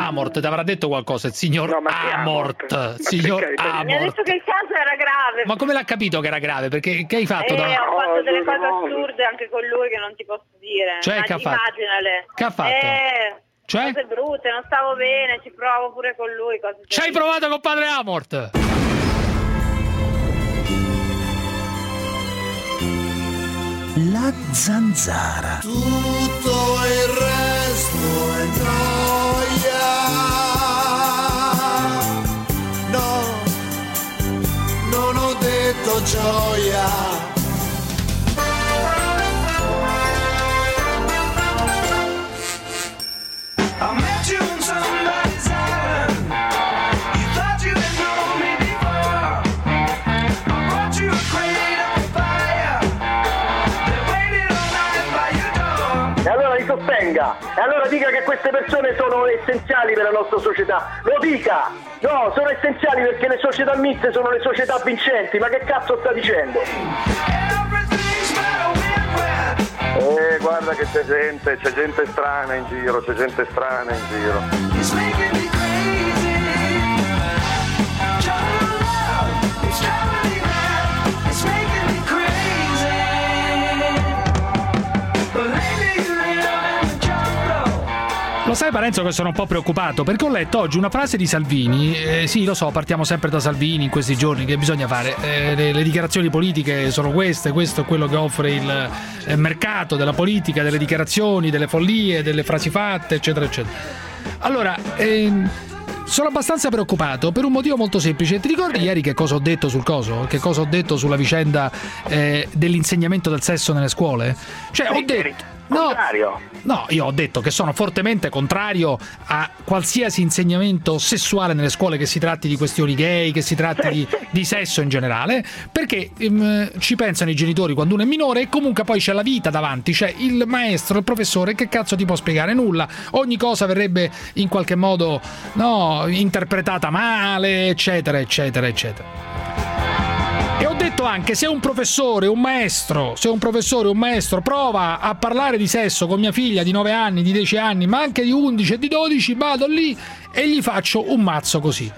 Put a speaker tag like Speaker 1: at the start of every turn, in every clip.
Speaker 1: Amort ti avrà detto qualcosa il signor Amort. Signor Amort.
Speaker 2: Mi ha detto che il caso era grave.
Speaker 1: Ma come l'ha capito che era grave? Perché che hai fatto?
Speaker 2: Ho fatto delle cose assurde anche con lui che non ti posso dire.
Speaker 1: Cioè, che ha fatto?
Speaker 2: Immaginale.
Speaker 1: Che ha fatto? Cioè?
Speaker 2: Cose brutte, non stavo bene, ci provo pure con lui.
Speaker 1: Ci hai provato con padre Amort?
Speaker 3: La zanzara.
Speaker 4: Tutto il resto è noia. No, non ho detto gioia. I met you on somebody's island. You thought you had known me before. I brought you a crate of fire. They waited all night by your door.
Speaker 5: E allora li sostenga. E allora dica che queste persone sono essenziali per la nostra società. Lo dica. No, sono essenziali perché le società miste sono le società vincenti. Ma che cazzo sta dicendo?
Speaker 6: Guarda che c'è gente strana in giro,
Speaker 4: It's making me crazy. Your love, it's driving me mad. It's making me crazy. But lately you live in the jungle.
Speaker 1: Lo sai Parenzo che sono un po' preoccupato perché ho letto oggi una frase di Salvini, sì lo so, partiamo sempre da Salvini in questi giorni, che bisogna fare, le dichiarazioni politiche sono questo è quello che offre il mercato della politica, delle dichiarazioni, delle follie, delle frasi fatte, eccetera eccetera. Allora, sono abbastanza preoccupato per un motivo molto semplice. Ti ricordi ieri che cosa ho detto sul coso? Che cosa ho detto sulla vicenda dell'insegnamento del sesso nelle scuole? Cioè ho detto... No, io ho detto che sono fortemente contrario a qualsiasi insegnamento sessuale nelle scuole, che si tratti di questioni gay, che si tratti di sesso in generale, perché ci pensano i genitori quando uno è minore e comunque poi c'è la vita davanti, c'è il maestro, il professore, che cazzo ti può spiegare? Nulla, ogni cosa verrebbe in qualche modo interpretata male, eccetera eccetera eccetera. E ho detto anche, se un professore o un maestro prova a parlare di sesso con mia figlia di 9 anni, di 10 anni, ma anche di 11 e di 12, vado lì e gli faccio un mazzo così.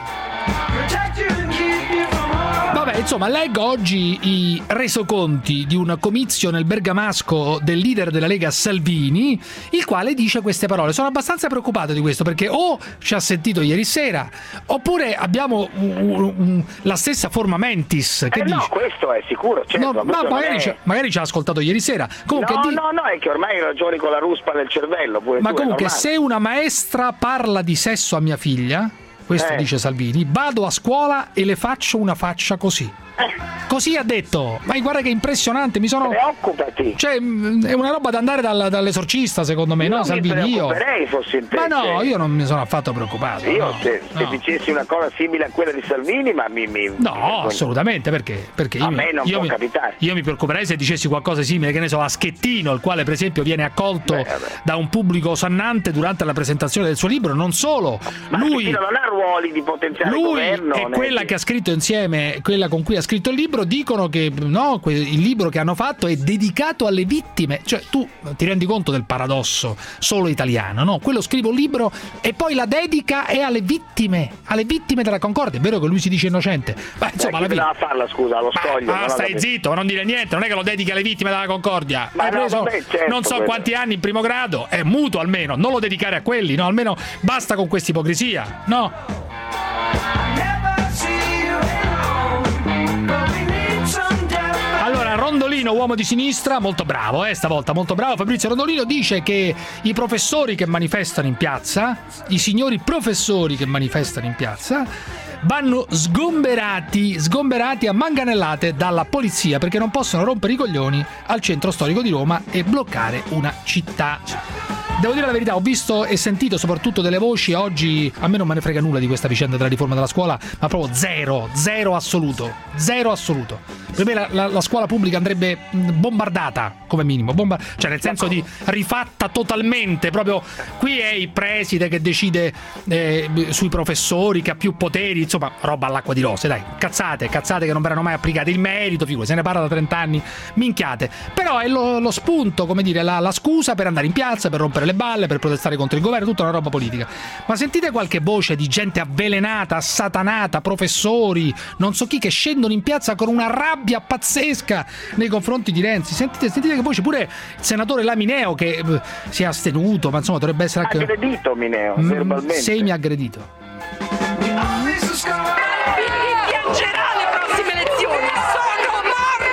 Speaker 1: Vabbè, insomma, leggo oggi i resoconti di un comizio nel bergamasco del leader della Lega Salvini, il quale dice queste parole. Sono abbastanza preoccupato di questo, perché o ci ha sentito ieri sera, oppure abbiamo la stessa forma mentis che dice...
Speaker 7: No, questo è sicuro, certo.
Speaker 1: No, ma magari ci ha ascoltato ieri sera. Comunque,
Speaker 7: no, è che ormai ragioni con la ruspa nel cervello.
Speaker 1: Ma comunque, se una maestra parla di sesso a mia figlia, questo dice Salvini, vado a scuola e le faccio una faccia così. Così ha detto. Ma guarda che impressionante, mi sono...
Speaker 7: Preoccupati.
Speaker 1: Cioè, è una roba da andare dall'esorcista, secondo me, no Salvini? Io
Speaker 7: fossi in te.
Speaker 1: Ma no, io non mi sono affatto preoccupato.
Speaker 7: Io se dicessi una cosa simile a quella di Salvini, ma
Speaker 1: No, assolutamente, perché
Speaker 7: a me non può capitare.
Speaker 1: Io mi preoccuperei se dicessi qualcosa simile, che ne so, a Schettino, il quale per esempio viene accolto da un pubblico osannante durante la presentazione del suo libro. Non solo,
Speaker 7: ma
Speaker 1: lui
Speaker 7: non ha ruoli di potenziale governo.
Speaker 1: Lui e quella che ha scritto insieme, quella con cui ha scritto il libro, dicono che no, il libro che hanno fatto è dedicato alle vittime. Cioè, tu ti rendi conto del paradosso solo italiano, no? Quello scrive un libro e poi la dedica è alle vittime della Concordia. È vero che lui si dice innocente, ma insomma,
Speaker 7: la farla, scusa, allo scoglio.
Speaker 1: Ma stai zitto, non dire niente, non è che lo dedichi alle vittime della Concordia.
Speaker 7: Ma
Speaker 1: hai preso
Speaker 7: certo,
Speaker 1: non so quanti anni in primo grado, è mutuo almeno, non lo dedicare a quelli, no? Almeno basta con questa ipocrisia, no? Rondolino, uomo di sinistra, molto bravo, stavolta molto bravo. Fabrizio Rondolino dice che i professori che manifestano in piazza, i signori professori che manifestano in piazza, vanno sgomberati a manganellate dalla polizia, perché non possono rompere i coglioni al centro storico di Roma e bloccare una città. Devo dire la verità, ho visto e sentito soprattutto delle voci oggi, a me non me ne frega nulla di questa vicenda della riforma della scuola, ma proprio zero assoluto. Per me la scuola pubblica andrebbe bombardata, come minimo, cioè nel senso di rifatta totalmente, proprio qui è il preside che decide sui professori, che ha più poteri, insomma roba all'acqua di rose, dai, cazzate che non verranno mai applicate, il merito, figura, se ne parla da 30 anni, minchiate, però è lo spunto, come dire, la scusa per andare in piazza, per rompere le balle, per protestare contro il governo, tutta una roba politica. Ma sentite qualche voce di gente avvelenata, assatanata, professori, non so chi, che scendono in piazza con una rabbia pazzesca nei confronti di Renzi. Sentite che voce, pure il senatore Lamineo che si è astenuto, ma insomma dovrebbe essere anche
Speaker 7: aggredito Mineo, verbalmente.
Speaker 1: Semi-aggredito.
Speaker 8: Piangerà le prossime elezioni. Sono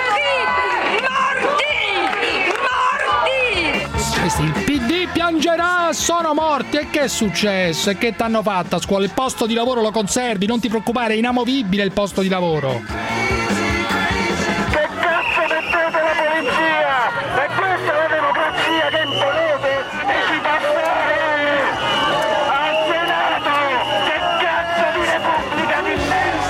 Speaker 8: morti.
Speaker 1: Il PD piangerà, sono morti. E che è successo? E che t'hanno fatto a scuola? Il posto di lavoro lo conservi, non ti preoccupare, è inamovibile il posto di lavoro.
Speaker 5: Che cazzo mettete la polizia? È questa la democrazia che imponete e si fa fare al Senato? Che cazzo di Repubblica di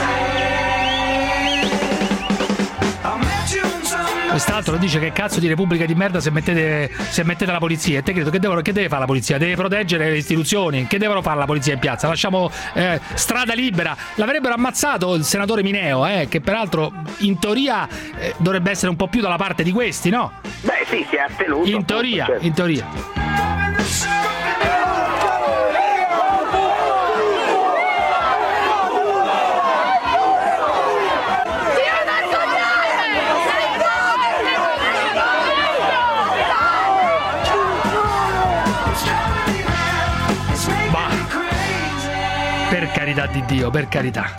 Speaker 5: merda?
Speaker 1: Quest'altro dice che cazzo di Repubblica di merda se mettete la polizia. E te credo che deve fare la polizia? Deve proteggere le istituzioni. Che devono fare la polizia in piazza? Lasciamo strada libera. L'avrebbero ammazzato il senatore Mineo, che peraltro in teoria dovrebbe essere un po' più dalla parte di questi, no?
Speaker 7: Beh sì, si è astenuto.
Speaker 1: In teoria,
Speaker 7: certo.
Speaker 1: in teoria. Per carità di Dio, per carità.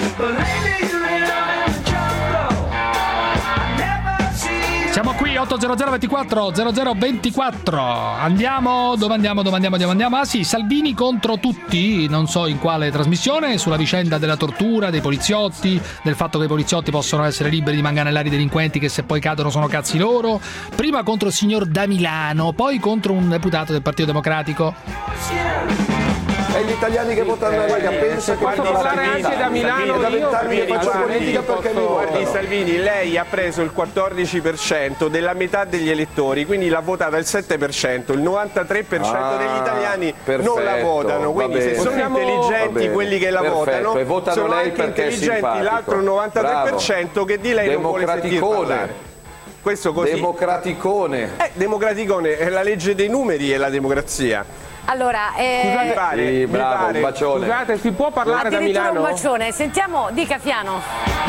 Speaker 1: Siamo qui 800 24 0024. Andiamo, dove andiamo? Ah sì, Salvini contro tutti, non so in quale trasmissione, sulla vicenda della tortura dei poliziotti, del fatto che i poliziotti possono essere liberi di manganellare i delinquenti che se poi cadono sono cazzi loro. Prima contro il signor Da Milano, poi contro un deputato del Partito Democratico.
Speaker 9: E gli italiani che votano la Lega pensa che
Speaker 10: posso parlare anche da Milano,
Speaker 9: da
Speaker 10: io
Speaker 9: 20 anni che faccio politica perché mi
Speaker 10: guardi
Speaker 9: votano.
Speaker 10: Salvini, lei ha preso il 14% della metà degli elettori, quindi l'ha votata il 7%, il 93% degli italiani non la votano, quindi se sono intelligenti quelli che la votano,
Speaker 9: e votano
Speaker 10: sono
Speaker 9: lei
Speaker 10: anche
Speaker 9: perché è
Speaker 10: intelligenti l'altro 93% che di lei non vuole sentir parlare. Questo così.
Speaker 9: Democraticone.
Speaker 10: Democraticone è la legge dei numeri, è la democrazia.
Speaker 11: Allora,
Speaker 9: sì, bravo, un bacione.
Speaker 10: Scusate, si può parlare da Milano?
Speaker 11: Un bacione, sentiamo, dica Fiano.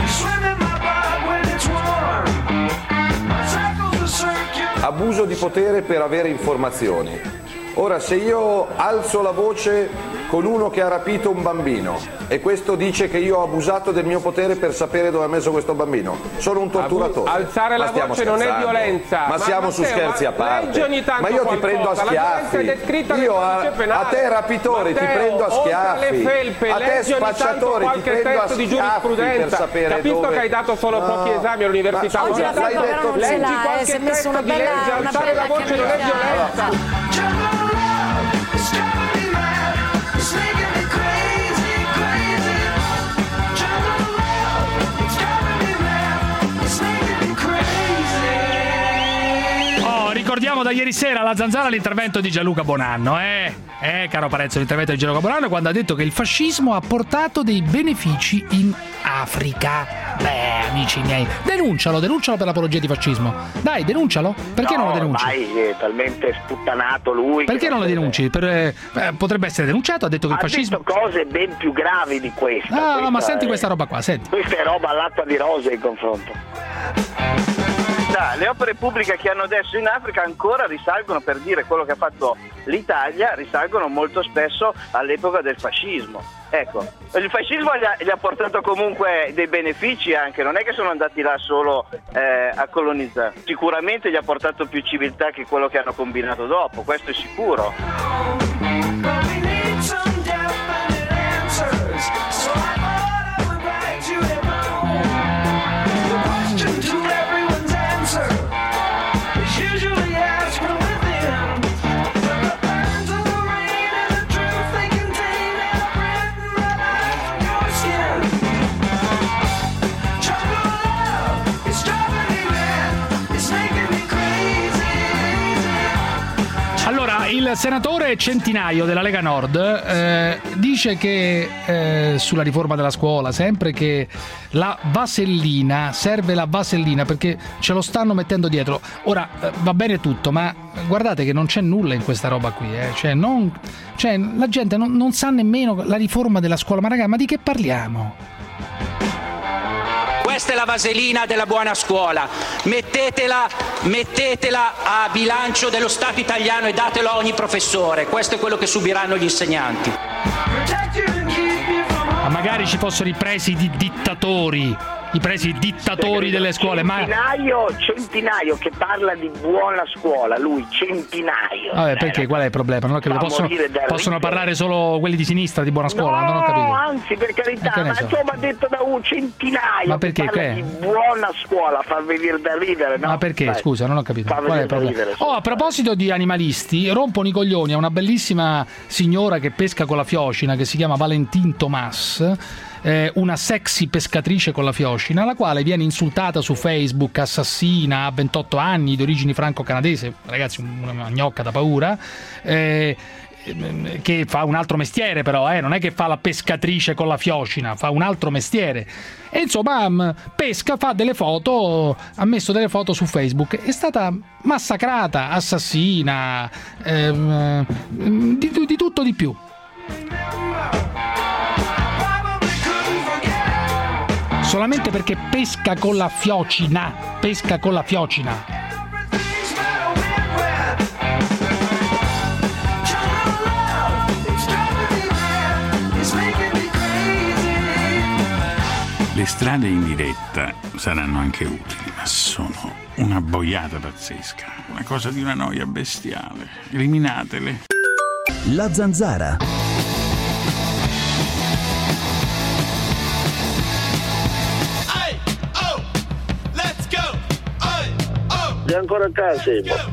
Speaker 9: Abuso di potere per avere informazioni. Ora, se io alzo la voce con uno che ha rapito un bambino e questo dice che io ho abusato del mio potere per sapere dove ha messo questo bambino, sono un torturatore.
Speaker 10: Alzare la voce non è violenza.
Speaker 9: Ma siamo su scherzi a parte. Ma io ti prendo a schiaffi. Io a te rapitore ti prendo a schiaffi. A te spacciatore ti prendo a schiaffi per sapere
Speaker 10: Capisco
Speaker 9: dove.
Speaker 10: che hai dato solo pochi esami all'università.
Speaker 11: Oggi la Franco però non ce l'ha, si è messo una bella
Speaker 10: alzare la voce non è violenza.
Speaker 1: Ricordiamo da ieri sera alla Zanzara l'intervento di Gianluca Bonanno, caro Parenzo, l'intervento di Gianluca Bonanno quando ha detto che il fascismo ha portato dei benefici in Africa. Beh, amici miei, denuncialo per l'apologia di fascismo. Dai, denuncialo. Perché non lo denunci?
Speaker 7: È talmente sputtanato lui.
Speaker 1: Perché non lo denunci? Potrebbe essere denunciato, ha detto che il fascismo...
Speaker 7: Ha detto cose ben più gravi di questa.
Speaker 1: No, ma senti questa roba qua, senti.
Speaker 7: Questa è roba all'acqua di rose in confronto.
Speaker 12: Le opere pubbliche che hanno adesso in Africa ancora risalgono, per dire quello che ha fatto l'Italia, risalgono molto spesso all'epoca del fascismo. Ecco, il fascismo gli ha portato comunque dei benefici anche, non è che sono andati là solo a colonizzare. Sicuramente gli ha portato più civiltà che quello che hanno combinato dopo, questo è sicuro.
Speaker 1: Il senatore Centinaio della Lega Nord dice che sulla riforma della scuola, sempre che la vasellina, serve la vasellina perché ce lo stanno mettendo dietro. Ora va bene tutto, ma guardate che non c'è nulla in questa roba qui, cioè la gente non sa nemmeno la riforma della scuola. Ma raga, ma di che parliamo?
Speaker 13: Questa è la vasellina della buona scuola, mettetela a bilancio dello Stato italiano e datelo a ogni professore, questo è quello che subiranno gli insegnanti.
Speaker 1: Ma magari ci fossero i presi di dittatori, delle scuole, ma
Speaker 7: Centinaio che parla di buona scuola, lui Centinaio.
Speaker 1: Vabbè, perché qual è il problema? Non ho capito. Possono parlare solo quelli di sinistra di buona scuola? Non ho capito.
Speaker 7: Anzi, per carità, ma insomma detto da un Centinaio.
Speaker 1: Ma perché?
Speaker 7: Che parla di buona scuola, fa venire da ridere, no?
Speaker 1: Ma perché?
Speaker 7: Dai.
Speaker 1: Scusa, non ho capito. Qual è il problema?
Speaker 7: Ridere,
Speaker 1: a proposito di animalisti, rompono i coglioni a una bellissima signora che pesca con la fiocina, che si chiama Valentin Thomas, una sexy pescatrice con la fiocina, la quale viene insultata su Facebook, assassina, ha 28 anni, di origini franco-canadese, ragazzi, una gnocca da paura, che fa un altro mestiere però, non è che fa la pescatrice con la fiocina, fa un altro mestiere. E insomma pesca, fa delle foto, ha messo delle foto su Facebook, è stata massacrata, assassina, di tutto di più. Solamente perché pesca con la fiocina.
Speaker 14: Le strade in diretta saranno anche utili, ma sono una boiata pazzesca, una cosa di una noia bestiale. Eliminatele.
Speaker 3: La Zanzara.
Speaker 7: Sei ancora a casa?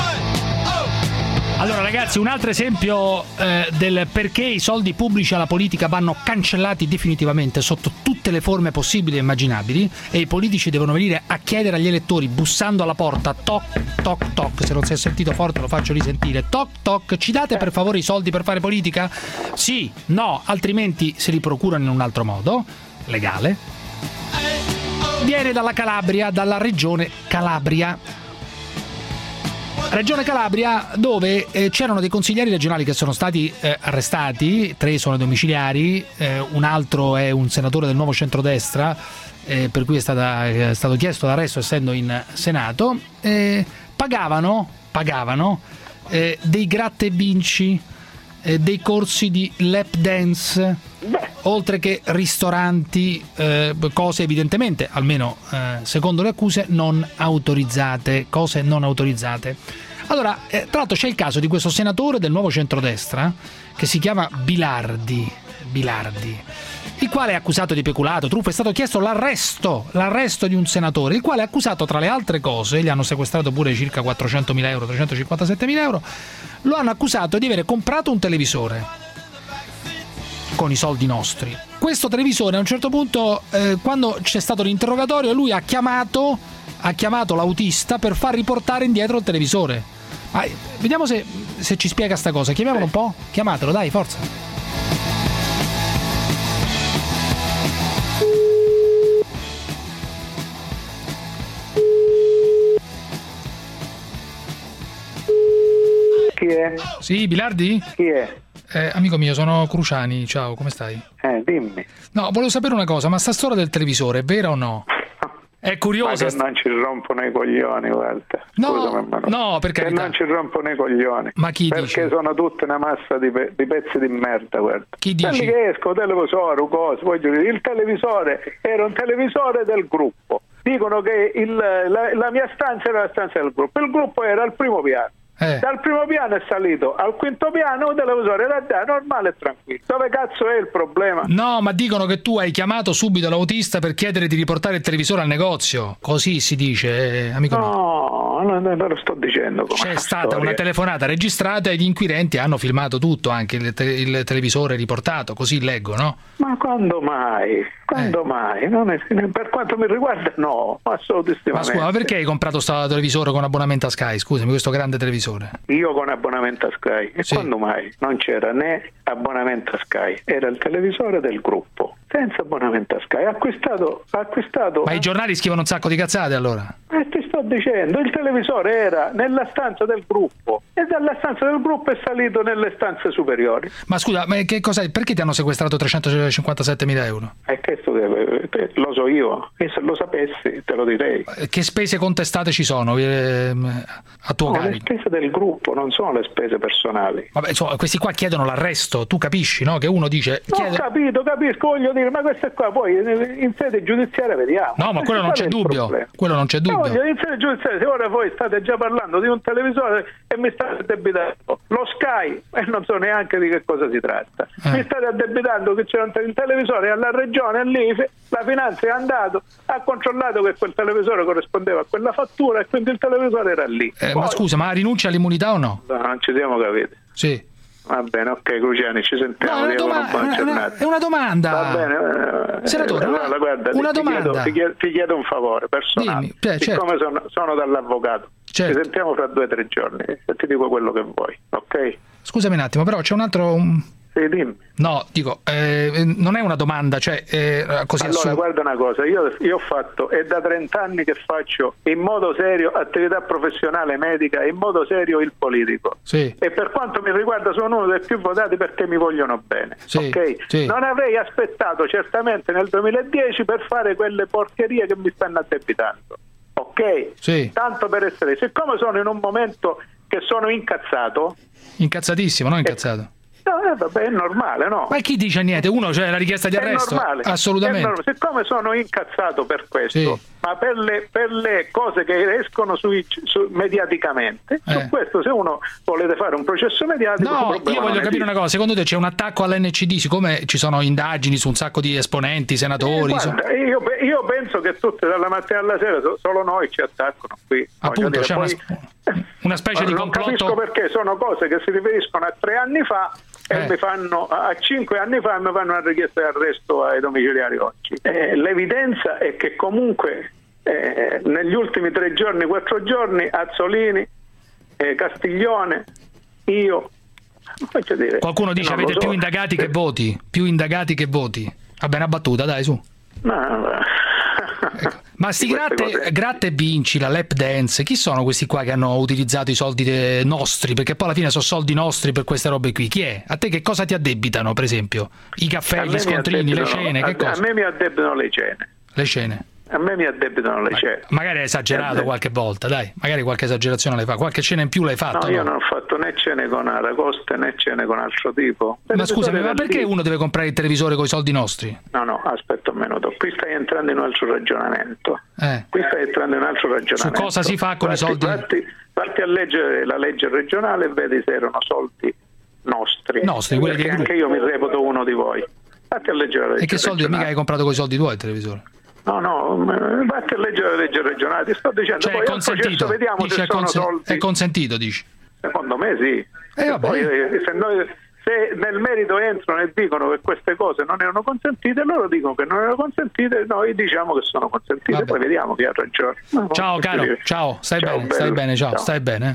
Speaker 1: Allora ragazzi, un altro esempio del perché i soldi pubblici alla politica vanno cancellati definitivamente sotto tutte le forme possibili e immaginabili, e i politici devono venire a chiedere agli elettori bussando alla porta, toc toc toc, se non si è sentito forte lo faccio risentire, toc toc, ci date per favore i soldi per fare politica? Sì, no, altrimenti se li procurano in un altro modo, legale. Viene dalla Calabria, dalla regione Calabria, dove c'erano dei consiglieri regionali che sono stati arrestati, 3 sono domiciliari, un altro è un senatore del Nuovo Centrodestra, per cui è stato chiesto l'arresto essendo in Senato. Pagavano dei gratta e vinci, dei corsi di lap dance, oltre che ristoranti, cose evidentemente, almeno secondo le accuse, non autorizzate, cose non autorizzate. Allora, tra l'altro c'è il caso di questo senatore del Nuovo Centrodestra che si chiama Bilardi, il quale è accusato di peculato, truffa. È stato chiesto l'arresto di un senatore, il quale è accusato, tra le altre cose, gli hanno sequestrato pure circa 400.000 euro, 357.000 euro, lo hanno accusato di avere comprato un televisore con i soldi nostri. Questo televisore a un certo punto, quando c'è stato l'interrogatorio, lui ha chiamato l'autista per far riportare indietro il televisore. Vediamo se ci spiega sta cosa. Chiamiamolo un po'? Chiamatelo, dai, forza.
Speaker 15: Chi è?
Speaker 1: Sì, Bilardi?
Speaker 15: Chi è?
Speaker 1: Amico mio, sono Cruciani, ciao, come stai?
Speaker 15: Dimmi.
Speaker 1: No, volevo sapere una cosa, ma sta storia del televisore è vera o no? È curiosa.
Speaker 15: Ma che non ci rompono i coglioni, guarda.
Speaker 1: No, perché
Speaker 15: che non ci rompono i coglioni.
Speaker 1: Ma chi
Speaker 15: perché
Speaker 1: dice?
Speaker 15: Sono tutta una massa di pezzi di merda, guarda.
Speaker 1: Chi dice?
Speaker 15: Quelli che escono, televisore, cose, voglio dire, il televisore era un televisore del gruppo. Dicono che la mia stanza era la stanza del gruppo. Il gruppo era al primo piano. Dal primo piano è salito al quinto piano, un televisore era normale e tranquillo. Dove cazzo è il problema?
Speaker 1: No, ma dicono che tu hai chiamato subito l'autista per chiedere di riportare il televisore al negozio. Così si dice, amico mio.
Speaker 15: No, non lo sto dicendo.
Speaker 1: C'è stata una telefonata registrata e gli inquirenti hanno filmato tutto, anche il televisore riportato, così leggo, no?
Speaker 15: Ma quando mai? Quando mai? Non è, per quanto mi riguarda no, assolutissimamente.
Speaker 1: Ma scusa, ma perché hai comprato questo televisore con abbonamento a Sky? Scusami, questo grande televisore.
Speaker 15: Io con abbonamento a Sky? E quando mai? Non c'era né abbonamento a Sky, era il televisore del gruppo, senza abbonamento a Sky. Acquistato.
Speaker 1: Ma i giornali scrivono un sacco di cazzate allora?
Speaker 15: Ti sto dicendo, il televisore era nella stanza del gruppo e dalla stanza del gruppo è salito nelle stanze superiori.
Speaker 1: Ma scusa, ma che cos'è? Perché ti hanno sequestrato 357.000 euro?
Speaker 15: Questo lo so io, e se lo sapessi te lo direi.
Speaker 1: Che spese contestate ci sono a tuo carico?
Speaker 15: Le spese del gruppo, non sono le spese personali.
Speaker 1: Vabbè, insomma, questi qua chiedono l'arresto, tu capisci, no? Che uno dice...
Speaker 15: Capisco, voglio dire, ma queste qua poi in sede giudiziaria vediamo.
Speaker 1: No, ma quello non c'è dubbio. Quello non c'è dubbio.
Speaker 15: In sede giudiziaria, se ora voi state già parlando di un televisore e mi state addebitando lo Sky, e non so neanche di che cosa si tratta. Mi state addebitando che c'era un televisore alla regione, lì la finanza è andato, ha controllato che quel televisore corrispondeva a quella fattura e quindi il televisore era lì.
Speaker 1: Ma scusa, ma rinuncia all'immunità o no?
Speaker 15: No, non ci siamo capiti.
Speaker 1: Sì.
Speaker 15: Va bene, ok, Cruciani, ci sentiamo.
Speaker 1: No, è una domanda.
Speaker 15: Va bene.
Speaker 1: Senatore,
Speaker 15: guarda,
Speaker 1: una domanda.
Speaker 15: Ti chiedo un favore personale.
Speaker 1: Dimmi,
Speaker 15: siccome sono dall'avvocato, ci sentiamo fra 2 o 3 giorni e ti dico quello che vuoi, ok?
Speaker 1: Scusami un attimo, però c'è un altro...
Speaker 15: Sì, dimmi.
Speaker 1: No, dico, non è una domanda, cioè così
Speaker 15: allora guarda una cosa, io ho fatto, è da 30 anni che faccio in modo serio attività professionale medica e in modo serio il politico,
Speaker 1: sì.
Speaker 15: E per quanto mi riguarda sono uno dei più votati perché mi vogliono bene,
Speaker 1: sì,
Speaker 15: ok?
Speaker 1: Sì.
Speaker 15: Non avrei aspettato certamente nel 2010 per fare quelle porcherie che mi stanno addebitando, ok?
Speaker 1: Sì.
Speaker 15: Tanto per essere, siccome sono in un momento che sono incazzato,
Speaker 1: incazzatissimo, non incazzato.
Speaker 15: No, vabbè, è normale, no?
Speaker 1: Ma chi dice niente? Uno c'è la richiesta di arresto?
Speaker 15: È normale.
Speaker 1: Assolutamente.
Speaker 15: Siccome sono incazzato per questo,
Speaker 1: sì.
Speaker 15: Ma per le cose che escono mediaticamente, su questo se uno volete fare un processo mediatico...
Speaker 1: No, io voglio capire una cosa, secondo te c'è un attacco all'NCD, siccome ci sono indagini su un sacco di esponenti, senatori...
Speaker 15: Guarda, io penso che tutte dalla mattina alla sera solo noi ci attaccano qui.
Speaker 1: Appunto, c'è una specie di complotto...
Speaker 15: Non capisco perché sono cose che si riferiscono a 3 anni fa e mi fanno a 5 anni fa mi fanno una richiesta di arresto ai domiciliari oggi. L'evidenza è che comunque negli ultimi 3 giorni, 4 giorni, Azzolini, Castiglione, io voglio dire,
Speaker 1: qualcuno dice avete più indagati che voti, vabbè, una battuta, dai, su. Ma sti gratta e vinci, la lap dance, chi sono questi qua che hanno utilizzato i soldi nostri? Perché poi alla fine sono soldi nostri per queste robe qui. Chi è? A te che cosa ti addebitano, per esempio? I caffè, gli scontrini, le cene? Che cosa?
Speaker 15: A me mi addebitano le cene.
Speaker 1: Le cene?
Speaker 15: A me mi addebitano le cene.
Speaker 1: Magari hai esagerato qualche volta, dai. Magari qualche esagerazione l'hai fatto. Qualche cena in più l'hai fatto?
Speaker 15: No, io non ho fatto né cene con Aragoste né cene con altro tipo.
Speaker 1: Ma scusami, ma perché uno deve comprare il televisore con i soldi nostri?
Speaker 15: No, aspetta un minuto. Qui stai entrando in un altro ragionamento. Su
Speaker 1: cosa si fa con i soldi?
Speaker 15: Parti a leggere la legge regionale e vedi se erano soldi nostri.
Speaker 1: Quelli
Speaker 15: che anche io mi reputo uno di voi. Parti a leggere la legge.
Speaker 1: E che soldi
Speaker 15: regionale.
Speaker 1: mica hai comprato con i soldi tuoi il televisore?
Speaker 15: No, vatti a leggere la legge regionale, ti sto dicendo,
Speaker 1: cioè,
Speaker 15: poi
Speaker 1: è consentito.
Speaker 15: Vediamo
Speaker 1: dici
Speaker 15: se sono soldi.
Speaker 1: È consentito, dici?
Speaker 15: Secondo me sì. Poi, se nel merito entrano e dicono che queste cose non erano consentite, loro dicono che non erano consentite, noi diciamo che sono consentite. Vabbè. Poi vediamo chi ha ragione.
Speaker 1: Ciao caro, ciao, stai bene, ciao, stai bene.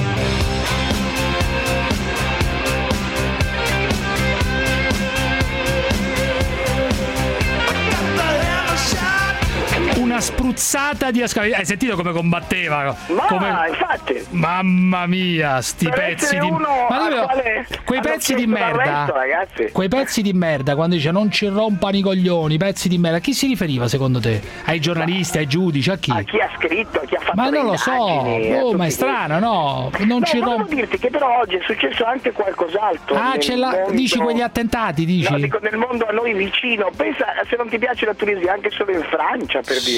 Speaker 1: Una spruzzata di ascari. Hai sentito come combatteva?
Speaker 7: Infatti.
Speaker 1: Mamma mia, sti pezzi di quei pezzi di merda. Quei pezzi di merda, quando dice non ci rompano i coglioni, pezzi di merda. A chi si riferiva secondo te? Ai giornalisti, ai giudici, a chi?
Speaker 7: A chi ha scritto, a chi ha fatto
Speaker 1: ma non lo so. Ma è strano, no? Non ci
Speaker 7: volevo dirti che però oggi è successo anche qualcos'altro.
Speaker 1: Dici quegli attentati, dici?
Speaker 7: No, dico nel mondo a noi vicino. Pensa se non ti piace la Tunisia, anche solo in Francia, per dire.
Speaker 1: Sì,
Speaker 7: no?
Speaker 1: ma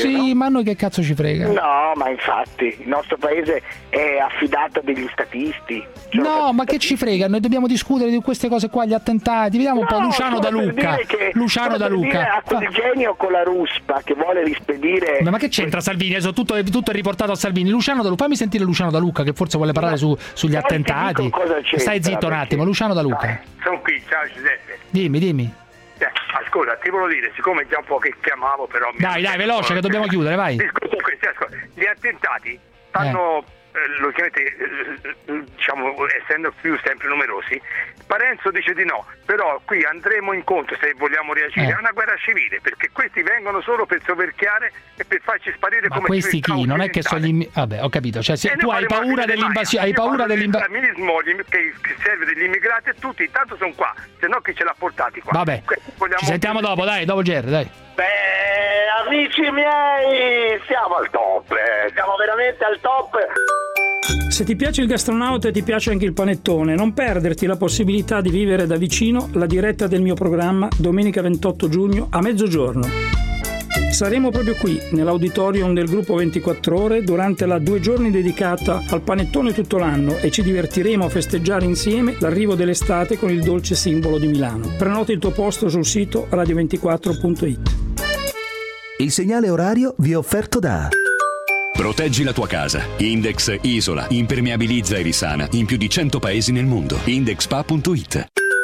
Speaker 1: a noi che cazzo ci frega?
Speaker 7: No, ma infatti il nostro paese è affidato a degli statisti.
Speaker 1: No, ma che ci frega? Noi dobbiamo discutere di queste cose qua, gli attentati. Vediamo un po' Luciano Da Luca. Luciano Da Luca.
Speaker 7: Ha quel genio con la ruspa che vuole rispedire.
Speaker 1: Ma che c'entra Salvini? Adesso tutto è riportato a Salvini. Luciano Da Luca, fammi sentire Luciano Da Luca che forse vuole parlare sugli attentati. Stai zitto un attimo, Luciano Da Luca.
Speaker 16: Sono qui, ciao Giuseppe.
Speaker 1: Dimmi.
Speaker 16: Ascolta, ti volevo dire, siccome già un po' che chiamavo, però...
Speaker 1: Dai, veloce che dobbiamo chiudere, vai.
Speaker 16: Comunque, ascolta, gli attentati fanno... logicamente, diciamo, essendo più sempre numerosi, Parenzo dice di no, però qui andremo incontro, se vogliamo reagire, a una guerra civile, perché questi vengono solo per soverchiare e per farci sparire. Ma come
Speaker 1: questi chi? Non è che sono gli... Vabbè, ho capito, cioè se tu hai paura dell'invasione, hai paura dell'invasione
Speaker 16: che serve degli immigrati e tutti, intanto sono qua, se no chi ce l'ha portati qua?
Speaker 1: Vabbè, ci sentiamo dopo, dai, dopo GR, dai.
Speaker 5: Beh, amici miei, siamo al top, siamo veramente al top.
Speaker 17: Se ti piace il gastronauta e ti piace anche il panettone, non perderti la possibilità di vivere da vicino la diretta del mio programma domenica 28 giugno a mezzogiorno. Saremo proprio qui, nell'auditorium del gruppo 24 ore, durante la 2 giorni dedicata al panettone tutto l'anno e ci divertiremo a festeggiare insieme l'arrivo dell'estate con il dolce simbolo di Milano. Prenota il tuo posto sul sito radio24.it.
Speaker 3: Il segnale orario vi è offerto da...
Speaker 18: Proteggi la tua casa. Index isola, impermeabilizza e risana in più di 100 paesi nel mondo. Indexpa.it.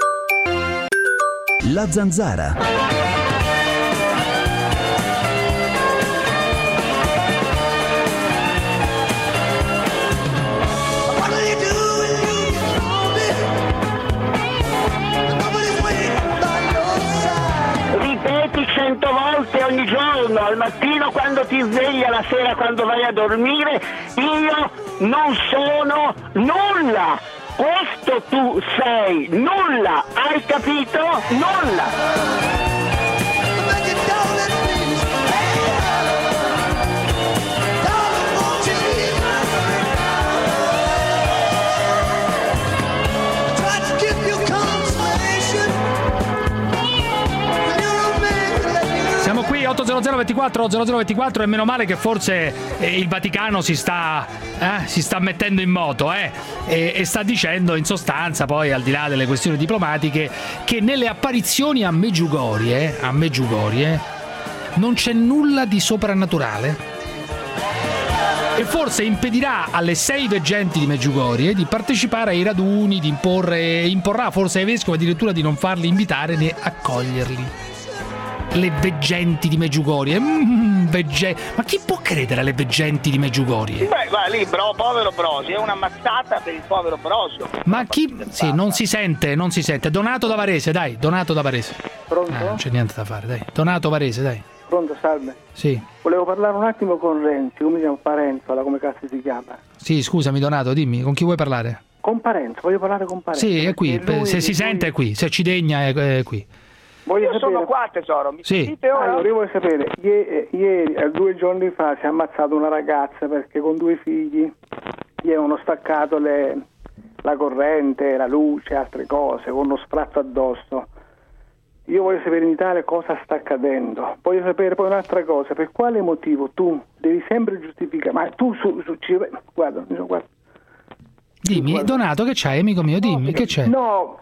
Speaker 3: La Zanzara.
Speaker 7: Ripeti 100 volte ogni giorno, al mattino quando ti svegli, alla sera quando vai a dormire, io non sono nulla, questo tu sei, nulla, hai capito? Nulla!
Speaker 1: Siamo qui 800 24 0024 e meno male che forse il Vaticano si sta mettendo in moto e sta dicendo in sostanza, poi al di là delle questioni diplomatiche, che nelle apparizioni a Medjugorje non c'è nulla di soprannaturale e forse impedirà alle 6 veggenti di Medjugorje di partecipare ai raduni, imporrà forse ai vescovi addirittura di non farli invitare né accoglierli. Le veggenti di Medjugorje. Ma chi può credere alle veggenti di Medjugorje?
Speaker 7: Beh, va lì, povero Brosi, è una mazzata per il povero Brosio.
Speaker 1: Ma chi... Sì, non si sente. Donato da Varese, dai, Donato da Varese.
Speaker 19: Pronto?
Speaker 1: Non c'è niente da fare, dai. Donato Varese, dai.
Speaker 19: Pronto, salve.
Speaker 1: Sì.
Speaker 19: Volevo parlare un attimo con Renzi, come si chiama? Parenzo, come cazzo si chiama?
Speaker 1: Sì, scusami Donato, dimmi, con chi vuoi parlare?
Speaker 19: Con Parenzo, voglio parlare con Parenzo.
Speaker 1: Sì, è qui, se si sente è qui, se ci degna è qui.
Speaker 7: Io sono qua, tesoro, mi sentite ora?
Speaker 19: Allora, io voglio sapere, ieri, 2 giorni fa, si è ammazzato una ragazza perché con 2 figli gli avevano staccato la corrente, la luce, altre cose, con uno sfratto addosso. Io voglio sapere in Italia cosa sta accadendo. Voglio sapere poi un'altra cosa, per quale motivo tu devi sempre giustificare, ma tu guarda.
Speaker 1: Dimmi, Donato, che c'hai, amico mio, dimmi, che c'è?
Speaker 19: No,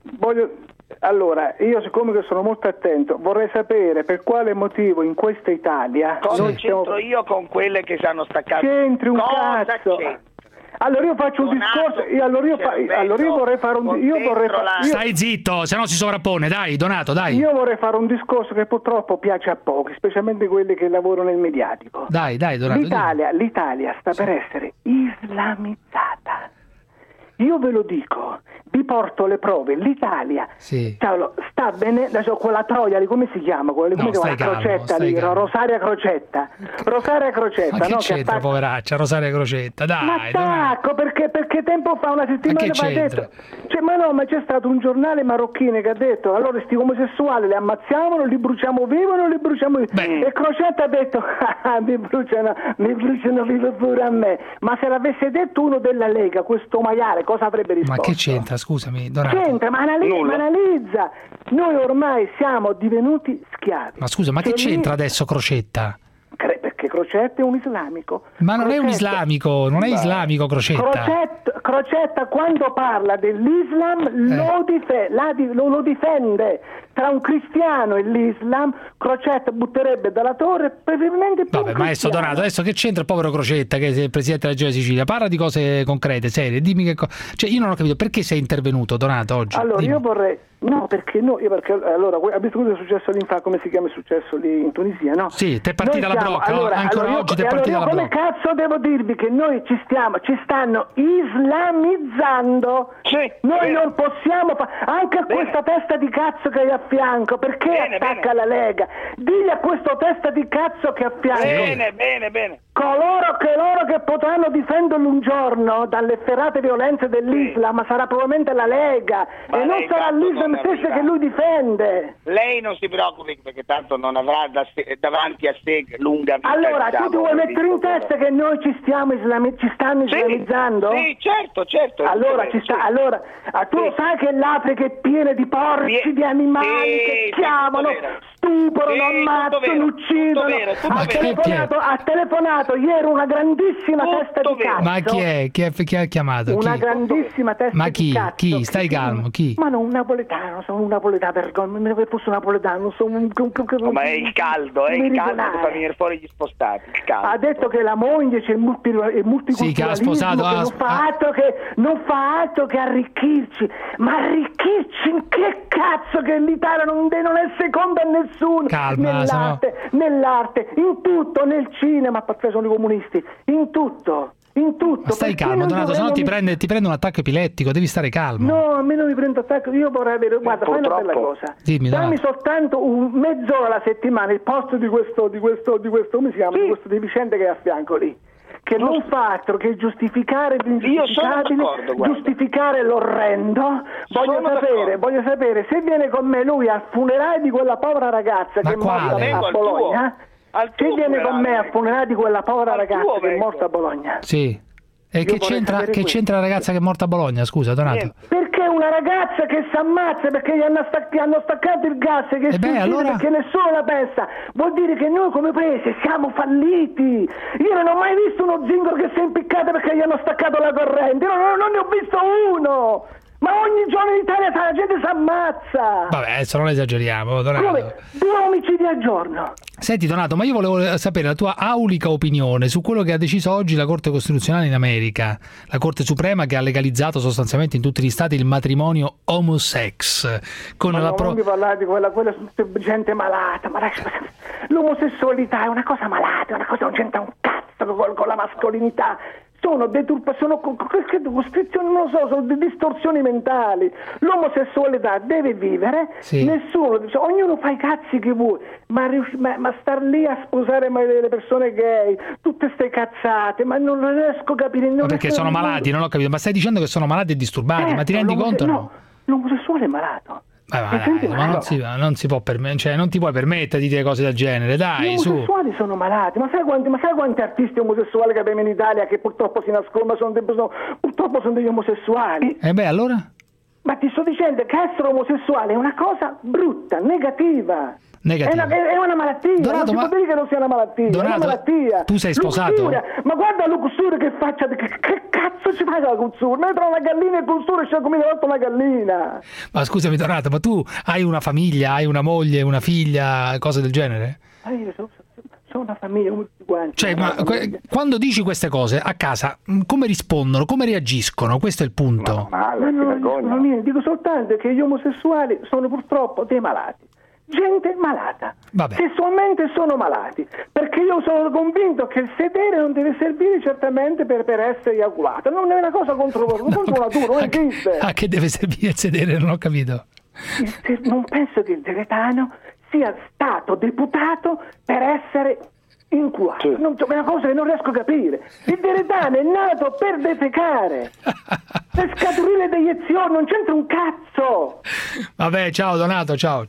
Speaker 19: allora, io siccome che sono molto attento, vorrei sapere per quale motivo in questa Italia...
Speaker 7: Cosa c'entro io con quelle che si hanno staccato?
Speaker 19: C'entri un cazzo! Allora io faccio un discorso, allora io vorrei fare
Speaker 1: Stai zitto, se no si sovrappone, dai Donato, dai.
Speaker 19: Io vorrei fare un discorso che purtroppo piace a pochi, specialmente quelli che lavorano nel mediatico.
Speaker 1: Dai Donato.
Speaker 19: L'Italia sta per essere islamizzata. Io ve lo dico, vi porto le prove, l'Italia sta bene, adesso quella troia, come si chiama? Crocetta lì, Rosaria Crocetta.
Speaker 1: Ma che c'entra, poveraccia, Rosaria Crocetta, dai.
Speaker 19: Ma tacco, perché tempo fa, una settimana fa ha detto, ma c'è stato un giornale marocchino che ha detto, allora sti omosessuali li ammazziamo, li bruciamo vivo, non li bruciamo vivo. E Crocetta ha detto, mi bruciano vivo pure a me. Ma se l'avesse detto uno della Lega, questo maiale, cosa avrebbe risposto?
Speaker 1: Ma che c'entra, scusami, Donato?
Speaker 19: C'entra, ma analizza. Noi ormai siamo divenuti schiavi.
Speaker 1: Ma scusa, ma che c'entra adesso Crocetta?
Speaker 19: Perché Crocetta è un islamico.
Speaker 1: Ma non è un islamico, non è islamico Crocetta.
Speaker 19: Crocetta quando parla dell'Islam lo difende. Tra un cristiano e l'Islam, Crocetta butterebbe dalla torre preferibilmente più.
Speaker 1: Vabbè, maestro Donato, adesso che c'entra il povero Crocetta che è il presidente della Regione Sicilia? Parla di cose concrete, serie, dimmi che cioè io non ho capito perché sei intervenuto, Donato, oggi.
Speaker 19: Allora,
Speaker 1: dimmi.
Speaker 19: io vorrei perché allora, ha visto cosa è successo lì, come si chiama, è successo lì in Tunisia, no?
Speaker 1: Sì, t'è partita la brocca, ancora oggi t'è partita la brocca.
Speaker 19: Come cazzo devo dirvi che noi ci stanno islamizzando?
Speaker 16: Sì,
Speaker 19: noi non possiamo anche a questa testa di cazzo che hai a fianco, perché attacca la Lega? Digli a questo testa di cazzo che ha a fianco.
Speaker 16: Bene.
Speaker 19: Coloro che potranno difenderlo un giorno dalle efferate violenze dell'Islam sarà probabilmente la Lega e non sarà l'Islam stesso che lui difende.
Speaker 16: Lei non si preoccupi perché tanto non avrà davanti a sé lunga vita.
Speaker 19: Allora tu ti vuoi mettere in testa che noi ci stanno islamizzando?
Speaker 16: Sì, certo.
Speaker 19: Allora tu sai che l'Africa è piena di porci, di animali che chiamano, stuprano, ammazzano, uccidono. Ha telefonato ieri una grandissima testa di cazzo.
Speaker 1: Ma chi è? Chi ha chiamato?
Speaker 19: Una grandissima testa di cazzo.
Speaker 1: Chi? Stai calmo, chi?
Speaker 19: Ma non un napoletano, sono un napoletano, vergogna, se fosse un napoletano, sono un...
Speaker 16: ma è il caldo che fa venire fuori gli spostati, il caldo.
Speaker 19: Ha detto che la moglie c'è il multiculturalismo,
Speaker 1: sì, che ha sposato,
Speaker 19: che non fa altro che arricchirci, ma arricchirci in che cazzo, che l'Italia non è seconda a nessuno.
Speaker 1: Calma,
Speaker 19: nell'arte, in tutto, nel cinema, perché sono i comunisti, in tutto. Ma
Speaker 1: stai calmo, Donato, sennò ti prende un attacco epilettico, devi stare calmo.
Speaker 19: No, a me non mi prendo attacco, io vorrei avere, guarda, fai una bella cosa. Dammi soltanto mezz'ora alla settimana il posto di questo, come si chiama? Di questo deficiente che è a fianco lì. Che non fa altro che giustificare l'ingiustificabile, giustificare l'orrendo. Voglio sapere se viene con me lui al funerale di quella povera ragazza che è morta a Bologna. Se viene con me al funerale di quella povera ragazza che è morta a Bologna.
Speaker 1: Sì. E che c'entra la ragazza che è morta a Bologna, scusa Donato?
Speaker 19: Perché una ragazza che si ammazza perché gli hanno staccato il gas che
Speaker 1: allora...
Speaker 19: che nessuno la pensa, vuol dire che noi come paese siamo falliti. Io non ho mai visto uno zingaro che si è impiccato perché gli hanno staccato la corrente, io non ne ho visto uno. Ma ogni giorno in Italia la gente si ammazza.
Speaker 1: Vabbè, adesso non esageriamo, Donato.
Speaker 19: Come? 2 omicidi al giorno.
Speaker 1: Senti Donato, ma io volevo sapere la tua aulica opinione su quello che ha deciso oggi la Corte Costituzionale in America, la Corte Suprema che ha legalizzato sostanzialmente in tutti gli stati il matrimonio homosex.
Speaker 19: Non mi parlare di quella gente malata, l'omosessualità è una cosa malata, è una cosa che non c'entra un cazzo con la mascolinità. Sono costrizioni, non lo so, sono distorsioni mentali. L'omosessualità deve vivere, nessuno dice, ognuno fa i cazzi che vuole, ma star lì a sposare le persone gay, tutte ste cazzate, ma non riesco a capire.
Speaker 1: Perché sono malati, non ho capito, ma stai dicendo che sono malati e disturbati, ma ti rendi conto?
Speaker 19: No, l'omosessuale è malato.
Speaker 1: Ma non si può permettere, non ti puoi permettere di dire cose del genere, dai,
Speaker 19: su. Gli omosessuali sono malati, ma sai quanti artisti omosessuali che abbiamo in Italia che purtroppo si nascondono, purtroppo sono degli omosessuali?
Speaker 1: Allora?
Speaker 19: Ma ti sto dicendo che essere omosessuale è una cosa brutta, negativa. È una malattia,
Speaker 1: Donato,
Speaker 19: non si può dire che non sia una malattia,
Speaker 1: Donato,
Speaker 19: è una malattia.
Speaker 1: Tu sei sposato?
Speaker 19: Ma guarda la Luxuria che faccia, che cazzo ci fai con la Luxuria? Noi tra una gallina e Luxuria c'è come una gallina.
Speaker 1: Ma scusami Donato, ma tu hai una famiglia, hai una moglie, una figlia, cose del genere?
Speaker 19: Io sono una famiglia come tutti quanti.
Speaker 1: Cioè, ma quando dici queste cose a casa, come rispondono, come reagiscono? Questo è il punto.
Speaker 19: Dico soltanto che gli omosessuali sono purtroppo dei malati. Gente malata.
Speaker 1: Vabbè.
Speaker 19: Sessualmente sono malati, perché io sono convinto che il sedere non deve servire certamente per essere eiaculato, non è una cosa contro natura, non esiste.
Speaker 1: A che deve servire il sedere? Non ho capito.
Speaker 19: Non penso che il Deretano sia stato deputato per essere inculato. È una cosa che non riesco a capire. Il Deretano è nato per defecare, per scaturire le deiezioni, non c'entra un cazzo.
Speaker 1: Vabbè, ciao Donato, ciao.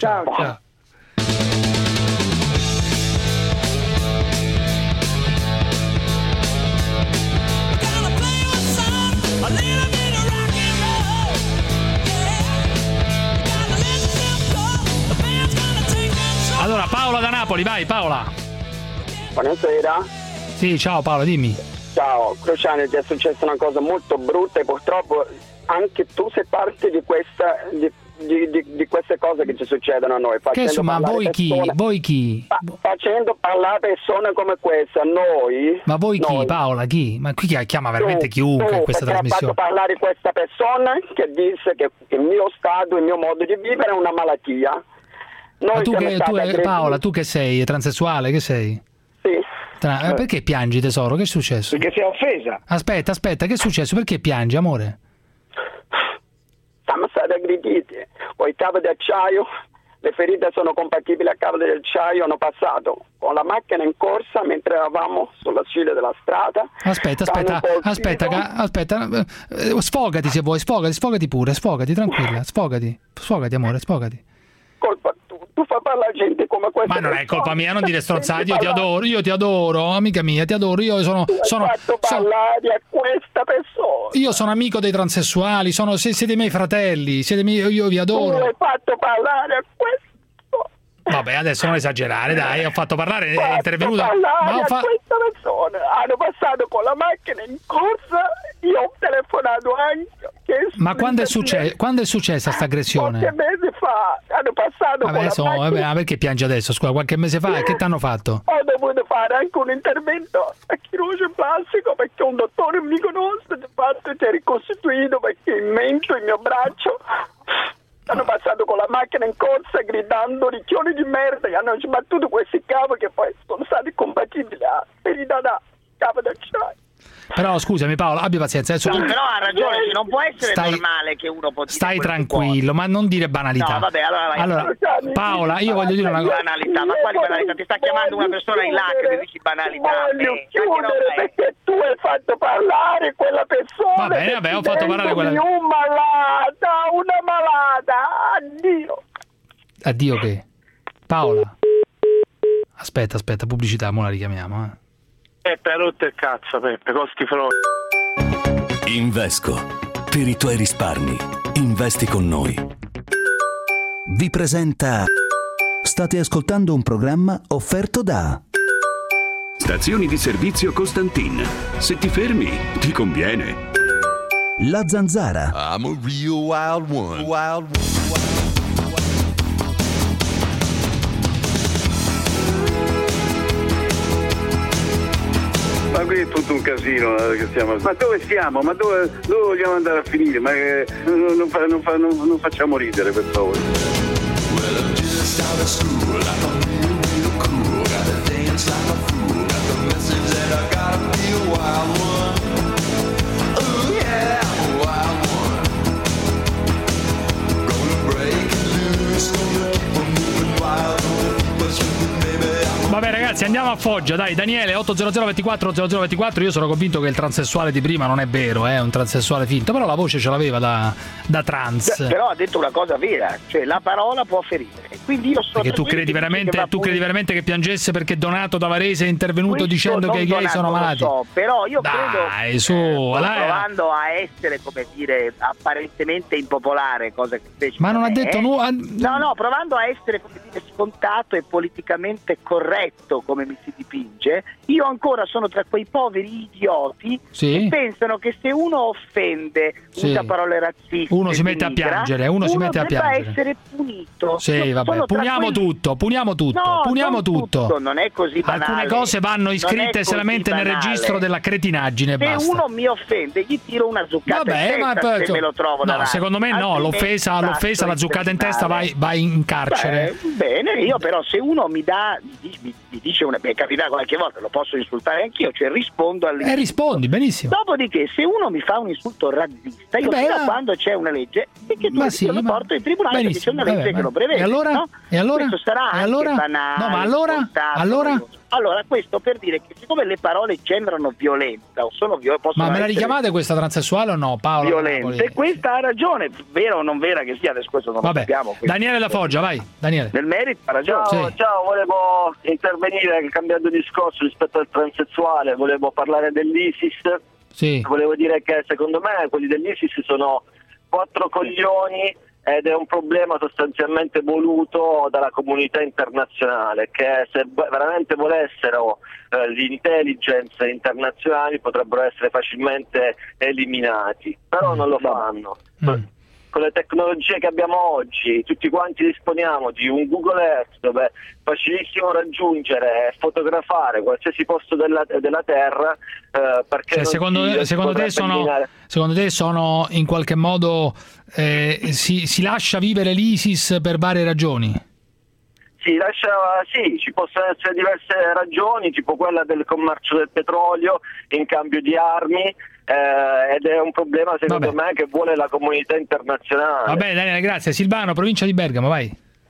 Speaker 1: Allora, Paola da Napoli, vai Paola.
Speaker 20: Buonasera.
Speaker 1: Sì, ciao Paolo, dimmi.
Speaker 20: Ciao, Cruciani, ti è successa una cosa molto brutta e purtroppo anche tu sei parte di questa di queste cose che ci succedono a noi.
Speaker 1: Ma voi chi? Voi chi?
Speaker 20: Facendo parlare persone come queste a noi.
Speaker 1: Ma voi chi, Paola? Chi? Ma qui chiama veramente chiunque in questa trasmissione.
Speaker 20: Ha fatto parlare questa persona che disse che il mio stato, il mio modo di vivere è una malattia.
Speaker 1: Ma Paola, tu che sei? Transessuale? Che sei?
Speaker 20: Sì.
Speaker 1: Perché piangi, tesoro? Che è successo?
Speaker 15: Perché sei offesa.
Speaker 1: Aspetta, che è successo? Perché piangi, amore?
Speaker 20: Siamo stati aggrediti con i cavi d'acciaio, le ferite sono compatibili a cavi d'acciaio, hanno passato con la macchina in corsa mentre eravamo sulla scilla della strada.
Speaker 1: Aspetta, sfogati se vuoi, sfogati pure, sfogati, tranquilla, sfogati amore, sfogati.
Speaker 20: Colpa tu fai parlare gente come questa.
Speaker 1: Ma non è colpa mia, non dire stronzate, io ti adoro, amica mia, ti adoro, io sono
Speaker 20: fatto parlare a questa persona.
Speaker 1: Io sono amico dei transessuali, siete i miei fratelli, io vi adoro.
Speaker 20: Tu hai fatto parlare a questo.
Speaker 1: Vabbè, adesso non esagerare, dai, ho fatto parlare, è intervenuta.
Speaker 20: Ma questa persona hanno passato con la macchina in corsa, io ho telefonato anche.
Speaker 1: Ma quando è successa sta aggressione?
Speaker 20: Qualche mese fa hanno passato con la macchina.
Speaker 1: Ma perché piangi adesso? Scusa, qualche mese fa che ti hanno fatto?
Speaker 20: Ho dovuto fare anche un intervento a chirurgia plastico perché un dottore mi conosce, di fatto si è ricostituito perché il mento, il mio braccio. Hanno passato con la macchina in corsa gridando ricchioni di merda e hanno sbattuto questi cavi che poi sono stati compatibili a ferita da cavi d'acciaio.
Speaker 1: Però scusami Paolo, abbi pazienza.
Speaker 21: Però ha ragione, non può essere normale che uno può dire.
Speaker 1: Stai tranquillo, ma non dire banalità.
Speaker 21: No, vabbè, allora
Speaker 1: Paola, io voglio dire una cosa.
Speaker 21: Banalità, ma quali banalità? Ti sta chiamando una persona in lacrime e dici banalità.
Speaker 20: Voglio chiudere perché tu hai fatto parlare quella persona.
Speaker 1: Vabbè, ho fatto parlare quella.
Speaker 20: Una malata, addio.
Speaker 1: Addio che? Paola. Aspetta, pubblicità, mo la richiamiamo,
Speaker 15: Peppe, ha rotto il cazzo, Peppe, costi frodi.
Speaker 18: Invesco. Per i tuoi risparmi, investi con noi.
Speaker 3: Vi presenta. State ascoltando un programma offerto da
Speaker 22: Stazioni di servizio Costantin. Se ti fermi, ti conviene.
Speaker 3: La Zanzara.
Speaker 23: I'm a real wild one.
Speaker 15: Ma qui è tutto un casino che stiamo. Ma dove stiamo? Ma dove vogliamo andare a finire? Ma non facciamo ridere, per favore.
Speaker 4: Well, I'm just out of school, like I'm real cool. Gotta dance like a fool. Got the message that I gotta be a wild one. Oh yeah, I'm a wild one. Gonna break loose, gonna keep on moving wild.
Speaker 1: Vabbè ragazzi, andiamo a Foggia, dai. Daniele 800 24 0024. Io sono convinto che il transessuale di prima non è vero, è un transessuale finto, però la voce ce l'aveva da trans.
Speaker 21: Però ha detto una cosa vera, cioè la parola può ferire. Quindi io sono.
Speaker 1: Perché tu credi veramente che piangesse perché Donato da Varese è intervenuto dicendo che i gay sono malati?
Speaker 21: Non so, però io
Speaker 1: credo
Speaker 21: provando a essere, come dire, apparentemente impopolare, cosa che invece
Speaker 1: ma non ha detto nulla.
Speaker 21: No, provando a essere, come dire, scontato e politicamente corretto come mi si dipinge, io ancora sono tra quei poveri idioti che pensano che se uno offende, usa parole razziste,
Speaker 1: uno si mette a piangere, uno
Speaker 21: debba essere punito.
Speaker 1: Sì, vabbè, puniamo tutto.
Speaker 21: Non è così banale.
Speaker 1: Alcune cose vanno iscritte solamente nel registro della cretinaggine e basta.
Speaker 21: Se uno mi offende, gli tiro una zuccata in testa se me lo trovo davanti.
Speaker 1: Secondo me no, l'offesa, la zuccata in testa vai in carcere.
Speaker 21: Bene, io però se uno mi dice capita qualche volta, lo posso insultare anch'io, cioè rispondo all'insulto.
Speaker 1: Rispondi, benissimo.
Speaker 21: Dopodiché, se uno mi fa un insulto razzista, io fino a quando c'è una legge e che lo porto in tribunale perché c'è una legge che lo prevede.
Speaker 1: E allora?
Speaker 21: No?
Speaker 1: E allora?
Speaker 21: Questo sarà anche banale.
Speaker 1: No, ma allora?
Speaker 21: Allora, questo per dire che siccome le parole generano violenza o sono
Speaker 1: ma me la richiamate questa transessuale o no, Paolo?
Speaker 21: Violenza, e questa ha ragione, vera o non vera che sia, adesso questo non lo sappiamo.
Speaker 1: Daniele da Foggia, vai, Daniele.
Speaker 21: Nel merito ha ragione.
Speaker 24: Ciao, volevo intervenire cambiando discorso rispetto al transessuale, volevo parlare dell'ISIS.
Speaker 1: Sì.
Speaker 24: Volevo dire che secondo me quelli dell'ISIS sono 4 coglioni ed è un problema sostanzialmente voluto dalla comunità internazionale, che se veramente volessero l'intelligence internazionali potrebbero essere facilmente eliminati, però non lo fanno. Con le tecnologie che abbiamo oggi, tutti quanti disponiamo di un Google Earth dove è facilissimo raggiungere e fotografare qualsiasi posto della Terra, perché
Speaker 1: secondo te sono in qualche modo si lascia vivere l'ISIS per varie ragioni?
Speaker 24: Sì, ci possono essere diverse ragioni, tipo quella del commercio del petrolio in cambio di armi, ed è un problema secondo me che vuole la comunità internazionale.
Speaker 1: Va bene, Daniele, grazie. Silvano, provincia di Bergamo, vai.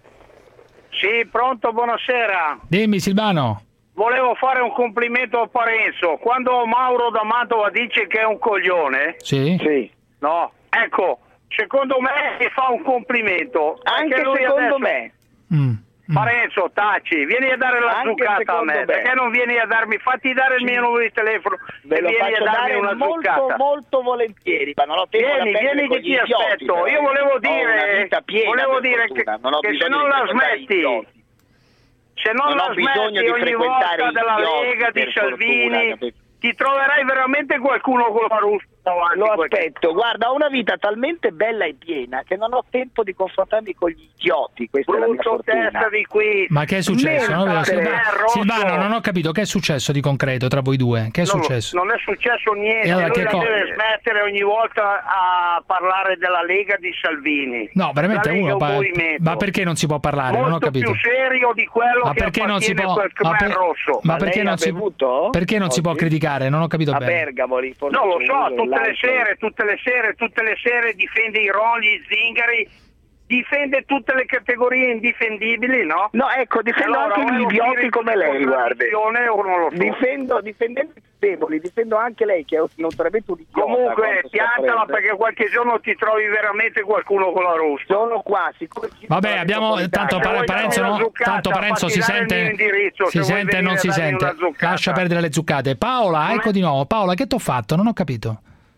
Speaker 2: Sì, pronto, buonasera.
Speaker 1: Dimmi, Silvano.
Speaker 2: Volevo fare un complimento a Parenzo. Quando Mauro da Mantova dice che è un coglione,
Speaker 1: sì.
Speaker 2: No, ecco, secondo me si fa un complimento.
Speaker 21: Anche
Speaker 2: lui
Speaker 21: secondo
Speaker 2: adesso... Parenzo, taci, vieni a dare la zuccata a me, perché non vieni a darmi, fatti dare il mio numero di telefono
Speaker 21: Ve
Speaker 2: e
Speaker 21: lo
Speaker 2: vieni a
Speaker 21: faccio
Speaker 2: darmi
Speaker 21: dare
Speaker 2: una
Speaker 21: molto,
Speaker 2: zuccata.
Speaker 21: molto volentieri, ma non ho tempo da perdere
Speaker 2: Vieni
Speaker 21: con
Speaker 2: che
Speaker 21: gli
Speaker 2: ti
Speaker 21: idioti,
Speaker 2: aspetto.
Speaker 21: però.
Speaker 2: Io volevo dire
Speaker 21: che
Speaker 2: se non la smetti, se non la smetti ogni volta della Lega, di Salvini, ti troverai veramente qualcuno con la russa davanti.
Speaker 21: Lo aspetto, guarda, ho una vita talmente bella e piena che non ho tempo di confrontarmi con gli idioti. Questa è la mia fortuna.
Speaker 2: Testa di qui.
Speaker 1: Ma che è successo? Silvano, non ho capito che è successo di concreto tra voi due. Che è successo?
Speaker 2: Non è successo niente.
Speaker 1: E allora,
Speaker 2: lui deve smettere ogni volta a parlare della Lega di Salvini.
Speaker 1: No, veramente
Speaker 2: la Lega
Speaker 1: uno. Ma perché non si può parlare? Non ho capito.
Speaker 2: Più serio di quello che
Speaker 1: perché non si può?
Speaker 2: rosso.
Speaker 1: Ma perché non si può criticare? Non ho capito bene.
Speaker 21: Bergamo,
Speaker 2: non lo so, tutte le sere difende i Rogli, Zingari, difende tutte le categorie indifendibili, no?
Speaker 21: No, ecco, difendo anche gli idioti come lei, guarda. Difendo i deboli, difendo anche lei che è notoriamente un idiota.
Speaker 2: Comunque, piantala perché qualche giorno ti trovi veramente qualcuno con la russa.
Speaker 21: Sono qua,
Speaker 1: vabbè, abbiamo tanto Parenzo si sente e non si sente. Lascia perdere le zuccate. Paola, ecco di nuovo. Paola, che t'ho fatto? Non ho capito.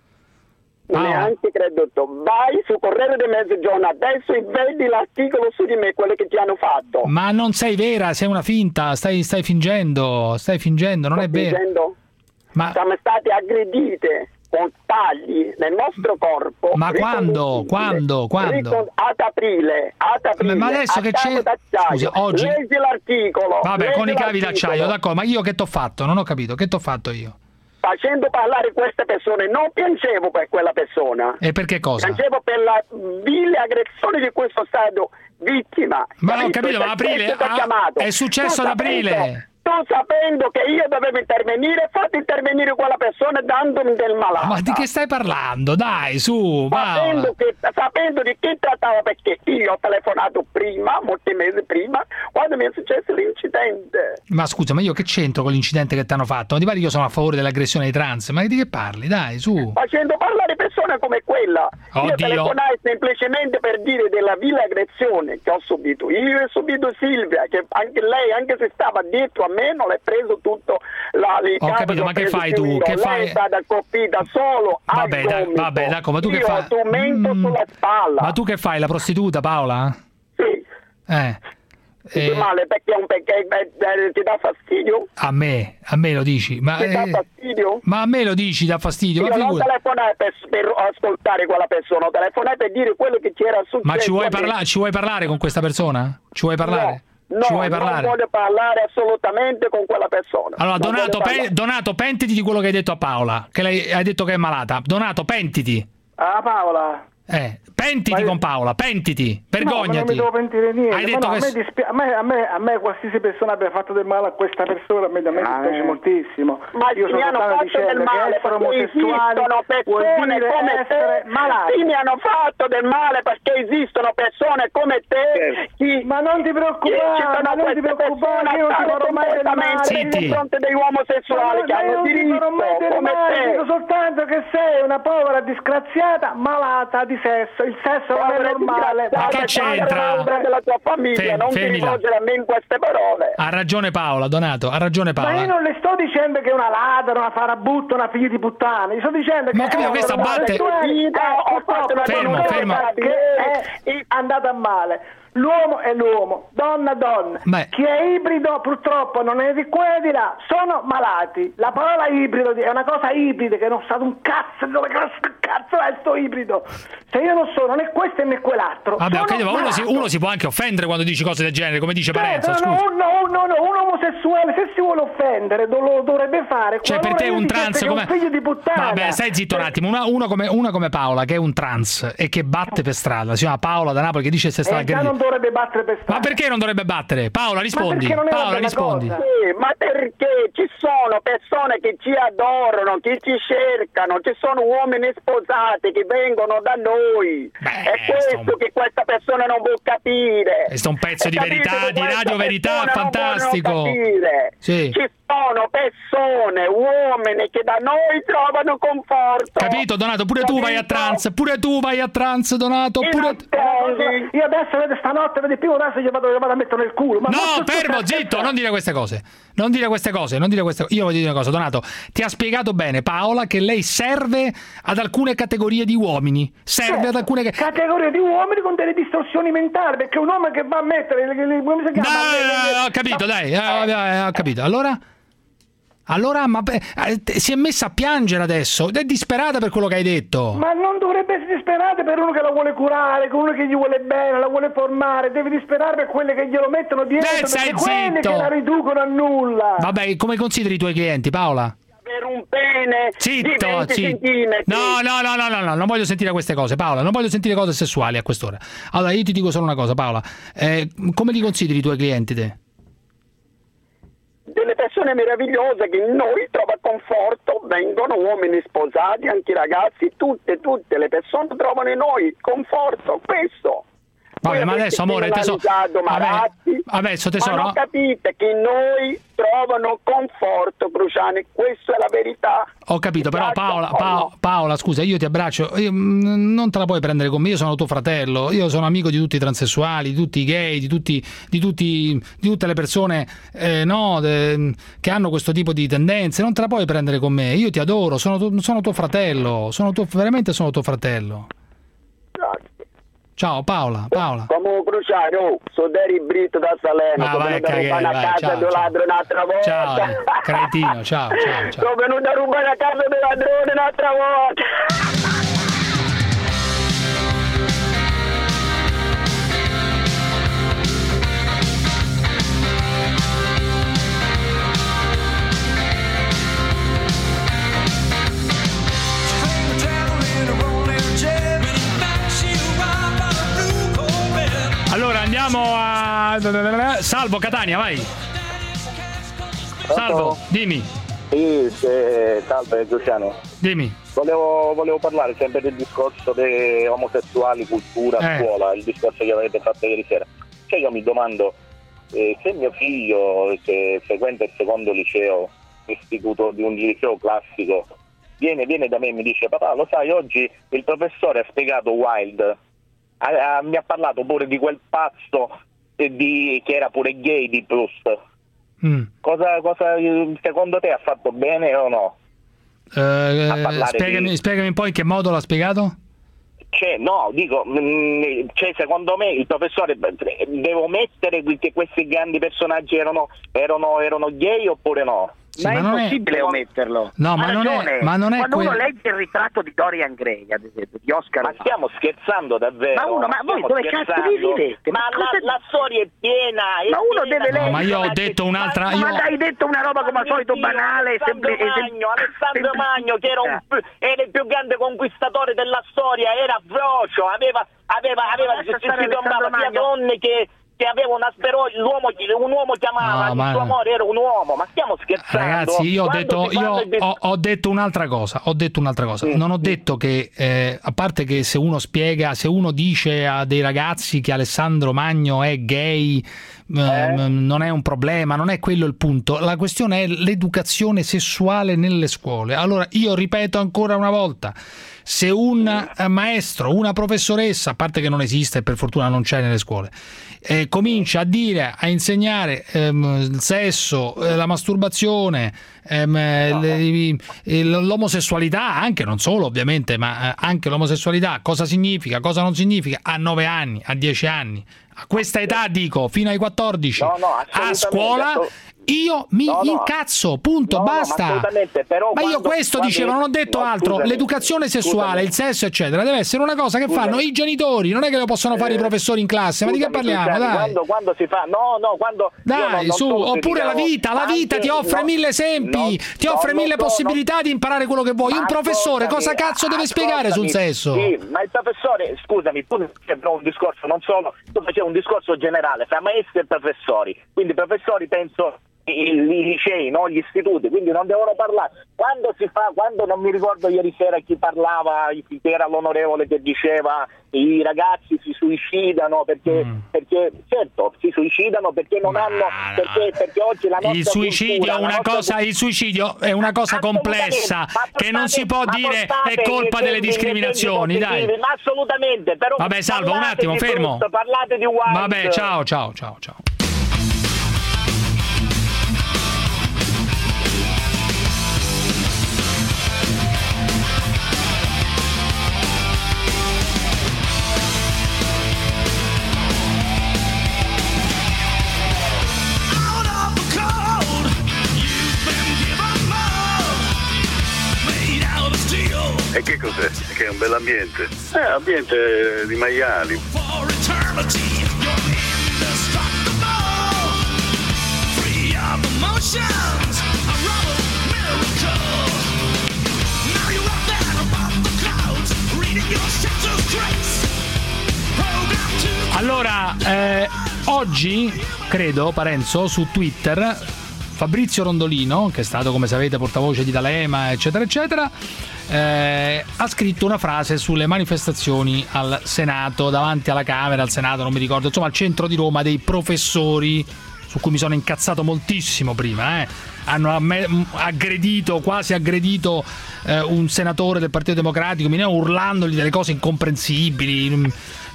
Speaker 6: Neanche credo. Vai su Corriere del Mezzogiorno adesso e vedi l'articolo su di me, quello che ti hanno fatto.
Speaker 1: Ma non sei vera, sei una finta, stai fingendo, non è vero. Ma
Speaker 6: siamo state aggredite con tagli nel nostro corpo.
Speaker 1: Ma quando?
Speaker 6: Ad aprile.
Speaker 1: Ma adesso che c'è? Scusa, oggi.
Speaker 6: Leggi l'articolo.
Speaker 1: Vabbè, con i cavi d'acciaio, d'accordo, ma io che t'ho fatto? Non ho capito, che t'ho fatto io?
Speaker 6: Facendo parlare queste persone, non piangevo per quella persona.
Speaker 1: E per che cosa?
Speaker 6: Piangevo per la vile aggressione di cui sono stato vittima.
Speaker 1: Ma non ho capito, ma aprile è successo ad aprile.
Speaker 6: Tu sapendo che io dovevo intervenire, fate intervenire quella persona dandomi del malato.
Speaker 1: Ma di che stai parlando? Dai, su,
Speaker 6: sapendo di chi trattava, perché io ho telefonato prima, molti mesi prima, quando mi è successo l'incidente.
Speaker 1: Ma scusa, ma io che c'entro con l'incidente che ti hanno fatto? Non ti pare che io sono a favore dell'aggressione ai trans? Ma di che parli? Dai, su.
Speaker 6: Facendo parlare persone come quella.
Speaker 1: Oddio.
Speaker 6: Io telefonai semplicemente per dire della vile aggressione che ho subito. Io ho subito Silvia, che anche lei, anche se stava dietro a me, non l'è preso tutto
Speaker 1: ho capito, ma che fai tu? Che fai?
Speaker 6: Lei è stata colpita solo al gomito.
Speaker 1: Vabbè, d'accordo, ma tu che fai?
Speaker 6: Io mento sulla spalla.
Speaker 1: Ma tu che fai? La prostituta, Paola?
Speaker 6: Sì. Male perché ti dà fastidio?
Speaker 1: A me lo dici? Ma
Speaker 6: ti dà fastidio?
Speaker 1: Ma a me lo dici, dà fastidio?
Speaker 6: Io non telefonai per ascoltare quella persona, telefonai per dire quello che c'era successo.
Speaker 1: Ma ci vuoi parlare con questa persona? Ci vuoi parlare?
Speaker 6: No, non voglio parlare assolutamente con quella persona.
Speaker 1: Allora, Donato, pentiti di quello che hai detto a Paola, che hai detto che è malata. Donato, pentiti.
Speaker 19: Ah, Paola.
Speaker 1: Pentiti con Paola, pentiti, vergognati.
Speaker 19: No, non mi devo pentire niente.
Speaker 1: Hai detto
Speaker 19: a me qualsiasi persona abbia fatto del male a questa persona, a me dispiace moltissimo.
Speaker 6: Ma
Speaker 19: io
Speaker 6: mi hanno fatto del male perché esistono persone come te. Sì, mi hanno fatto del male perché esistono persone come te.
Speaker 19: Ma non ti preoccupare, io non ti farò mai del male.
Speaker 6: Nei fronte degli omosessuali che hanno diritto come te.
Speaker 19: Dico soltanto che sei una povera disgraziata malata di di sesso, il sesso non è normale.
Speaker 1: Ma che c'entra?
Speaker 6: Della tua famiglia, non ti rivolgere a me in queste parole.
Speaker 1: Ha ragione Paola, Donato, ha ragione Paola.
Speaker 19: Ma io non le sto dicendo che è una ladra, una farabutta, una figlia di puttana. Io sto dicendo che
Speaker 1: questa batte. Fermo.
Speaker 19: Che è andata male. L'uomo è l'uomo, donna è donna. Chi è ibrido purtroppo non è di qua e di là, sono malati. La parola ibrido è una cosa ibrida che non sa un cazzo, dove cazzo è sto ibrido? Se io non sono né questo né quell'altro.
Speaker 1: Vabbè, ok, ma uno si può anche offendere quando dici cose del genere, come dice Parenzo, scusa.
Speaker 19: Un omosessuale se si vuole offendere lo dovrebbe fare.
Speaker 1: Cioè per te un trans come
Speaker 19: un figlio di puttana.
Speaker 1: Vabbè, stai zitto un attimo. Una come Paola che è un trans e che batte per strada, si chiama Paola da Napoli, che dice se sta
Speaker 19: non dovrebbe battere per strada.
Speaker 1: Ma perché non dovrebbe battere? Paola, rispondi. Paola, rispondi.
Speaker 6: Sì, ma perché ci sono persone che ci adorano, che ci cercano, ci sono uomini sposati che vengono da noi. È questo che questa persona non può capire.
Speaker 1: Questo è un pezzo di verità, di Radio Verità fantastico.
Speaker 6: Sì. Ci sono persone, uomini che da noi trovano conforto.
Speaker 1: Capito, Donato? Pure tu vai a trans, Donato.
Speaker 19: Io adesso stanotte vedi più, adesso gli vado a mettere nel culo. Ma
Speaker 1: fermo, zitto, non dire queste cose. Io voglio dire una cosa, Donato. Ti ha spiegato bene Paola che lei serve ad alcune categorie di uomini. Ad alcune
Speaker 19: categorie di uomini con delle distorsioni mentali, perché un uomo che va a mettere come si chiama?
Speaker 1: No, ho capito, dai, ho capito. Allora, ma si è messa a piangere adesso, è disperata per quello che hai detto.
Speaker 19: Ma non dovrebbe essere disperata per uno che la vuole curare, per uno che gli vuole bene, la vuole formare, deve disperare per quelle che glielo mettono dietro, perché quelli che la riducono a nulla.
Speaker 1: Vabbè, come consideri i tuoi clienti, Paola?
Speaker 6: Per un pene di 20 centimetri.
Speaker 1: No, non voglio sentire queste cose, Paola, non voglio sentire cose sessuali a quest'ora. Allora, io ti dico solo una cosa, Paola, come li consideri i tuoi clienti, te?
Speaker 6: Delle persone meravigliose che in noi trova conforto, vengono uomini sposati, anche i ragazzi, tutte le persone trovano in noi conforto, questo.
Speaker 1: Vabbè, ma adesso amore, tesoro, adesso tesoro,
Speaker 6: ma non capite che in noi trovano conforto, Cruciani, questa è la verità.
Speaker 1: Ho capito, però Paola, scusa, io ti abbraccio, non te la puoi prendere con me, io sono tuo fratello, io sono amico di tutti i transessuali, di tutti i gay, di tutte le persone che hanno questo tipo di tendenze, non te la puoi prendere con me, io ti adoro, sono tuo fratello, veramente sono tuo fratello.
Speaker 6: Grazie.
Speaker 1: Ciao Paola.
Speaker 6: Come Cruciani, sono Deri Brito da Salerno, sono venuto a rubare a casa del ladro un'altra volta.
Speaker 1: Ciao, cretino, ciao.
Speaker 6: Sono venuto a rubare a casa del ladrone un'altra volta.
Speaker 1: Allora andiamo a Salvo Catania, vai. Salvo, dimmi.
Speaker 8: Sì, salve Luciano.
Speaker 1: Dimmi.
Speaker 8: Volevo parlare sempre del discorso dei omosessuali, cultura, scuola, il discorso che avete fatto ieri sera. Cioè io mi domando se mio figlio che frequenta il secondo liceo, istituto di un liceo classico, viene da me e mi dice: papà, lo sai, oggi il professore ha spiegato Wilde, mi ha parlato pure di quel pazzo che era pure gay di Proust. Cosa secondo te ha fatto bene o no?
Speaker 1: Spiegami un po' in che modo l'ha spiegato?
Speaker 8: Secondo me il professore devo mettere che questi grandi personaggi erano gay oppure no?
Speaker 21: Sì, ma è impossibile ometterlo.
Speaker 1: No, ma non è
Speaker 21: quando uno legge il ritratto di Dorian Gray, ad esempio, di Oscar.
Speaker 8: Ma stiamo scherzando davvero?
Speaker 21: Ma voi dove cazzo vi vivete?
Speaker 8: Ma la storia è piena.
Speaker 21: Ma uno deve leggere.
Speaker 1: Ma io ho detto un'altra.
Speaker 21: Ma hai detto una roba come al solito banale.
Speaker 8: Alessandro Magno, che era il più grande conquistatore della storia, era frocio, aveva si tombava sia donne che aveva un uomo chiamava, il suo amore era un uomo, ma stiamo scherzando?
Speaker 1: Ragazzi, io ho detto un'altra cosa, non ho detto che a parte che se uno dice a dei ragazzi che Alessandro Magno è gay, non è un problema, non è quello il punto, la questione è l'educazione sessuale nelle scuole. Allora io ripeto ancora una volta, se un maestro, una professoressa, a parte che non esiste e per fortuna non c'è nelle scuole, comincia a insegnare il sesso, la masturbazione, l'omosessualità, anche non solo ovviamente, ma anche l'omosessualità, cosa significa, cosa non significa, a 9 anni, a 10 anni, a questa età dico, fino ai 14, a scuola, io mi incazzo, punto, basta. Ma io questo dicevo, non ho detto altro. L'educazione sessuale, il sesso eccetera deve essere una cosa che fanno i genitori, non è che lo possono fare i professori in classe. Ma di che parliamo? Dai,
Speaker 24: quando si fa
Speaker 1: dai, su, oppure la vita ti offre mille esempi, ti offre mille possibilità di imparare quello che vuoi. Un professore cosa cazzo deve spiegare sul sesso?
Speaker 24: Sì, ma il professore, scusami, tu un discorso non solo, tu facevi un discorso generale fra maestri e professori, quindi professori penso i licei, no? Gli istituti, quindi non devono parlare. Quando non mi ricordo ieri sera chi parlava, chi era l'onorevole che diceva i ragazzi si suicidano perché certo si suicidano perché non hanno perché oggi la nostra
Speaker 1: il suicidio è una cosa complessa che non si può dire è colpa delle discriminazioni, dai.
Speaker 24: Ma assolutamente, però
Speaker 1: vabbè, Salvo, un attimo, fermo.
Speaker 24: Parlate di Wild.
Speaker 1: Vabbè, ciao.
Speaker 9: E che cos'è? Che è un bell'ambiente? Ambiente di maiali.
Speaker 1: Allora, oggi, credo, Parenzo, su Twitter, Fabrizio Rondolino, che è stato, come sapete, portavoce di D'Alema, eccetera, eccetera, ha scritto una frase sulle manifestazioni al Senato, davanti alla Camera, al Senato, non mi ricordo, insomma al centro di Roma, dei professori, su cui mi sono incazzato moltissimo prima, hanno quasi aggredito un senatore del Partito Democratico, urlandogli delle cose incomprensibili,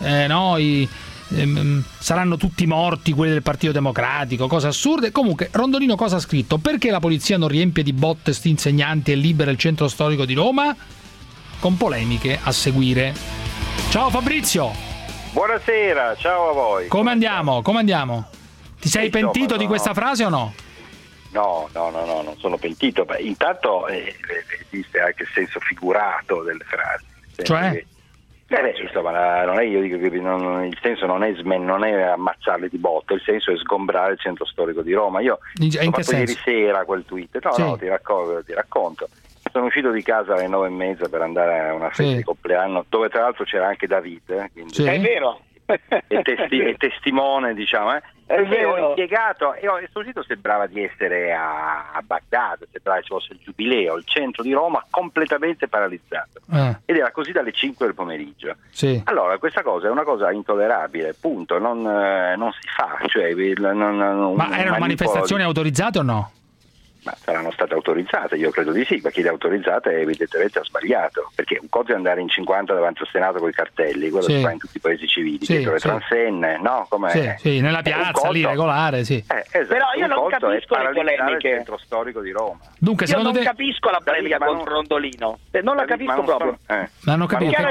Speaker 1: saranno tutti morti quelli del Partito Democratico, cose assurde. Comunque Rondolino cosa ha scritto? Perché la polizia non riempie di botte sti insegnanti e libera il centro storico di Roma? Con polemiche a seguire. Ciao Fabrizio.
Speaker 10: Buonasera, ciao a voi.
Speaker 1: Come andiamo? Ti sei pentito di questa frase o no?
Speaker 10: No, non sono pentito. Beh, intanto esiste anche il senso figurato delle frasi.
Speaker 1: Cioè?
Speaker 10: Insomma, non è, io dico che il senso non è ammazzarli di botte, il senso è sgombrare il centro storico di Roma. Io ho fatto ieri sera quel tweet, ti racconto. Sono uscito di casa alle 9:30 per andare a una festa di compleanno, dove tra l'altro c'era anche David, quindi
Speaker 24: è vero.
Speaker 10: È testimone, diciamo,
Speaker 24: È vero.
Speaker 10: Ho impiegato e sul sito sembrava di essere a Baghdad, sembrava ci fosse il giubileo, il centro di Roma completamente paralizzato ed era così dalle 5 del pomeriggio. Allora questa cosa è una cosa intollerabile, punto, non si fa, cioè,
Speaker 1: ma erano manifestazioni autorizzate o no?
Speaker 10: Ma saranno state autorizzate, io credo di sì, ma chi le ha autorizzate evidentemente ha sbagliato, perché un conto è andare in 50 davanti al Senato con i cartelli, quello si fa in tutti i paesi civili, dietro le transenne, no? Come
Speaker 1: nella piazza lì regolare,
Speaker 10: esatto.
Speaker 21: Però io non capisco le polemiche.
Speaker 10: Il centro storico di Roma.
Speaker 1: Dunque,
Speaker 21: io non capisco la polemica contro Rondolino, non la capisco proprio.
Speaker 1: Non ho capito.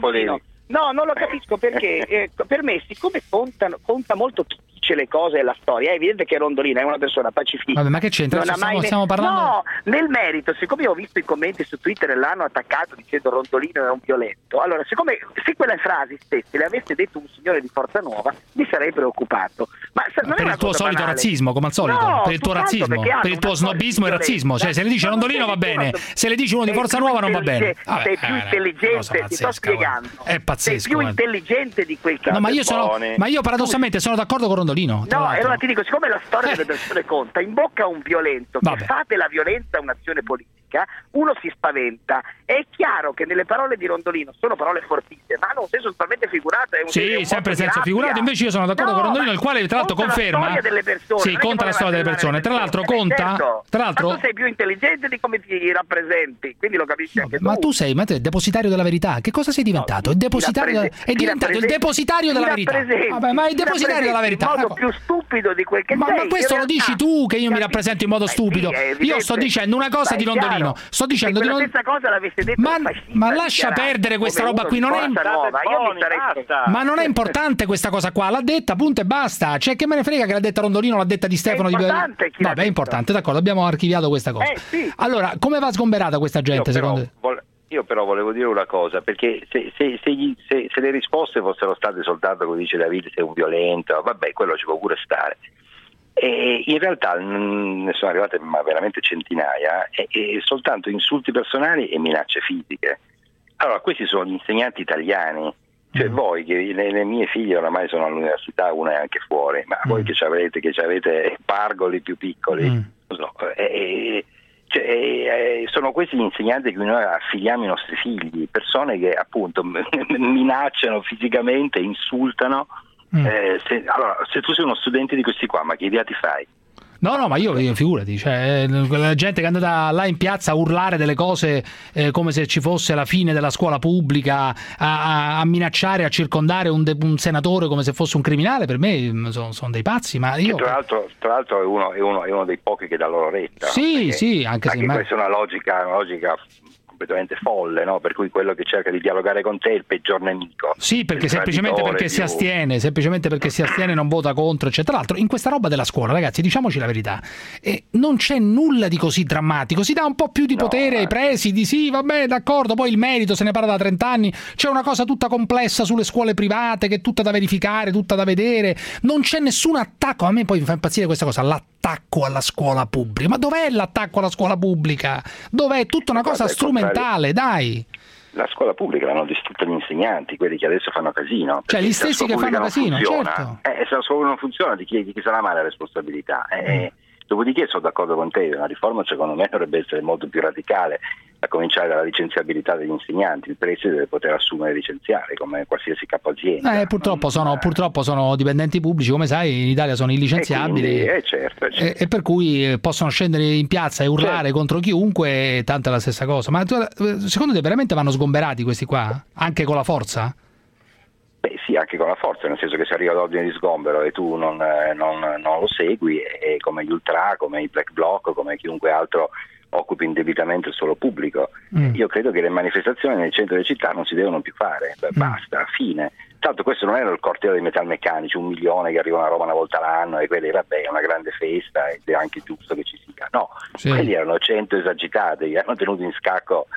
Speaker 21: No, non lo capisco perché per me, siccome conta molto chi dice le cose e la storia, è evidente che Rondolino è una persona pacifista.
Speaker 1: Vabbè, ma che c'entra? Stiamo parlando.
Speaker 21: No, nel merito, siccome ho visto i commenti su Twitter e l'hanno attaccato dicendo Rondolino è un violento, allora se quelle frasi stesse le avesse detto un signore di Forza Nuova mi sarei preoccupato. Ma non
Speaker 1: per
Speaker 21: è
Speaker 1: il tuo solito razzismo, come al solito, per il tuo razzismo, per il tuo snobismo e razzismo, cioè se le dice Rondolino va bene, se le dice uno di Forza Nuova non va bene.
Speaker 21: Sei più intelligente, ti sto spiegando.
Speaker 1: È pazzesco.
Speaker 21: Sei più intelligente di quel caso.
Speaker 1: No, ma io paradossalmente sono d'accordo con Rondolino.
Speaker 21: No, e allora ti dico, siccome la storia delle persone conta, in bocca a un violento che fate la violenza un'azione politica, critica, uno si spaventa. È chiaro che nelle parole di Rondolino sono parole fortissime, ma hanno un senso totalmente figurato. È
Speaker 1: sempre senso figurato. Invece io sono d'accordo con Rondolino, il quale tra l'altro conferma
Speaker 21: la storia delle persone,
Speaker 1: conta la storia delle persone. Tra l'altro conta,
Speaker 21: ma tu sei più intelligente di come ti rappresenti, quindi lo capisci anche tu.
Speaker 1: Ma tu sei il depositario della verità. Che cosa sei diventato? È diventato il depositario della verità. Vabbè, ma è il depositario della verità.
Speaker 21: In modo più stupido di quel che sei.
Speaker 1: Ma questo lo dici tu, che io mi rappresento in modo stupido. Io sto dicendo una cosa di Rondolino. Sto dicendo
Speaker 21: la stessa cosa l'avesse detto.
Speaker 1: Ma lascia perdere questa roba qui, non è ma non è importante questa cosa qua, l'ha detta, punto e basta. Cioè, che me ne frega che l'ha detta Rondolino, l'ha detta Di Stefano. Vabbè, è importante, d'accordo, abbiamo archiviato questa cosa.
Speaker 21: Sì.
Speaker 1: Allora, come va sgomberata questa gente, secondo te?
Speaker 10: Io però volevo dire una cosa, perché se le risposte fossero state soltanto, come dice Davide, sei un violento, vabbè, quello ci può pure stare. E in realtà ne sono arrivate ma veramente centinaia, e soltanto insulti personali e minacce fisiche. Allora, questi sono gli insegnanti italiani, cioè voi, che le mie figlie oramai sono all'università, una è anche fuori, ma voi che avete pargoli più piccoli, non so, sono questi gli insegnanti che noi affiliamo ai nostri figli, persone che appunto minacciano fisicamente, insultano. Se tu sei uno studente di questi qua, ma che idea ti fai?
Speaker 1: No, ma io figurati, cioè, la gente che è andata là in piazza a urlare delle cose come se ci fosse la fine della scuola pubblica, a minacciare, a circondare un senatore come se fosse un criminale, per me sono dei pazzi. Ma io...
Speaker 10: Tra l'altro è uno dei pochi che dà loro retta.
Speaker 1: Sì, anche se
Speaker 10: questa è una logica completamente folle, no? Per cui quello che cerca di dialogare con te è il peggior nemico.
Speaker 1: Sì, perché semplicemente perché si astiene, non vota contro, eccetera. Tra l'altro, in questa roba della scuola, ragazzi, diciamoci la verità, non c'è nulla di così drammatico. Si dà un po' più di potere ai presidi, sì, vabbè, d'accordo, poi il merito se ne parla da 30 anni, c'è una cosa tutta complessa sulle scuole private che è tutta da verificare, tutta da vedere, non c'è nessun attacco. A me poi mi fa impazzire questa cosa, l'attacco alla scuola pubblica. Ma dov'è l'attacco alla scuola pubblica? Dov'è? Tutta una cosa strumentale, dai.
Speaker 10: La scuola pubblica l'hanno distrutta gli insegnanti, quelli che adesso fanno casino.
Speaker 1: Cioè gli stessi che fanno casino, certo.
Speaker 10: Se la scuola non funziona, di chi sarà mai la responsabilità? Dopodiché sono d'accordo con te, una riforma secondo me dovrebbe essere molto più radicale, a cominciare dalla licenziabilità degli insegnanti. Il preside deve poter assumere e licenziare come qualsiasi capo azienda.
Speaker 1: Purtroppo sono dipendenti pubblici, come sai, in Italia sono illicenziabili,
Speaker 10: certo.
Speaker 1: E per cui possono scendere in piazza e urlare contro chiunque, tanto è la stessa cosa. Ma secondo te veramente vanno sgomberati questi qua? Anche con la forza?
Speaker 10: Beh sì, anche con la forza, nel senso che se arriva l'ordine di sgombero e tu non lo segui, e come gli ultra, come i black bloc, come chiunque altro occupi indebitamente il suolo pubblico. Io credo che le manifestazioni nel centro delle città non si devono più fare, basta, fine. Tanto questo non era il corteo dei metalmeccanici, 1 milione che arrivano a Roma una volta l'anno e quelli, vabbè, è una grande festa ed è anche giusto che ci sia. No, quelli erano 100 esagitati, hanno tenuto in scacco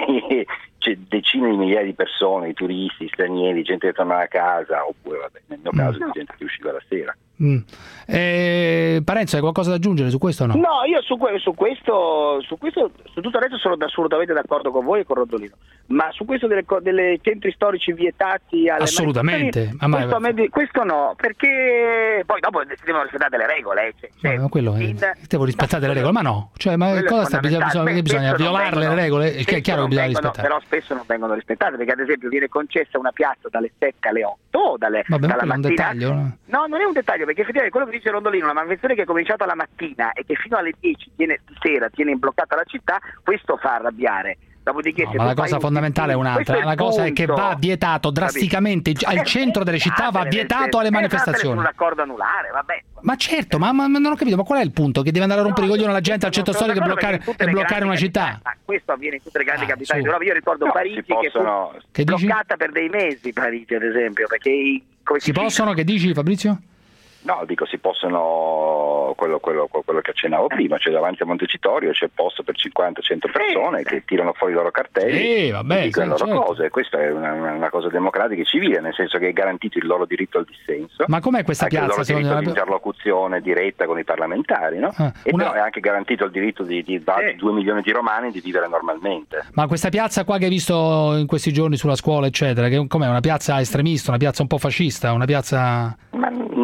Speaker 10: decine di migliaia di persone, i turisti, stranieri, gente che tornava a casa, oppure vabbè, nel mio caso gente che usciva la sera.
Speaker 1: Parenzo, hai qualcosa da aggiungere su questo o no?
Speaker 21: No, io su tutto il resto sono assolutamente d'accordo con voi e con Rondolino, ma su questo delle centri storici vietati alle
Speaker 1: assolutamente,
Speaker 21: questo no, perché poi dopo devono rispettare le regole,
Speaker 1: devo rispettare le regole, ma no, cioè, ma cosa bisogna violarle le regole? È chiaro che bisogna rispettare,
Speaker 21: però spesso non vengono rispettate, perché ad esempio viene concessa una piazza dalle 7 alle 8 o dalla mattina.
Speaker 1: Un dettaglio,
Speaker 21: no, non è un dettaglio, perché effettivamente quello che dice Rondolino, una manifestazione che è cominciata la mattina e che fino alle 10 di sera tiene bloccata la città, questo fa arrabbiare. Dopodiché,
Speaker 1: ma la cosa fondamentale è un'altra, la cosa è che va vietato drasticamente al centro delle città, va vietato alle manifestazioni.
Speaker 21: Un accordo anulare, vabbè.
Speaker 1: Ma certo, ma non ho capito, ma qual è il punto? Che deve andare a rompere i coglioni alla gente al centro storico e bloccare una città?
Speaker 21: Ma questo avviene in tutte le grandi capitali d'Europa. Io ricordo Parigi che fu bloccata per dei mesi, Parigi ad esempio, perché
Speaker 1: si possono, che dici Fabrizio?
Speaker 10: No, dico, si possono, quello che accennavo prima, cioè davanti a Montecitorio c'è posto per 50-100 persone che tirano fuori i loro cartelli e dicono le loro cose. Questa è una cosa democratica e civile, nel senso che è garantito il loro diritto al dissenso.
Speaker 1: Ma com'è questa piazza?
Speaker 10: Il loro diritto di interlocuzione diretta con i parlamentari, no? Però è anche garantito il diritto di 2 milioni di romani di vivere normalmente.
Speaker 1: Ma questa piazza qua che hai visto in questi giorni sulla scuola, eccetera, che com'è? Una piazza estremista, una piazza un po' fascista, una piazza...
Speaker 10: Ma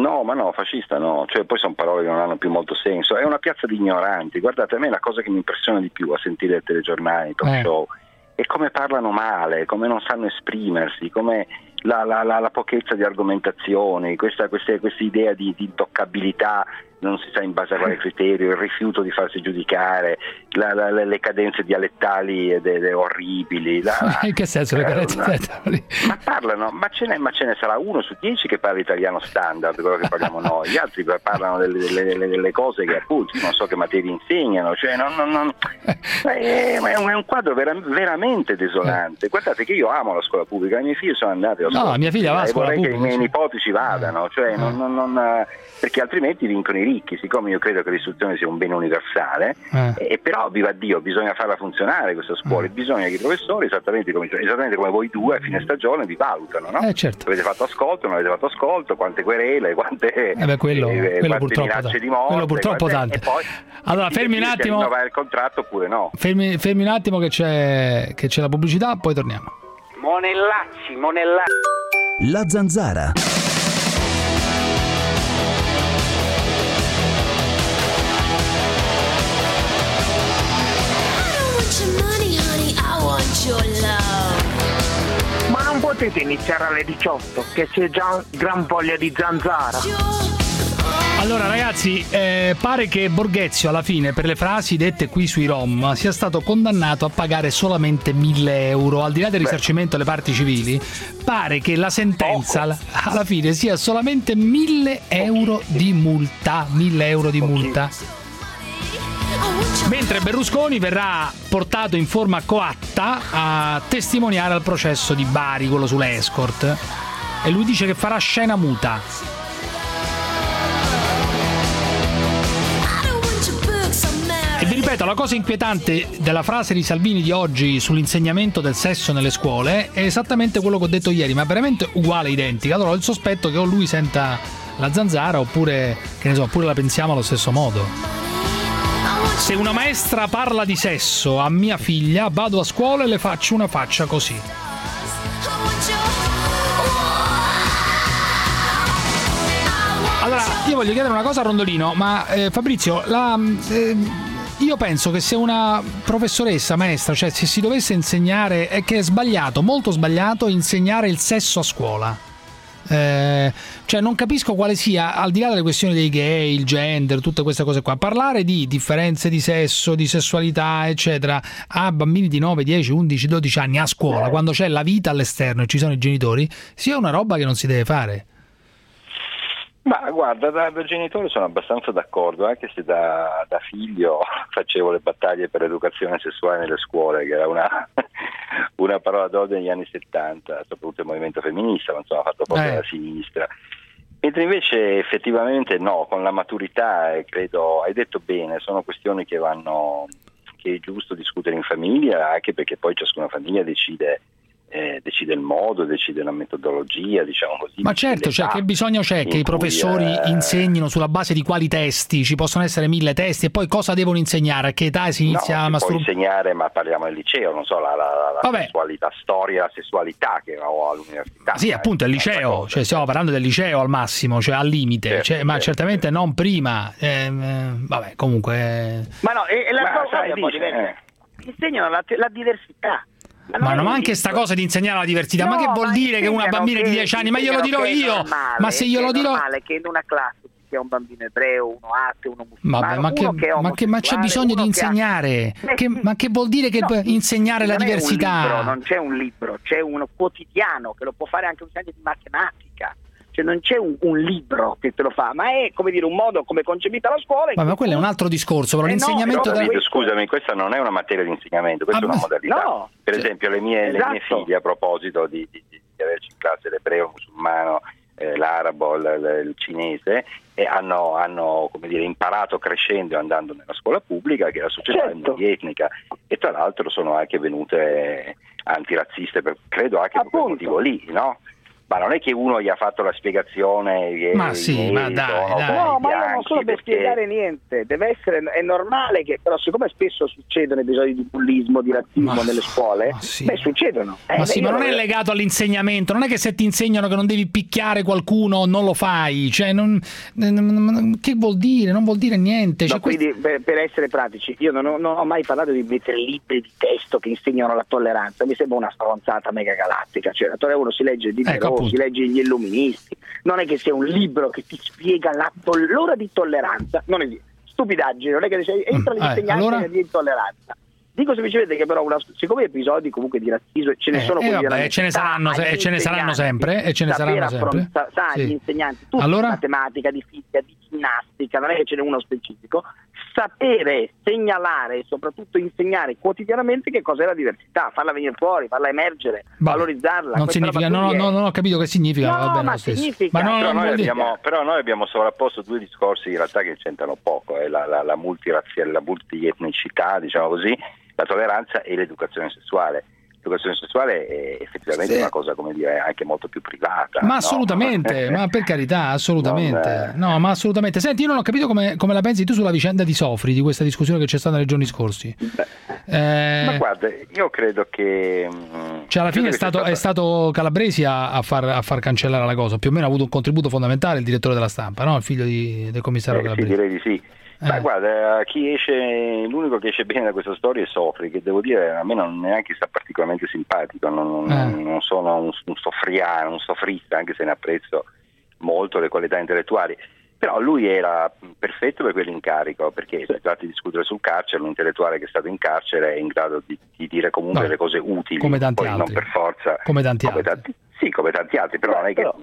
Speaker 10: No, ma no, fascista no, cioè poi sono parole che non hanno più molto senso, è una piazza di ignoranti. Guardate, a me la cosa che mi impressiona di più a sentire i telegiornali, i talk show, è come parlano male, come non sanno esprimersi, come la pochezza di argomentazioni, questa idea di intoccabilità, non si sa in base a quale criterio, il rifiuto di farsi giudicare, le cadenze dialettali orribili.
Speaker 1: In che senso le cadenze dialettali?
Speaker 10: Ma parlano, ma ce ne sarà 1 su 10 che parla italiano standard, quello che parliamo noi, gli altri parlano delle cose che appunto non so che materie insegnano, cioè è un quadro veramente desolante. Guardate che io amo la scuola pubblica, i miei figli sono andati alla scuola
Speaker 1: mia figlia va a scuola
Speaker 10: pubblica
Speaker 1: e
Speaker 10: vorrei che i miei nipoti ci vadano, cioè perché altrimenti vincono i ricchi. Siccome io credo che l'istruzione sia un bene universale, e però viva Dio bisogna farla funzionare questa scuola, bisogna che i professori esattamente come voi due a fine stagione vi valutano, no?
Speaker 1: Certo.
Speaker 10: Avete fatto ascolto, non avete fatto ascolto, quante querele, quante
Speaker 1: quello purtroppo
Speaker 10: minacce di morte,
Speaker 1: quello purtroppo tante.
Speaker 10: E poi
Speaker 1: allora fermi un attimo,
Speaker 10: rinnovare il contratto oppure no.
Speaker 1: Fermi un attimo che c'è la pubblicità, poi torniamo.
Speaker 7: Monellacci.
Speaker 3: La Zanzara.
Speaker 7: Ma non potete iniziare alle 18, che c'è già gran voglia di zanzara.
Speaker 1: Allora ragazzi, pare che Borghezio alla fine per le frasi dette qui sui Rom sia stato condannato a pagare solamente 1.000 euro, al di là del risarcimento alle parti civili. Pare che la sentenza alla fine sia solamente 1.000 euro di multa. 1.000 euro di multa. Mentre Berlusconi verrà portato in forma coatta a testimoniare al processo di Bari, quello sulle escort, e lui dice che farà scena muta. E vi ripeto, la cosa inquietante della frase di Salvini di oggi sull'insegnamento del sesso nelle scuole è esattamente quello che ho detto ieri, ma veramente uguale, identica. Allora ho il sospetto che o lui senta la zanzara oppure, che ne so, oppure la pensiamo allo stesso modo. Se una maestra parla di sesso a mia figlia, vado a scuola e le faccio una faccia così. Allora, io voglio chiedere una cosa a Rondolino, ma Fabrizio, io penso che se una professoressa, maestra, cioè se si dovesse insegnare, è che è sbagliato, molto sbagliato, insegnare il sesso a scuola. Cioè non capisco quale sia, al di là delle questioni dei gay, il gender, tutte queste cose qua, parlare di differenze di sesso, di sessualità eccetera a bambini di 9, 10, 11, 12 anni a scuola, quando c'è la vita all'esterno e ci sono i genitori, sia una roba che non si deve fare.
Speaker 10: Ma guarda, da genitore sono abbastanza d'accordo, anche se da figlio facevo le battaglie per l'educazione sessuale nelle scuole, che era una parola d'ordine negli anni 70, soprattutto il movimento femminista, ma insomma fatto proprio dalla sinistra. Mentre invece effettivamente no, con la maturità, credo, hai detto bene, sono questioni che è giusto discutere in famiglia, anche perché poi ciascuna famiglia decide il modo, decide la metodologia, diciamo così.
Speaker 1: Ma certo, cioè, che bisogno c'è che i professori insegnino sulla base di quali testi? Ci possono essere 1000 testi, e poi cosa devono insegnare? A che età si inizia a masturbare?
Speaker 10: Può insegnare, ma parliamo del liceo, non so, la sessualità, storia, la sessualità che ho all'università.
Speaker 1: Sì, appunto, è il liceo, cioè stiamo parlando del liceo al massimo, cioè al limite, certo, cioè, ma certamente non prima. Vabbè, comunque.
Speaker 21: Ma no, la cosa è un po' diversa. Insegnano la diversità.
Speaker 1: Ma non anche sta cosa di insegnare la diversità, ma che vuol dire che una bambina di 10 anni, ma glielo dirò io,
Speaker 21: normale,
Speaker 1: ma se glielo dirò,
Speaker 21: è normale che in una classe ci sia un bambino ebreo, uno ateo, uno musulmano,
Speaker 1: ma c'è bisogno di insegnare, ma che vuol dire che insegnare la diversità?
Speaker 21: Non c'è un libro, c'è uno quotidiano che lo può fare anche un insegnante di matematica. Cioè non c'è un libro che te lo fa, ma è, come dire, un modo come è concepita la scuola.
Speaker 1: Ma quello è un altro discorso, però l'insegnamento
Speaker 10: scusami, questa non è una materia di insegnamento, questa è una modalità. No, per esempio le mie figlie, a proposito di averci in classe l'ebreo, il musulmano, l'arabo, il cinese, hanno come dire, imparato crescendo e andando nella scuola pubblica che la società è multietnica, e tra l'altro sono anche venute antirazziste, credo anche per quel motivo lì, no? Ma non è che uno gli ha fatto la spiegazione.
Speaker 1: Ma sì, ma dai.
Speaker 21: No, ma io non sono per spiegare niente. Deve essere, è normale che, però, siccome spesso succedono episodi di bullismo, di razzismo nelle scuole, succedono.
Speaker 1: Ma non è legato all'insegnamento. Non è che se ti insegnano che non devi picchiare qualcuno non lo fai. Cioè, che vuol dire? Non vuol dire niente.
Speaker 21: No, quindi, per essere pratici, io non ho mai parlato di mettere libri di testo che insegnano la tolleranza. Mi sembra una stronzata mega galattica. Cioè, uno si legge di si legge gli illuministi, non è che sia un libro che ti spiega l'ora di tolleranza, non è stupidaggine, non è che entra l'insegnante di intolleranza. Dico semplicemente che però siccome episodi comunque di razzismo ce ne sono
Speaker 1: ce ne saranno sempre e ce ne saranno sempre.
Speaker 21: Gli insegnanti tutti di matematica, di fisica, di ginnastica, non è che ce n'è uno specifico, sapere segnalare e soprattutto insegnare quotidianamente che cos'è la diversità, farla venire fuori, farla emergere, valorizzarla.
Speaker 1: Non significa, non ho capito che significa.
Speaker 21: No,
Speaker 1: va bene,
Speaker 21: ma significa.
Speaker 10: Però noi abbiamo sovrapposto due discorsi in realtà che c'entrano poco, la multietnicità, diciamo così, la tolleranza e l'educazione sessuale. L'educazione sessuale è effettivamente una cosa, come dire, anche molto più privata.
Speaker 1: Ma assolutamente, ma per carità, assolutamente. No, ma assolutamente. Senti, io non ho capito come la pensi tu sulla vicenda di Sofri, di questa discussione che c'è stata nei giorni scorsi.
Speaker 10: Ma guarda, io credo che
Speaker 1: alla fine è stato Calabresi a far cancellare la cosa. Più o meno ha avuto un contributo fondamentale il direttore della Stampa, no? Il figlio del commissario Calabresi.
Speaker 10: Sì, direi di sì. Ma guarda, l'unico che esce bene da questa storia è Sofri, che devo dire a me non neanche sta particolarmente simpatico, non sono un sofriano, un sofrista, anche se ne apprezzo molto le qualità intellettuali, però lui era perfetto per quell'incarico, perché si tratta di discutere sul carcere, un intellettuale che è stato in carcere è in grado di dire comunque le cose utili,
Speaker 1: come tanti altri.
Speaker 10: Non per forza
Speaker 1: come tanti altri,
Speaker 10: però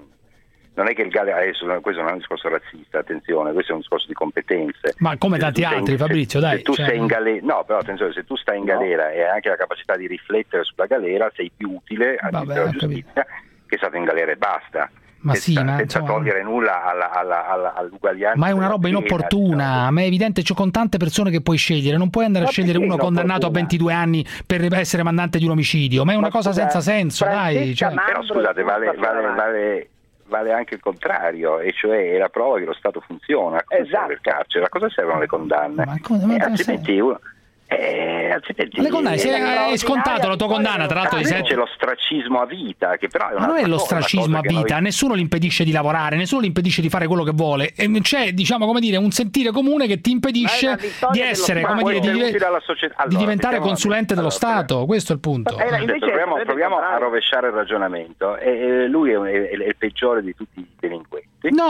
Speaker 10: non è che il Galera, adesso questo non è un discorso razzista, attenzione, questo è un discorso di competenze.
Speaker 1: Ma come tanti altri, Fabrizio, dai.
Speaker 10: Se tu sei in galera, no, però attenzione, se tu stai in galera e hai anche la capacità di riflettere sulla galera, sei più utile al Ministero della Giustizia che è stato in galera e basta.
Speaker 1: Ma
Speaker 10: senza togliere nulla all'uguaglianza.
Speaker 1: Ma è una roba inopportuna, ma è evidente, c'è con tante persone che puoi scegliere, non puoi andare a scegliere uno condannato a 22 anni per essere mandante di un omicidio, ma è una cosa senza senso, dai.
Speaker 10: Però scusate, vale anche il contrario, e cioè è la prova che lo Stato funziona. A cosa serve il carcere? A cosa servono le condanne? Altrimenti
Speaker 1: le condanne, se è scontato la tua condanna, tra l'altro
Speaker 10: c'è lo stracismo a vita, che però
Speaker 1: ma non è l'ostracismo a vita, nessuno gli impedisce di lavorare, nessuno gli impedisce di fare quello che vuole, e c'è, diciamo, come dire, un sentire comune che ti impedisce di essere, come dire, di diventare consulente dello Stato. Questo è il punto.
Speaker 10: Proviamo a rovesciare il ragionamento. Lui è il peggiore di tutti i delinquenti.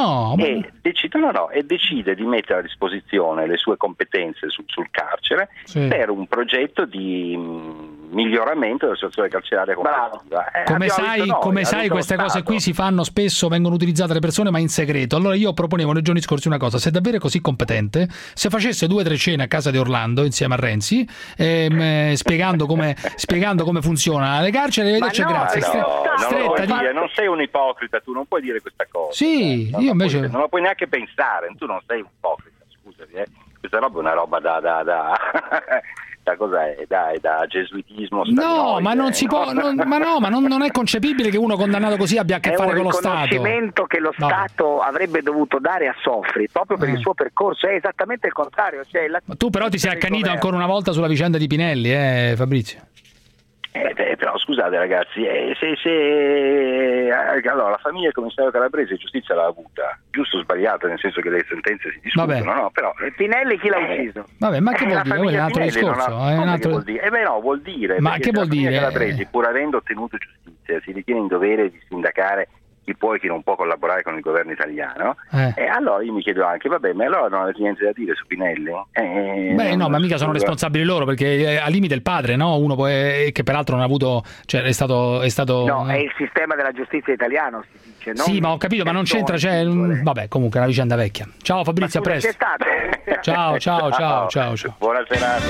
Speaker 10: E decide di mettere a disposizione le sue competenze sul carcere per un progetto di miglioramento della situazione carceraria complessiva.
Speaker 1: Come sai queste cose qui si fanno spesso, vengono utilizzate le persone ma in segreto. Allora io proponevo nei giorni scorsi una cosa: se davvero è così competente, se facesse 2 o 3 cene a casa di Orlando insieme a Renzi, spiegando come funziona le carceri, arrivederci, grazie.
Speaker 10: Non sei un ipocrita, tu non puoi dire questa cosa.
Speaker 1: Sì, io invece
Speaker 10: non lo puoi neanche pensare, tu non sei un ipocrita, scusami, questa roba è una roba da cos'è? Da gesuitismo.
Speaker 1: No, ma non si può, non è concepibile che uno condannato così abbia a che fare con lo Stato.
Speaker 21: È un riconoscimento che lo Stato avrebbe dovuto dare a Sofri proprio per il suo percorso, è esattamente il contrario.
Speaker 1: Ma tu però ti sei accanito ancora una volta sulla vicenda di Pinelli, Fabrizio?
Speaker 10: Però scusate ragazzi, allora la famiglia del commissario Calabresi giustizia l'ha avuta, giusto o sbagliata, nel senso che le sentenze si discutono, no? Però
Speaker 21: Pinelli chi l'ha ucciso?
Speaker 1: Vabbè, ma che vuol dire? Quello è un altro discorso.
Speaker 10: Vuol dire? Vuol dire.
Speaker 1: Ma che vuol dire?
Speaker 10: Calabresi, pur avendo ottenuto giustizia, si ritiene in dovere di sindacare chi può e chi non può collaborare con il governo italiano, e allora io mi chiedo anche, vabbè, ma allora non avete niente da dire su Pinelli?
Speaker 1: No, ma mica sono responsabili loro, perché al limite il padre, no? Uno che peraltro non ha avuto, cioè è stato
Speaker 21: no, è il sistema della giustizia italiano, si dice, no?
Speaker 1: Sì, ma ho capito, ma non c'entra, vabbè, comunque è una vicenda vecchia. Ciao Fabrizio, a presto. Ciao.
Speaker 10: Buona serata.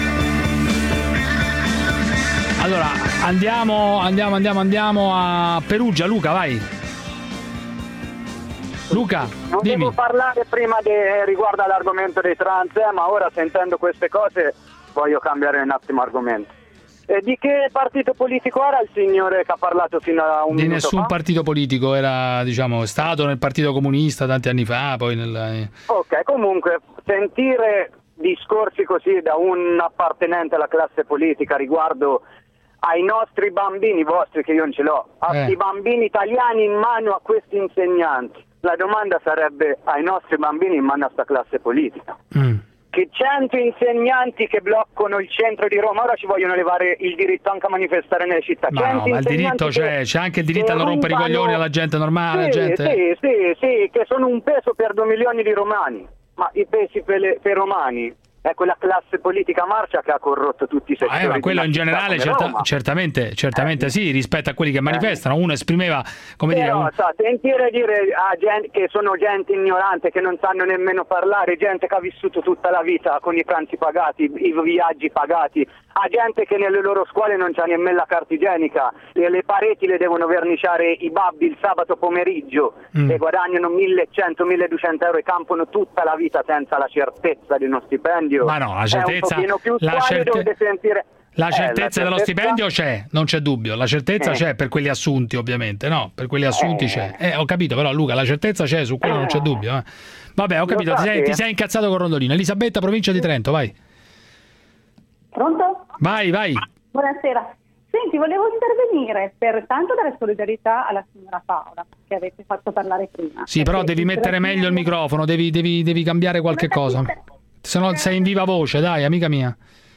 Speaker 1: Allora, andiamo a Perugia. Luca, vai. Luca,
Speaker 11: non
Speaker 1: dimmi.
Speaker 11: Devo parlare prima riguardo all'argomento dei trans, ma ora sentendo queste cose voglio cambiare un attimo argomento. Di che partito politico era il signore che ha parlato fino a un minuto
Speaker 1: Di nessun
Speaker 11: fa?
Speaker 1: partito politico, era stato nel Partito Comunista tanti anni fa, poi
Speaker 11: Ok, comunque sentire discorsi così da un appartenente alla classe politica riguardo ai nostri bambini, vostri che io non ce l'ho, i bambini italiani in mano a questi insegnanti. La domanda sarebbe ai nostri bambini in mano a sta classe politica. Che 100 insegnanti che bloccano il centro di Roma ora ci vogliono levare il diritto anche a manifestare nelle città.
Speaker 1: Ma no, ma il diritto c'è anche il diritto a non rompere i coglioni alla gente normale.
Speaker 11: Sì, che sono un peso per 2 milioni di romani, ma i pesi per i romani è quella classe politica marcia che ha corrotto tutti i settori.
Speaker 1: Ma quello in generale certamente sì, rispetto a quelli che manifestano. Uno esprimeva, come
Speaker 11: dire, sentire dire a gente che sono gente ignorante, che non sanno nemmeno parlare, gente che ha vissuto tutta la vita con i pranzi pagati, i viaggi pagati, a gente che nelle loro scuole non c'ha nemmeno la carta igienica, le pareti le devono verniciare i babbi il sabato pomeriggio e guadagnano 1.100-1.200 euro e campano tutta la vita senza la certezza di uno stipendio.
Speaker 1: Ma no, la certezza dello stipendio c'è, non c'è dubbio, la certezza c'è per quelli assunti ovviamente, no, per quelli assunti c'è. Ho capito, però Luca, la certezza c'è, su quello non c'è dubbio. Vabbè, ho capito, ti sei incazzato con Rondolino. Elisabetta, provincia di Trento, vai.
Speaker 5: Pronto?
Speaker 1: Vai.
Speaker 5: Buonasera. Senti, volevo intervenire per tanto dare solidarietà alla signora Paola, che avete fatto parlare prima.
Speaker 1: Sì, però devi mettere meglio il microfono, devi cambiare qualche cosa. Se no sei in viva voce, dai, amica mia.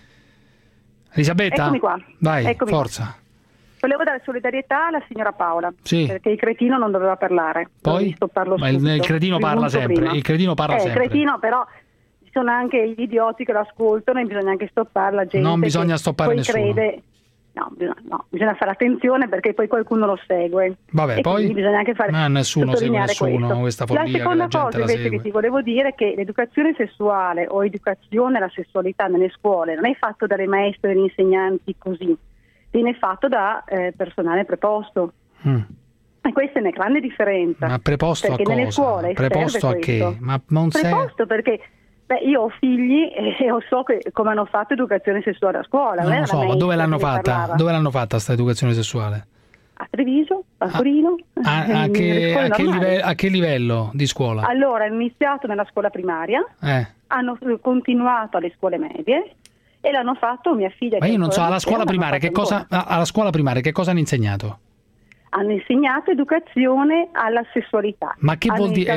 Speaker 1: Elisabetta?
Speaker 5: Eccomi qua.
Speaker 1: Vai, forza.
Speaker 5: Volevo dare solidarietà alla signora Paola,
Speaker 1: perché
Speaker 5: il cretino non doveva parlare.
Speaker 1: Poi? Ma il cretino parla sempre. Il cretino parla sempre.
Speaker 5: Il cretino, però ci sono anche gli idioti che lo ascoltano e bisogna anche stoppare la gente.
Speaker 1: Non bisogna stoppare nessuno.
Speaker 5: No, bisogna fare attenzione perché poi qualcuno lo segue.
Speaker 1: Vabbè, poi
Speaker 5: bisogna anche fare
Speaker 1: nessuno segue nessuno, questa follia.
Speaker 5: La seconda
Speaker 1: che la
Speaker 5: cosa invece che ti volevo dire è che l'educazione sessuale o educazione alla sessualità nelle scuole non è fatto dalle maestre e dagli insegnanti così, viene fatto da personale preposto. E questa è una grande differenza.
Speaker 1: Ma preposto
Speaker 5: perché
Speaker 1: a cosa?
Speaker 5: Nelle scuole
Speaker 1: preposto a che? Ma non
Speaker 5: preposto perché io ho figli e so come hanno fatto educazione sessuale a scuola.
Speaker 1: Non lo so, ma dove l'hanno fatta? Dove l'hanno fatta sta educazione sessuale?
Speaker 5: A Treviso, a Torino.
Speaker 1: A che livello di scuola?
Speaker 5: Allora, hanno iniziato nella scuola primaria, hanno continuato alle scuole medie e l'hanno fatto mia figlia.
Speaker 1: Ma io non so, alla scuola primaria che cosa hanno insegnato?
Speaker 5: Hanno insegnato educazione alla sessualità.
Speaker 1: Ma che vuol dire?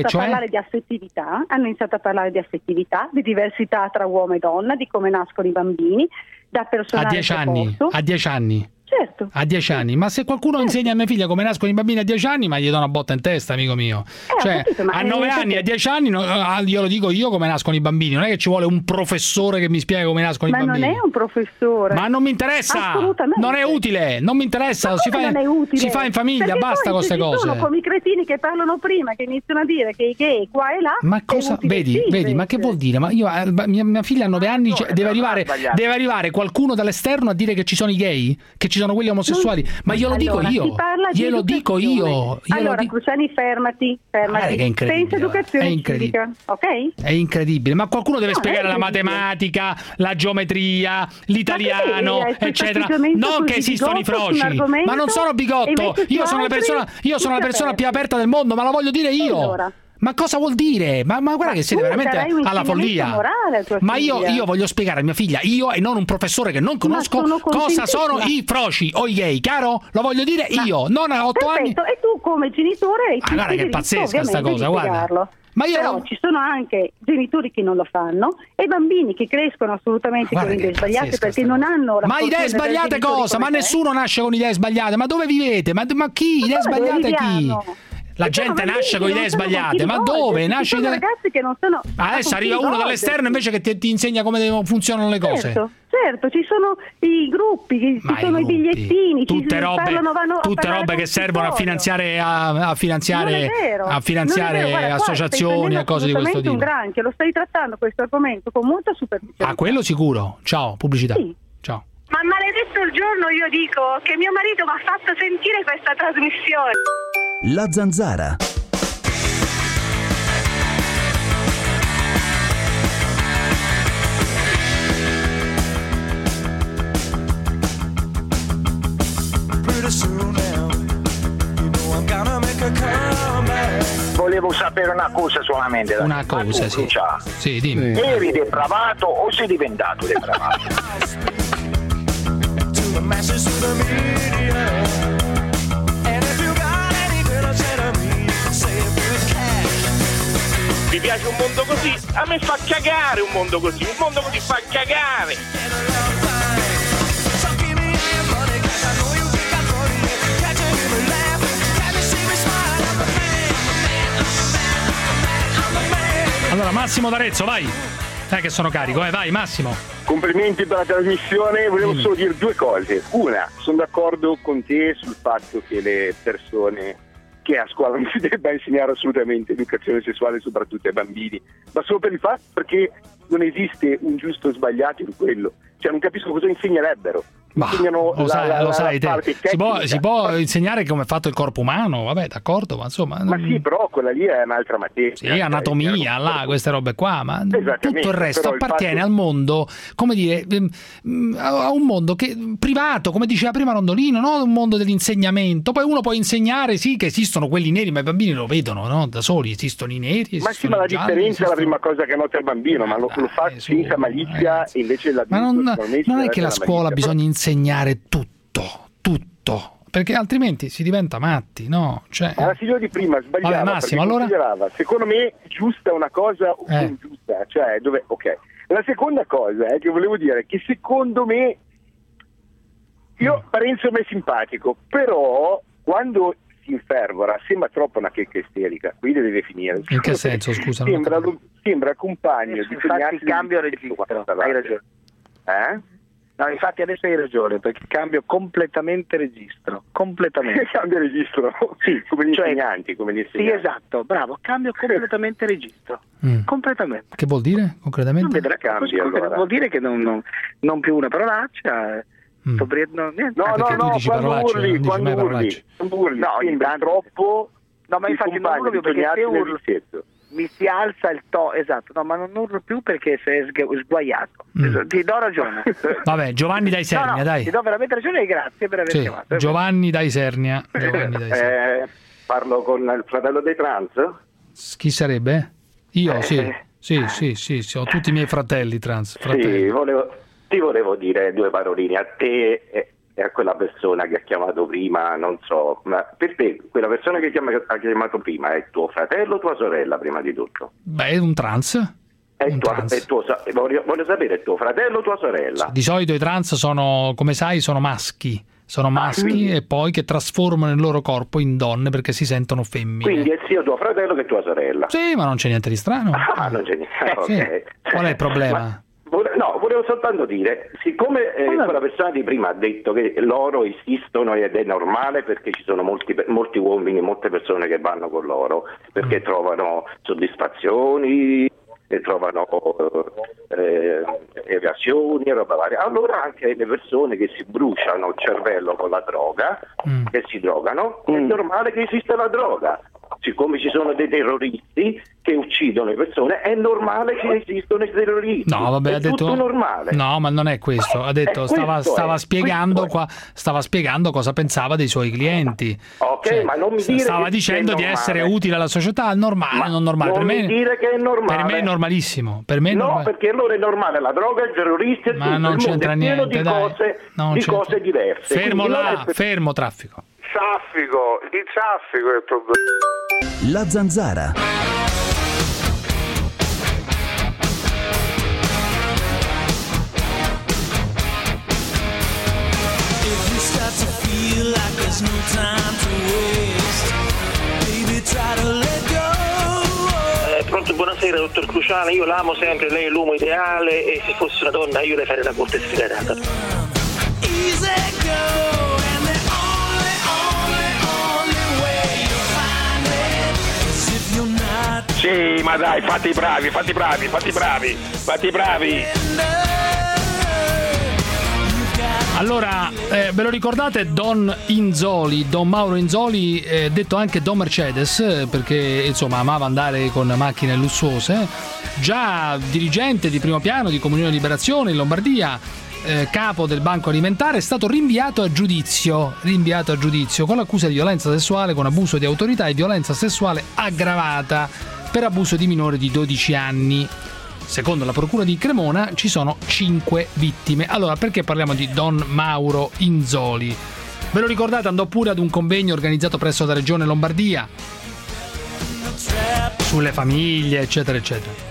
Speaker 5: Hanno iniziato a parlare di affettività, di diversità tra uomo e donna, di come nascono i bambini, da personale
Speaker 1: a 10 anni. A 10 anni.
Speaker 5: Certo.
Speaker 1: A 10 anni, ma se qualcuno insegna a mia figlia come nascono i bambini a 10 anni, ma gli do una botta in testa, amico mio. A 9 anni, a 10 anni, io lo dico io come nascono i bambini, non è che ci vuole un professore che mi spiega come nascono i bambini.
Speaker 5: Ma non è un professore.
Speaker 1: Ma non mi interessa, non è utile, non mi interessa, si fa in famiglia, basta con queste cose.
Speaker 5: Sono come i cretini che parlano prima, che iniziano a dire che i gay qua e là.
Speaker 1: Ma cosa, vedi, ma che vuol dire? Ma io, mia figlia a 9 anni, deve arrivare qualcuno dall'esterno a dire che ci sono i gay, che ci sono quelli omosessuali, ma glielo dico io. Glielo dico io.
Speaker 5: Allora, Cruciani, fermati. Pensa educazione civica, ok?
Speaker 1: È incredibile, ma qualcuno deve spiegare la matematica, la geometria, l'italiano, eccetera. Non che esistono i froci, ma non sono bigotto. Io sono la persona più aperta del mondo, ma la voglio dire io. Ma cosa vuol dire? Ma guarda che siete veramente alla follia. Ma io voglio spiegare a mia figlia, io e non un professore che non conosco, cosa sono i froci o i gay, chiaro? Lo voglio dire io, non a 8 anni.
Speaker 5: E tu come genitore hai
Speaker 1: guarda che è pazzesca sta cosa, guarda.
Speaker 5: Ma però ci sono anche genitori che non lo fanno e bambini che crescono assolutamente con idee sbagliate perché non hanno la.
Speaker 1: Ma idee sbagliate cosa? Ma nessuno nasce con idee sbagliate, ma dove vivete? Ma chi? Idee sbagliate chi? La gente nasce con idee sbagliate, ma dove? Nasce
Speaker 5: ragazzi che non sono.
Speaker 1: Adesso arriva uno dall'esterno invece che ti insegna come funzionano le cose.
Speaker 5: Certo, ci sono i gruppi, ci sono i bigliettini,
Speaker 1: tutte robe che servono a finanziare associazioni e cose di questo tipo.
Speaker 5: Un granchio, lo stai trattando questo argomento con molta superficialità.
Speaker 1: Ah, quello sicuro. Ciao, pubblicità.
Speaker 5: Sì.
Speaker 1: Ciao.
Speaker 12: Ma maledetto il giorno io dico che mio marito mi ha fatto sentire questa trasmissione.
Speaker 3: La Zanzara.
Speaker 13: sapere una cosa solamente.
Speaker 1: Una cosa, sì. Sì, dimmi.
Speaker 13: Eri depravato o sei diventato depravato?
Speaker 14: Mi piace un mondo così? A me fa cagare un mondo così fa cagare.
Speaker 1: Allora Massimo d'Arezzo, vai. Che sono carico, vai Massimo.
Speaker 16: Complimenti per la trasmissione, volevo solo dire due cose. Una, sono d'accordo con te sul fatto che le persone che a scuola non si debba insegnare assolutamente educazione sessuale, soprattutto ai bambini, ma solo per il fatto perché non esiste un giusto o sbagliato in quello. Cioè non capisco cosa insegnerebbero.
Speaker 1: Lo sai te. Si può insegnare come è fatto il corpo umano, vabbè, d'accordo, ma insomma.
Speaker 16: Ma sì, però quella lì è un'altra materia.
Speaker 1: Sì, anatomia, queste robe qua, ma tutto il resto appartiene al mondo, come dire, a un mondo privato, come diceva prima Rondolino, no? Un mondo dell'insegnamento. Poi uno può insegnare, sì, che esistono quelli neri, ma i bambini lo vedono, no? Da soli, esistono i neri.
Speaker 16: Ma sì, ma la differenza è la prima cosa che nota il bambino, ma lo fa senza malizia, e invece l'adulto
Speaker 1: non è che la scuola bisogna insegnare tutto, perché altrimenti si diventa matti, no? Cioè...
Speaker 16: La signora di prima sbagliava.
Speaker 1: Vabbè, Massimo, allora...
Speaker 16: secondo me giusta una cosa o non giusta, cioè dove ok. La seconda cosa che volevo dire è che secondo me Parenzo mi è simpatico, però quando si infervora sembra troppo una checca isterica, quindi deve finire.
Speaker 1: In che senso, scusa?
Speaker 16: Sembra compagno di
Speaker 21: infatti cambio registro, hai ragione. No, infatti adesso hai ragione, perché cambio completamente registro. Completamente.
Speaker 16: Cambio registro? Sì, come gli insegnanti, come gli insegnanti.
Speaker 21: Sì, esatto, bravo, cambio completamente registro. Completamente.
Speaker 1: Che vuol dire concretamente?
Speaker 21: Non vedrà cambio, allora. Vuol dire che non più una parolaccia.
Speaker 16: No, quando urli. No, troppo.
Speaker 21: No, ma infatti non urlo più perché se urlo mi si alza il esatto, no, ma non urlo più perché sei sguaiato. Ti do ragione.
Speaker 1: Vabbè, Giovanni da Isernia, dai.
Speaker 21: Ti do veramente ragione e grazie per aver chiamato.
Speaker 1: Giovanni da Isernia.
Speaker 16: Parlo con il fratello dei trans?
Speaker 1: Chi sarebbe? Io, sì, ho tutti i miei fratelli trans.
Speaker 16: Sì, ti volevo dire due paroline a te e a quella persona che ha chiamato prima, non so, ma per te quella persona che ha chiamato prima è tuo fratello o tua sorella prima di tutto?
Speaker 1: Beh, è un trans.
Speaker 16: Voglio sapere, è tuo fratello o tua sorella?
Speaker 1: Di solito i trans sono, come sai, sono maschi. Sono maschi e poi che trasformano il loro corpo in donne perché si sentono femmine.
Speaker 16: Quindi è sia tuo fratello che tua sorella?
Speaker 1: Sì, ma non c'è niente di strano.
Speaker 16: Non c'è niente. Okay.
Speaker 1: Qual è il problema?
Speaker 16: No, volevo soltanto dire, siccome quella persona di prima ha detto che loro esistono ed è normale perché ci sono molti uomini, molte persone che vanno con loro perché trovano soddisfazioni, trovano evasioni e roba varia. Allora anche le persone che si bruciano il cervello con la droga, che si drogano, è normale che esista la droga. Siccome ci sono dei terroristi che uccidono le persone, è normale che esistono i terroristi.
Speaker 1: No, vabbè,
Speaker 16: è tutto normale.
Speaker 1: No, ma non è questo. Ha detto, stava spiegando cosa pensava dei suoi clienti.
Speaker 16: Ok, ma non mi dire
Speaker 1: stava dicendo di essere utile alla società, normale, non normale.
Speaker 16: Non mi dire che è normale.
Speaker 1: Per me è normalissimo. Per me è
Speaker 16: normale. Perché allora è normale la droga, il terrorista e
Speaker 1: ma
Speaker 16: tutto.
Speaker 1: Non c'entra niente,
Speaker 16: di cose diverse.
Speaker 1: Fermo traffico.
Speaker 15: Il traffico è il problema.
Speaker 3: La Zanzara.
Speaker 4: If you start to feel like there's no time to waste, baby try to let go.
Speaker 14: Pronto, buonasera dottor Cruciani, io l'amo sempre, lei è l'uomo ideale e se fosse una donna io le farei la corte sfigata.
Speaker 4: Easy go.
Speaker 16: Sì, ma dai, fatti bravi.
Speaker 1: Allora, ve lo ricordate Don Mauro Inzoli, detto anche Don Mercedes, perché insomma amava andare con macchine lussuose, già dirigente di primo piano di Comunione Liberazione in Lombardia, capo del banco alimentare, è stato rinviato a giudizio con l'accusa di violenza sessuale con abuso di autorità e violenza sessuale aggravata per abuso di minore di 12 anni. Secondo la procura di Cremona ci sono 5 vittime. Allora, perché parliamo di Don Mauro Inzoli? Ve lo ricordate? Andò pure ad un convegno organizzato presso la regione Lombardia sulle famiglie, eccetera eccetera.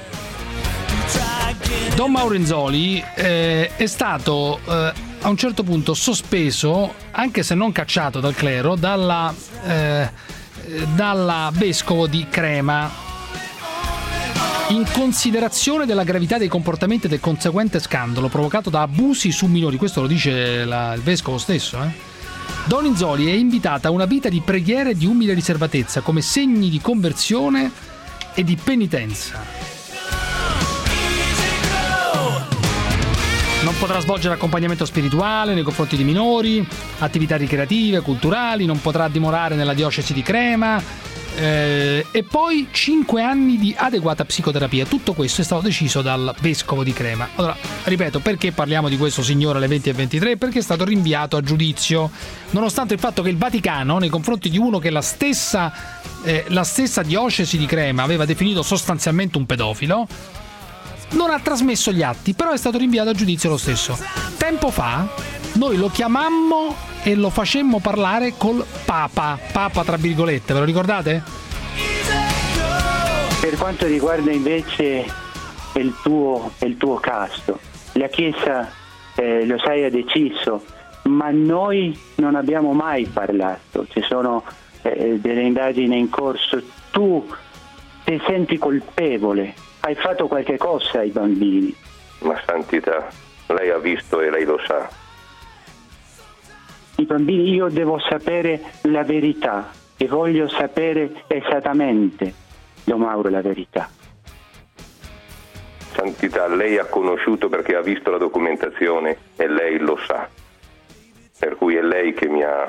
Speaker 1: Don Mauro Inzoli è stato a un certo punto sospeso, anche se non cacciato dal clero, dalla vescovo di Crema, in considerazione della gravità dei comportamenti e del conseguente scandalo provocato da abusi su minori. Questo lo dice il vescovo stesso. Don Inzoli è invitata a una vita di preghiera e di umile riservatezza come segni di conversione e di penitenza. Non potrà svolgere accompagnamento spirituale nei confronti di minori, attività ricreative, culturali, non potrà dimorare nella diocesi di Crema, e poi 5 anni di adeguata psicoterapia. Tutto questo è stato deciso dal vescovo di Crema. Allora, ripeto, perché parliamo di questo signore alle 20:23? Perché è stato rinviato a giudizio, nonostante il fatto che il Vaticano, nei confronti di uno che la stessa diocesi di Crema aveva definito sostanzialmente un pedofilo, non ha trasmesso gli atti, però è stato rinviato a giudizio lo stesso. Tempo fa noi lo chiamammo e lo facemmo parlare col Papa tra virgolette, ve lo ricordate?
Speaker 17: Per quanto riguarda invece il tuo caso, la Chiesa lo sai ha deciso, ma noi non abbiamo mai parlato, ci sono delle indagini in corso, tu ti senti colpevole? Hai fatto qualche cosa ai bambini?
Speaker 10: Ma santità, lei ha visto e lei lo sa.
Speaker 17: I bambini, io devo sapere la verità e voglio sapere esattamente, Don Mauro, la verità.
Speaker 10: Santità, lei ha conosciuto perché ha visto la documentazione e lei lo sa. Per cui è lei che mi ha...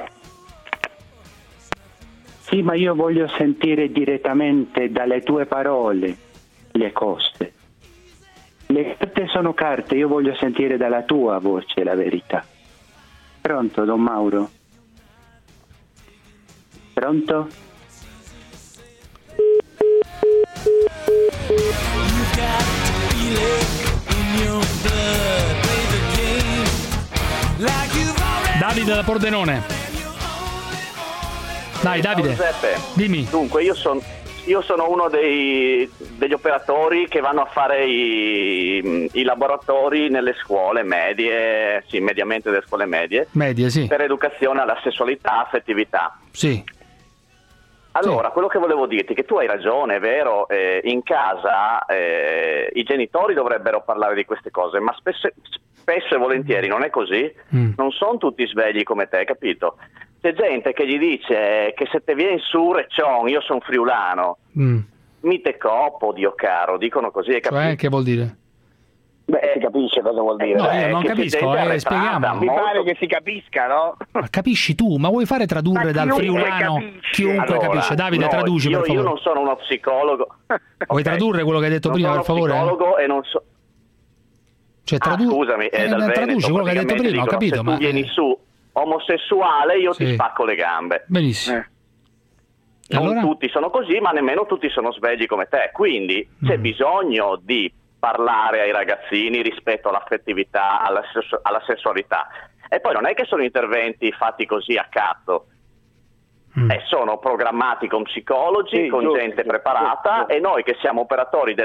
Speaker 17: Sì, ma io voglio sentire direttamente dalle tue parole le cose. Le carte sono carte, io voglio sentire dalla tua voce la verità. Pronto, Don Mauro? Pronto?
Speaker 1: Davide da Pordenone. Dai, Davide.
Speaker 24: Giuseppe,
Speaker 1: dimmi.
Speaker 24: Dunque, io sono uno degli operatori che vanno a fare i laboratori nelle scuole medie, sì, mediamente delle scuole medie,
Speaker 1: sì,
Speaker 24: per educazione alla sessualità, affettività.
Speaker 1: Sì.
Speaker 24: Allora, quello che volevo dirti è che tu hai ragione, è vero, in casa i genitori dovrebbero parlare di queste cose, ma spesso e volentieri non è così, non sono tutti svegli come te, capito? C'è gente che gli dice che se te vieni su Reccion, io sono friulano, mi te copo, Dio caro, dicono così, hai capito?
Speaker 1: Cioè, che vuol dire?
Speaker 24: Beh, si capisce cosa vuol dire.
Speaker 1: No, io non capisco, spieghiamo.
Speaker 21: Mi pare che si capisca, no?
Speaker 1: Ma capisci tu, ma vuoi fare tradurre dal friulano? Chiunque capisce. Davide, traduci per favore.
Speaker 24: Io non sono uno psicologo.
Speaker 1: Vuoi tradurre quello che hai detto prima, per favore?
Speaker 24: Non sono psicologo e non so...
Speaker 1: Cioè, scusami, dal traduci quello che hai detto prima, ho capito,
Speaker 24: ma... Se tu vieni su omosessuale, io ti spacco le gambe.
Speaker 1: Benissimo.
Speaker 24: Non
Speaker 1: allora?
Speaker 24: Tutti sono così, ma nemmeno tutti sono svegli come te. Quindi c'è bisogno di parlare ai ragazzini rispetto all'affettività, alla sessualità. E poi non è che sono interventi fatti così a cazzo. Sono programmati con psicologi, con gente preparata, e noi che siamo operatori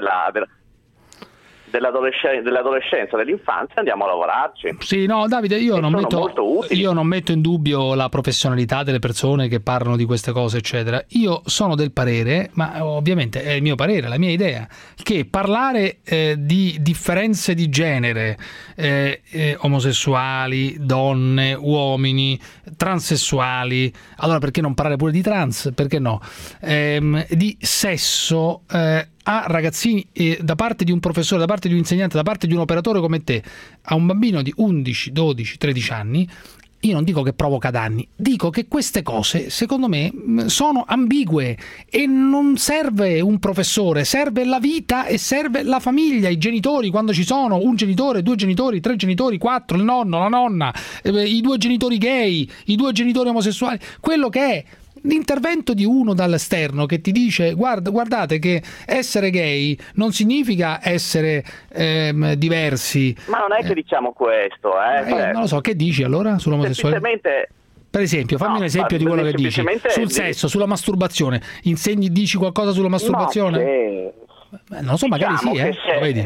Speaker 24: dell'adolescenza, dell'infanzia, andiamo a lavorarci.
Speaker 1: Sì, no, Davide, io non metto in dubbio la professionalità delle persone che parlano di queste cose, eccetera. Io sono del parere, ma ovviamente è il mio parere, la mia idea, che parlare di differenze di genere, omosessuali, donne, uomini, transessuali, allora perché non parlare pure di trans? Perché no? Di sesso a ragazzini, da parte di un professore, da parte di un insegnante, da parte di un operatore come te, a un bambino di 11, 12, 13 anni, io non dico che provoca danni, dico che queste cose secondo me sono ambigue e non serve un professore, serve la vita e serve la famiglia, i genitori quando ci sono, un genitore, 2 genitori, 3 genitori, 4, il nonno, la nonna, i 2 genitori gay, i 2 genitori omosessuali, quello che è. L'intervento di uno dall'esterno che ti dice guardate che essere gay non significa essere diversi.
Speaker 18: Ma non è che diciamo questo,
Speaker 1: non lo so, che dici allora sull'omosessualità? Per esempio, fammi un esempio di quello che dici sul sesso, sulla masturbazione. Dici qualcosa sulla masturbazione? Non lo so, magari sì, lo vedi.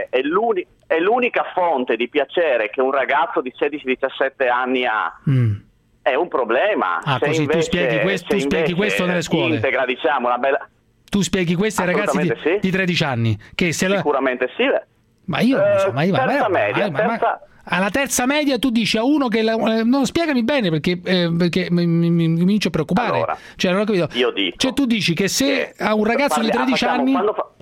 Speaker 18: È l'unica fonte di piacere che un ragazzo di 16-17 anni ha. È un problema.
Speaker 1: Così
Speaker 18: invece,
Speaker 1: tu spieghi questo nelle scuole.
Speaker 18: Integra, diciamo, una bella...
Speaker 1: Tu spieghi questo ai ragazzi di 13 anni. Che se
Speaker 18: sicuramente sì.
Speaker 1: Ma io non so,
Speaker 18: terza media.
Speaker 1: Alla terza media tu dici a uno che no, spiegami bene perché mi comincio a preoccupare.
Speaker 18: Allora,
Speaker 1: cioè, non ho capito.
Speaker 18: Io dico,
Speaker 1: cioè tu dici che se a un ragazzo di 13 anni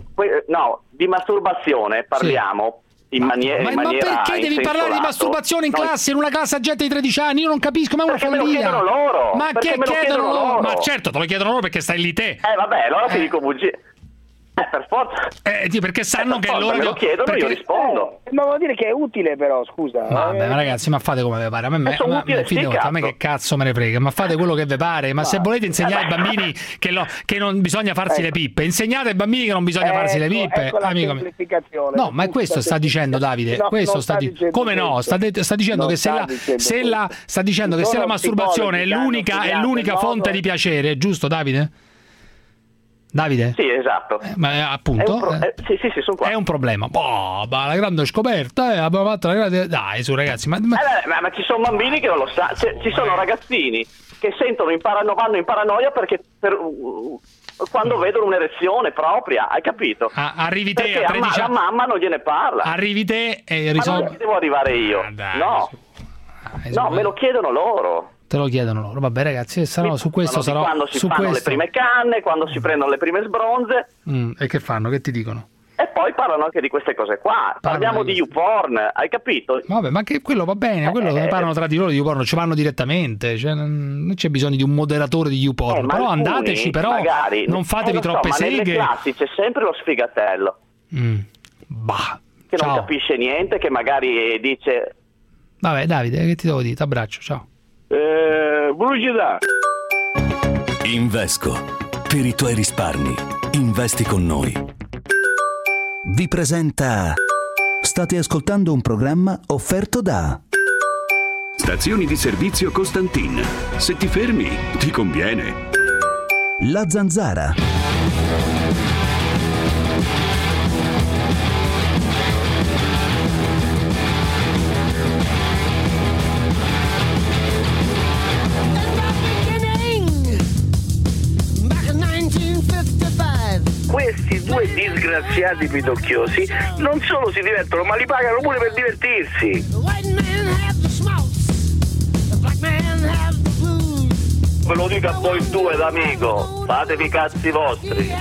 Speaker 18: di masturbazione parliamo in maniera
Speaker 1: ma perché devi parlare di masturbazione in classe, in una classe a gente di 13 anni? Io non capisco, ma è una follia.
Speaker 18: Me lo chiedono loro.
Speaker 1: Ma che chiedono loro? Ma certo, te lo chiedono loro perché stai lì te.
Speaker 18: Vabbè, allora ti dico bugie. Per forza.
Speaker 1: Perché sanno che loro
Speaker 18: me lo chiedono, io rispondo.
Speaker 21: Ma vuol dire che è utile, però, scusa.
Speaker 1: Vabbè, ma ragazzi, ma fate come vi pare. A me che cazzo me ne frega, ma fate quello che vi pare. Ma se volete insegnare ai bambini che non bisogna farsi le pippe, insegnate ai bambini che non bisogna farsi le pippe. Amico mio. No, ma questo sta dicendo Davide. Questo sta dicendo. Come no? Sta dicendo che se la masturbazione è l'unica fonte di piacere, giusto, Davide? Davide?
Speaker 18: Sì, esatto.
Speaker 1: Ma appunto
Speaker 18: sì, sono qua.
Speaker 1: È un problema. La grande scoperta, abbiamo fatto la grande... Dai, su ragazzi, ma
Speaker 18: ci sono bambini che non lo sanno, ci sono ragazzini che vanno in paranoia perché quando vedono un'erezione propria, hai capito?
Speaker 1: Arrivi te
Speaker 18: perché
Speaker 1: a 13
Speaker 18: la mamma non gliene parla.
Speaker 1: Arrivi te e risolvi.
Speaker 18: Ma non devo arrivare io. No, me lo chiedono loro.
Speaker 1: Te lo chiedono loro. Vabbè ragazzi, su questo sarò...
Speaker 18: Quando si fanno le prime canne, quando si prendono le prime sbronze.
Speaker 1: E che fanno? Che ti dicono?
Speaker 18: E poi parlano anche di queste cose qua. Parliamo di YouPorn, hai capito?
Speaker 1: Vabbè, ma che quello va bene, quello ne parlano tra di loro di YouPorn, ci vanno direttamente, cioè non c'è bisogno di un moderatore di YouPorn, però andateci, però magari, non fatevi troppe seghe.
Speaker 18: Ma nelle classi c'è sempre lo sfigatello. Che non capisce niente, che magari dice...
Speaker 1: Vabbè Davide, che ti devo dire? T'abbraccio, ciao.
Speaker 9: Pubblicità.
Speaker 3: Invesco. Per i tuoi risparmi, investi con noi. Vi presenta... State ascoltando un programma offerto da...
Speaker 20: Stazioni di servizio Costantin. Se ti fermi, ti conviene.
Speaker 3: La Zanzara.
Speaker 9: Questi due disgraziati pidocchiosi non solo si divertono, ma li pagano pure per divertirsi. Ve lo dico a voi due d'amico, fatevi i cazzi vostri.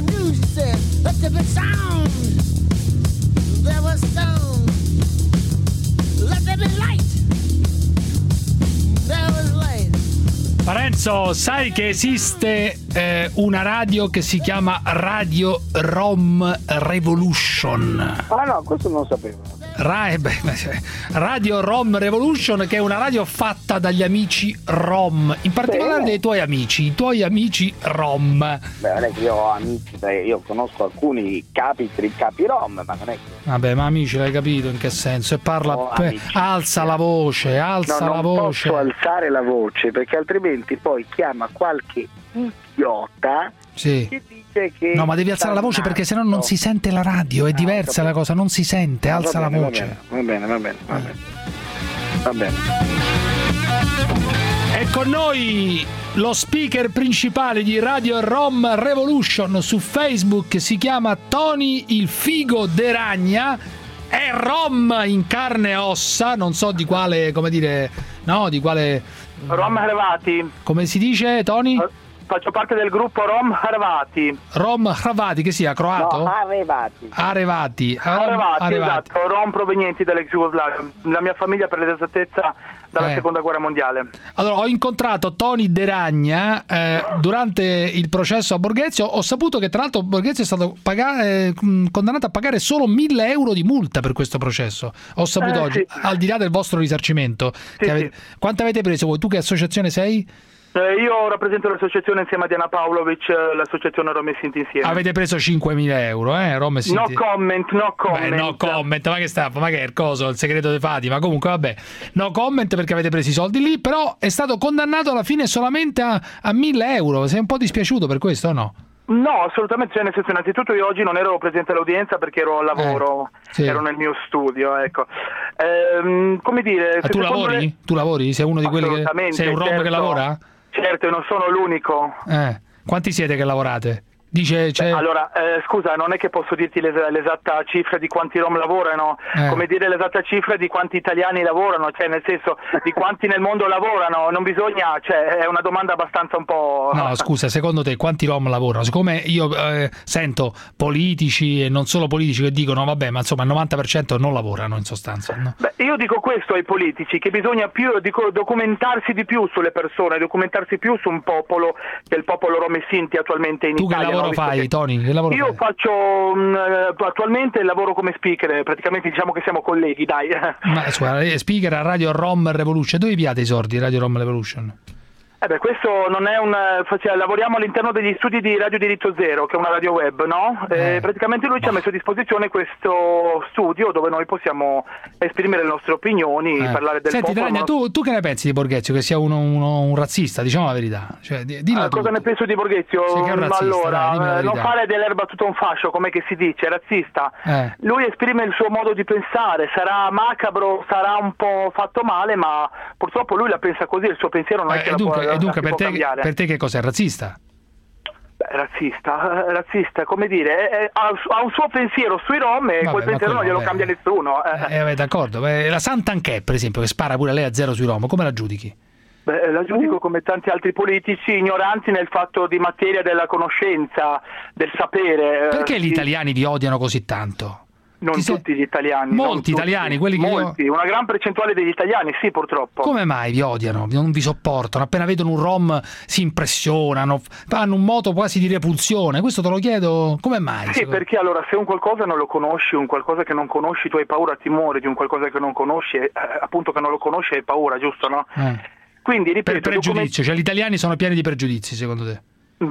Speaker 1: Parenzo, sai che esiste una radio che si chiama Radio Rom Revolution?
Speaker 21: Ah no, questo non lo sapevo.
Speaker 1: Radio Rom Revolution, che è una radio fatta dagli amici rom, in particolare dei tuoi amici rom.
Speaker 21: Beh, non è che io ho amici, io conosco alcuni capi rom, ma non è che...
Speaker 1: Vabbè, ma amici, l'hai capito in che senso? E parla, alza la voce,
Speaker 21: non posso alzare la voce perché altrimenti poi chiama qualche idiota che dice che...
Speaker 1: No, ma devi alzare la voce perché sennò non si sente la radio, è diversa la cosa, non si sente, alza la voce.
Speaker 21: Va bene.
Speaker 1: È con noi lo speaker principale di Radio Rom Revolution su Facebook, si chiama Tony il Figo de Ragna, è rom in carne e ossa, non so di quale, come dire, no, di quale...
Speaker 18: Rom arrivati.
Speaker 1: Come si dice, Tony?
Speaker 2: Faccio parte del gruppo Rom Harvati.
Speaker 1: Rom Harvati, che sia croato?
Speaker 21: No, Arevati.
Speaker 1: Arevati.
Speaker 2: Esatto, Rom provenienti dall'ex Jugoslavia. La mia famiglia, per l'esattezza, dalla seconda guerra mondiale.
Speaker 1: Allora, ho incontrato Tony De Ragna durante il processo a Borghezio. Ho saputo che tra l'altro Borghezio è stato condannato a pagare solo 1.000 euro di multa per questo processo. Ho saputo oggi, al di là del vostro risarcimento. Quanto avete preso voi? Tu che associazione sei?
Speaker 2: Io rappresento l'associazione insieme a Diana Pavlovic, l'associazione Rom e Sinti insieme.
Speaker 1: Avete preso 5.000 euro, Rom e Sinti?
Speaker 2: No comment.
Speaker 1: Beh, no comment, ma che è il coso, il segreto di Fatima? Comunque vabbè, no comment perché avete preso i soldi lì, però è stato condannato alla fine solamente a 1.000 euro. Sei un po' dispiaciuto per questo o no?
Speaker 2: No, assolutamente, nel senso, innanzitutto io oggi non ero presente all'udienza perché ero al lavoro, ero nel mio studio, ecco. Come dire...
Speaker 1: Tu lavori? Tu lavori? Sei uno di quelli che... Sei un Rom che lavora?
Speaker 2: Certo, non sono l'unico.
Speaker 1: Quanti siete che lavorate?
Speaker 2: Allora, scusa, non è che posso dirti l'esatta cifra di quanti Rom lavorano, come dire l'esatta cifra di quanti italiani lavorano, cioè nel senso di quanti nel mondo lavorano, non bisogna, cioè è una domanda abbastanza un po'...
Speaker 1: No, scusa, secondo te quanti Rom lavorano? Siccome io sento politici e non solo politici che dicono vabbè, ma insomma il 90% non lavorano in sostanza, no?
Speaker 2: Beh, io dico questo ai politici, che bisogna documentarsi di più sulle persone, documentarsi più su un popolo, che è il popolo Rom e Sinti attualmente in Italia.
Speaker 1: Che lavoro fai, Tony? Che lavoro
Speaker 2: io
Speaker 1: fai?
Speaker 2: faccio attualmente lavoro come speaker, praticamente diciamo che siamo colleghi, dai.
Speaker 1: Ma scusa, speaker a Radio Rom Revolution, dove piate i sordi Radio Rom Revolution?
Speaker 2: Questo non è lavoriamo all'interno degli studi di Radio Diritto Zero, che è una radio web, no? Praticamente lui ci ha messo a disposizione questo studio dove noi possiamo esprimere le nostre opinioni, parlare del
Speaker 1: popolo.
Speaker 2: Senti,
Speaker 1: Dragna, tu che ne pensi di Borghezio? Che sia un razzista, diciamo la verità. Cioè,
Speaker 2: cosa ne penso di Borghezio? Allora, non fare dell'erba tutto un fascio, come che si dice, razzista. Lui esprime il suo modo di pensare, sarà macabro, sarà un po' fatto male, ma purtroppo lui la pensa così, il suo pensiero non è che
Speaker 1: E dunque per te che cos'è? Razzista?
Speaker 2: Razzista, come dire, ha un suo pensiero sui Rom e quel pensiero non glielo cambia nessuno.
Speaker 1: D'accordo, la Santanchè per esempio, che spara pure lei a zero sui Rom, come la giudichi?
Speaker 2: La giudico come tanti altri politici ignoranti nel fatto di materia della conoscenza, del sapere.
Speaker 1: Perché gli italiani vi odiano così tanto?
Speaker 2: Non tutti gli italiani.
Speaker 1: Molti italiani, quelli che
Speaker 2: una gran percentuale degli italiani, sì, purtroppo.
Speaker 1: Come mai vi odiano? Non vi sopportano? Appena vedono un Rom si impressionano, hanno un moto quasi di repulsione. Questo te lo chiedo, come mai?
Speaker 2: Sì, perché allora se un qualcosa non lo conosci, un qualcosa che non conosci, tu hai paura, timore di un qualcosa che non conosci, appunto che non lo conosci hai paura, giusto, no? Quindi, ripeto...
Speaker 1: Per pregiudizio, cioè gli italiani sono pieni di pregiudizi, secondo te?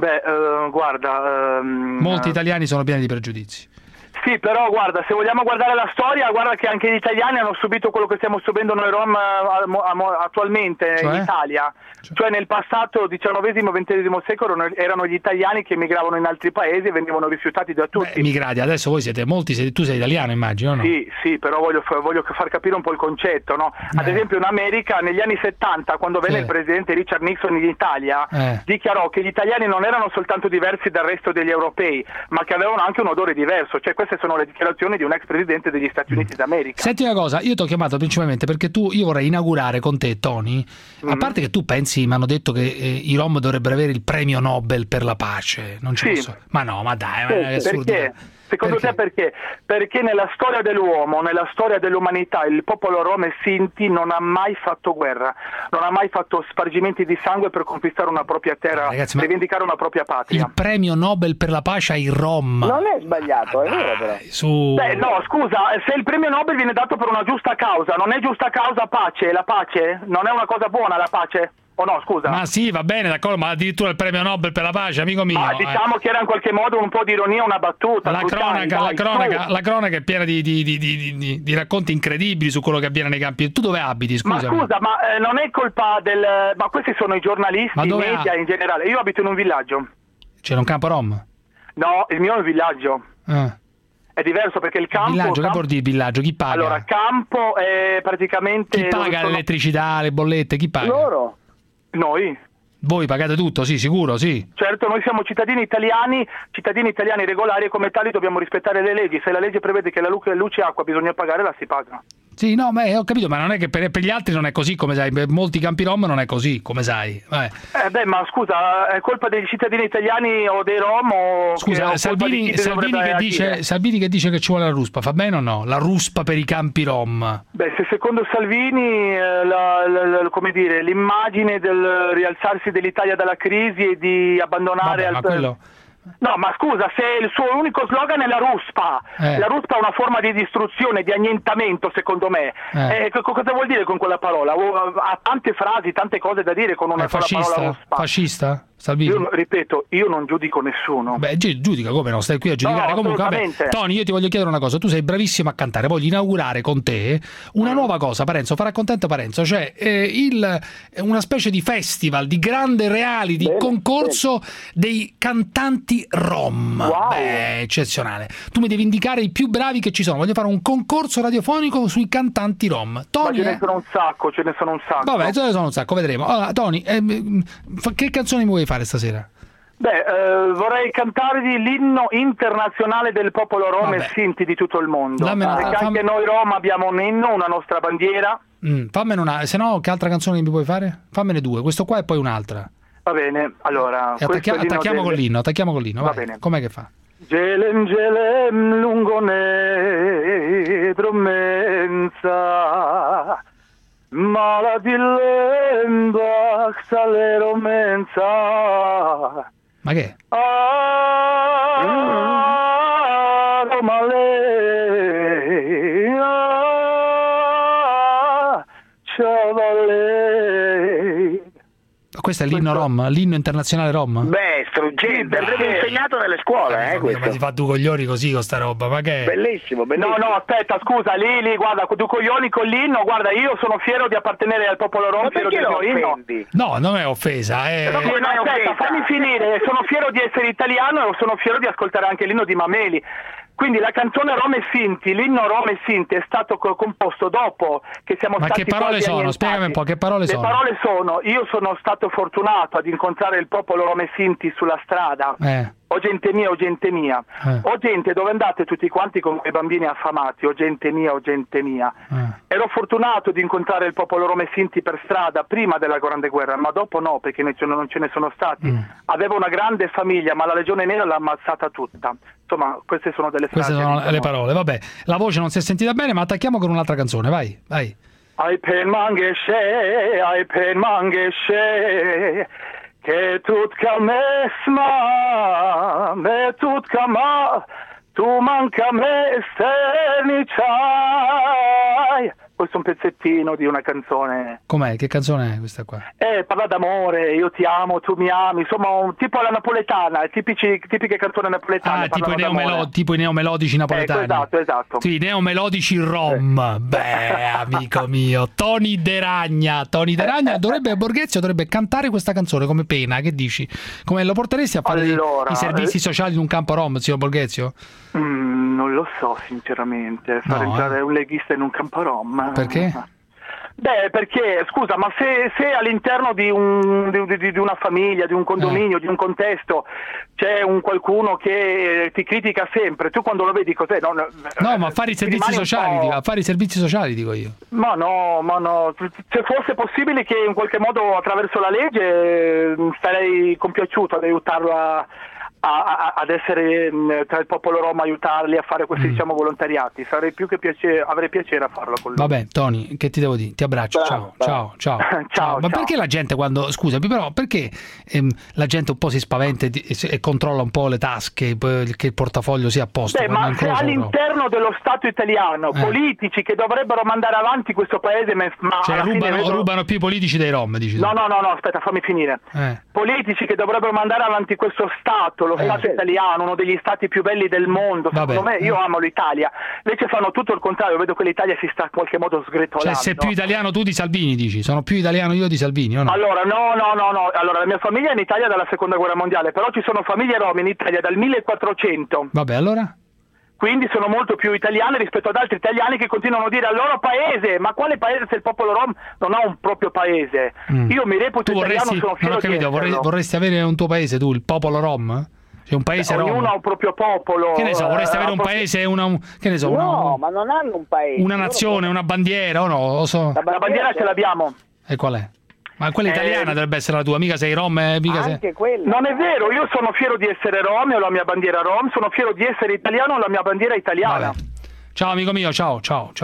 Speaker 2: Guarda...
Speaker 1: Molti italiani sono pieni di pregiudizi.
Speaker 2: Sì, però guarda, se vogliamo guardare la storia, guarda che anche gli italiani hanno subito quello che stiamo subendo noi Rom attualmente in Italia. Cioè nel passato XIX e XX secolo erano gli italiani che emigravano in altri paesi e venivano rifiutati da tutti.
Speaker 1: Emigrati, adesso voi siete molti, tu sei italiano immagino, no?
Speaker 2: Sì, però voglio far capire un po' il concetto, no? Ad esempio in America negli anni 70, quando venne il presidente Richard Nixon in Italia, dichiarò che gli italiani non erano soltanto diversi dal resto degli europei, ma che avevano anche un odore diverso, cioè queste sono le dichiarazioni di un ex presidente degli Stati Uniti d'America.
Speaker 1: Senti una cosa, io ti ho chiamato principalmente perché io vorrei inaugurare con te, Tony, a parte che tu pensi, mi hanno detto che i Rom dovrebbero avere il premio Nobel per la pace, non ci posso... Ma no, ma dai, è assurdo.
Speaker 2: Perché? Secondo te perché? Perché nella storia dell'uomo, nella storia dell'umanità, il popolo Rom e Sinti non ha mai fatto guerra, non ha mai fatto spargimenti di sangue per conquistare una propria terra,
Speaker 1: ragazzi,
Speaker 2: rivendicare una propria patria.
Speaker 1: Il premio Nobel per la pace ai Rom.
Speaker 21: Non è sbagliato, è vero però.
Speaker 2: No, scusa, se il premio Nobel viene dato per una giusta causa, non è giusta causa pace? La pace? Non è una cosa buona la pace? O no, scusa?
Speaker 1: Ma sì, va bene, d'accordo, ma addirittura il premio Nobel per la pace, amico mio.
Speaker 2: Ma diciamo che era in qualche modo un po' di ironia, una battuta.
Speaker 1: La cronaca è piena di racconti incredibili su quello che avviene nei campi. Tu dove abiti, scusa?
Speaker 2: Ma scusa, non è colpa ma questi sono i giornalisti, i media in generale. Io abito in un villaggio.
Speaker 1: C'era un campo Rom?
Speaker 2: No, il mio è un villaggio. È diverso perché il campo...
Speaker 1: Villaggio, che vuol dire villaggio? Chi paga?
Speaker 2: Allora, campo è praticamente...
Speaker 1: Chi paga l'elettricità, le bollette? Chi paga?
Speaker 21: Loro.
Speaker 2: Noi.
Speaker 1: Voi pagate tutto, sì, sicuro, sì.
Speaker 2: Certo, noi siamo cittadini italiani regolari e come tali dobbiamo rispettare le leggi. Se la legge prevede che la luce e acqua bisogna pagare, la si paga.
Speaker 1: Sì, no, ma ho capito, ma non è che per gli altri non è così, come sai, per molti campi rom non è così, come sai.
Speaker 2: Ma scusa, è colpa dei cittadini italiani o dei rom o...
Speaker 1: Scusa, Salvini che dice che ci vuole la ruspa, fa bene o no? La ruspa per i campi rom.
Speaker 2: Beh, se secondo Salvini come dire, l'immagine del rialzarsi dell'Italia dalla crisi e di abbandonare No, ma scusa, se il suo unico slogan è la ruspa è una forma di distruzione, di annientamento, secondo me. Cosa vuol dire con quella parola? Ha tante frasi, tante cose da dire con una sola parola ruspa.
Speaker 1: Fascista? Salvini?
Speaker 2: Io ripeto, io non giudico nessuno.
Speaker 1: Beh, giudica, come no? Stai qui a giudicare.
Speaker 2: No,
Speaker 1: comunque, vabbè, Tony, io ti voglio chiedere una cosa. Tu sei bravissimo a cantare. Voglio inaugurare con te una nuova cosa, Parenzo. Farà contento Parenzo. Cioè, una specie di festival, di grande reality, concorso dei cantanti rom.
Speaker 2: Wow.
Speaker 1: Beh, eccezionale. Tu mi devi indicare i più bravi che ci sono. Voglio fare un concorso radiofonico sui cantanti rom. Tony,
Speaker 2: ce ne sono un sacco.
Speaker 1: Vabbè, ce ne sono un sacco, vedremo. Allora, Tony, che canzoni mi vuoi fare stasera?
Speaker 2: Beh, vorrei cantarvi l'inno internazionale del popolo rom e sinti di tutto il mondo. Perché anche noi rom abbiamo un inno, una nostra bandiera.
Speaker 1: Fammene una, se no che altra canzone mi puoi fare? Fammene due, questo qua e poi un'altra.
Speaker 2: Va bene, allora
Speaker 1: attacchiamo con l'inno, va bene. Com'è che fa?
Speaker 2: Gelem gelem lungo nedro mensa maladillem baxalero mensa.
Speaker 1: Ma che? Questo è l'inno rom, l'inno internazionale rom?
Speaker 21: Beh, struggente, andrebbe insegnato nelle scuole, questo.
Speaker 1: Ma si fa due coglioni così con sta roba, ma che è?
Speaker 21: Bellissimo.
Speaker 2: No, aspetta, scusa, lì, guarda, due coglioni con l'inno, guarda, io sono fiero di appartenere al popolo rom, fiero del mio inno.
Speaker 1: No, non è offesa,
Speaker 2: No, aspetta, fammi finire, sono fiero di essere italiano e sono fiero di ascoltare anche l'inno di Mameli. Quindi la canzone Rom e Sinti, l'inno Rom e Sinti è stato composto dopo che siamo stati...
Speaker 1: Ma che parole sono? Spiegami un po', che parole sono?
Speaker 2: Le parole sono: io sono stato fortunato ad incontrare il popolo Rom e Sinti sulla strada. O gente mia, o gente mia. O gente, dove andate tutti quanti con quei bambini affamati? O gente mia, o gente mia. Ero fortunato di incontrare il popolo Rom e Sinti per strada prima della Grande Guerra, ma dopo no, perché non ce ne sono stati. Avevo una grande famiglia, ma la Legione Nera l'ha ammazzata tutta. Insomma, queste sono delle frasi.
Speaker 1: Queste sono le parole, vabbè. La voce non si è sentita bene, ma attacchiamo con un'altra canzone, vai.
Speaker 2: Ai pen mangesce, che tut calmesma, me tut calma, tu manca me sternicai. Questo è un pezzettino di una canzone.
Speaker 1: Com'è? Che canzone è questa qua?
Speaker 2: Parla d'amore, io ti amo, tu mi ami, insomma, tipo alla napoletana, tipiche canzoni napoletane.
Speaker 1: Tipo i neomelodici napoletani.
Speaker 2: Esatto.
Speaker 1: Sì, i neomelodici rom. Beh, amico mio, Tony Deragna Borghezio dovrebbe cantare questa canzone come pena, che dici? Come lo porteresti a fare i servizi sociali in un campo rom, signor Borghezio?
Speaker 2: Non lo so, sinceramente, fare entrare un leghista in un campo rom.
Speaker 1: Perché?
Speaker 2: Beh, perché, scusa, ma se all'interno di una famiglia, di un condominio, di un contesto, c'è qualcuno che ti critica sempre, tu quando lo vedi cos'è?
Speaker 1: No, ma fare i servizi sociali, dico io.
Speaker 2: Ma no, se fosse possibile che in qualche modo attraverso la legge sarei compiaciuto ad aiutarlo ad essere tra il popolo rom, aiutarli a fare questi volontariati. Avrei piacere a farlo con lui.
Speaker 1: Vabbè, Tony, che ti devo dire? Ti abbraccio. Ciao. Ma perché la gente perché la gente un po' si spaventa e controlla un po' le tasche, che il portafoglio sia a posto?
Speaker 2: Ma se all'interno dello Stato italiano politici che dovrebbero mandare avanti questo paese, ma
Speaker 1: rubano più i politici dei rom, dici?
Speaker 2: No, aspetta, fammi finire. Politici che dovrebbero mandare avanti questo Stato, lo Stato italiano, uno degli stati più belli del mondo, secondo me, io amo l'Italia, invece fanno tutto il contrario, vedo che l'Italia si sta in qualche modo sgretolando.
Speaker 1: Cioè, sei più italiano tu di Salvini, dici? Sono più italiano io di Salvini, o no?
Speaker 2: Allora, no, allora la mia famiglia è in Italia dalla seconda guerra mondiale, però ci sono famiglie rom in Italia dal 1400.
Speaker 1: Vabbè, allora?
Speaker 2: Quindi sono molto più italiane rispetto ad altri italiani che continuano a dire al loro paese. Ma quale paese se il popolo rom non ha un proprio paese? Io mi reputo italiano, sono fiero di esserlo.
Speaker 1: Vorresti avere un tuo paese tu, il popolo rom? C'è un paese rom.
Speaker 2: Ognuno ha un proprio popolo.
Speaker 1: Che ne so, vorresti avere un paese, che ne so,
Speaker 21: no, ma non hanno un paese.
Speaker 1: Una nazione, una bandiera o no? Lo so.
Speaker 2: La bandiera ce l'abbiamo.
Speaker 1: E qual è? Ma quella italiana dovrebbe essere la tua, mica sei rom, mica
Speaker 21: anche quella.
Speaker 2: Non è vero, io sono fiero di essere rom e ho la mia bandiera rom, sono fiero di essere italiano e ho la mia bandiera italiana.
Speaker 1: Vabbè. Ciao amico mio, ciao.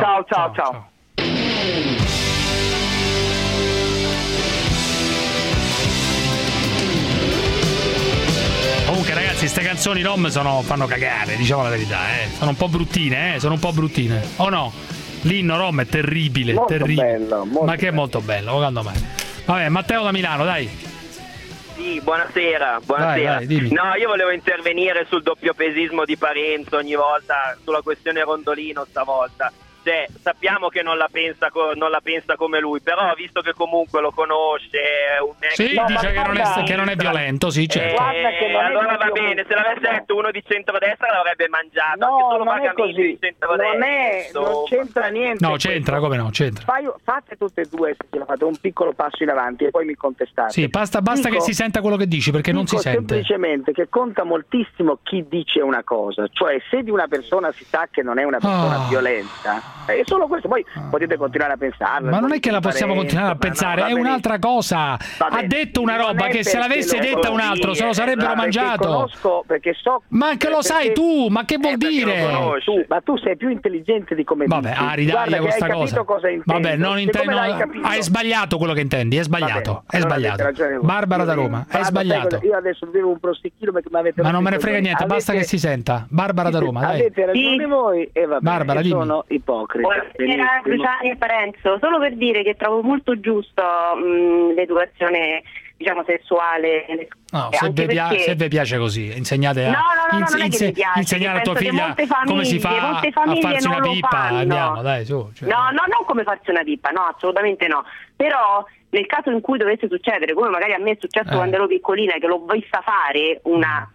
Speaker 1: Comunque ragazzi, queste canzoni rom fanno cagare, diciamo la verità, sono un po' bruttine, o no? L'inno rom è terribile,
Speaker 21: molto
Speaker 1: terribile.
Speaker 21: Bello,
Speaker 1: ma che è molto bello, quando mai? Vabbè, Matteo da Milano, dai.
Speaker 6: Sì, buonasera.
Speaker 1: Vai, dimmi.
Speaker 6: No, io volevo intervenire sul doppiopesismo di Parenzo ogni volta, sulla questione Rondolino stavolta. Cioè, sappiamo che non la pensa come lui, però visto che comunque lo conosce, è un ex...
Speaker 1: Sì, dice che non è violento, sì, certo.
Speaker 6: Allora va bene, se l'avesse detto uno di centrodestra l'avrebbe mangiato.
Speaker 21: No,
Speaker 6: solo
Speaker 21: non è così.
Speaker 6: Di centrodestra.
Speaker 21: Non c'entra niente.
Speaker 1: No, c'entra, come no, c'entra.
Speaker 21: Fate tutte e due, se ce la fate, un piccolo passo in avanti e poi mi contestate.
Speaker 1: Sì, basta che si senta quello che dici, perché non si sente.
Speaker 21: Semplicemente che conta moltissimo chi dice una cosa, cioè se di una persona si sa che non è una persona violenta, è solo questo, poi potete continuare a pensarlo.
Speaker 1: Ma non è che la possiamo continuare a pensare, è un'altra cosa. Ha detto una roba che se l'avesse detta un altro se lo sarebbero mangiato.
Speaker 21: Perché so.
Speaker 1: Ma che lo sai tu, ma che vuol dire?
Speaker 21: Ma tu sei più intelligente di come
Speaker 1: dici. Vabbè, ridaglia questa cosa.
Speaker 21: Vabbè,
Speaker 1: non intendo. Hai sbagliato quello che intendi, è sbagliato. È sbagliato. Barbara da Roma, è sbagliato.
Speaker 21: Io adesso bevo un prosecchino perché mi avete.
Speaker 1: Ma non me ne frega niente, basta che si senta. Barbara da Roma, dai.
Speaker 21: Avete ragione voi e vabbè.
Speaker 1: Barbara,
Speaker 21: sono ipocrita.
Speaker 5: Buonasera Cruciani e Parenzo, solo per dire che trovo molto giusto l'educazione, diciamo, sessuale.
Speaker 1: No, se vi piace così, insegnate insegnare a tua figlia come si fa a farsi una pippa, andiamo, dai, su.
Speaker 5: No, non come farsi una pippa, no, assolutamente no. Però nel caso in cui dovesse succedere, come magari a me è successo quando ero piccolina, che l'ho vista fare una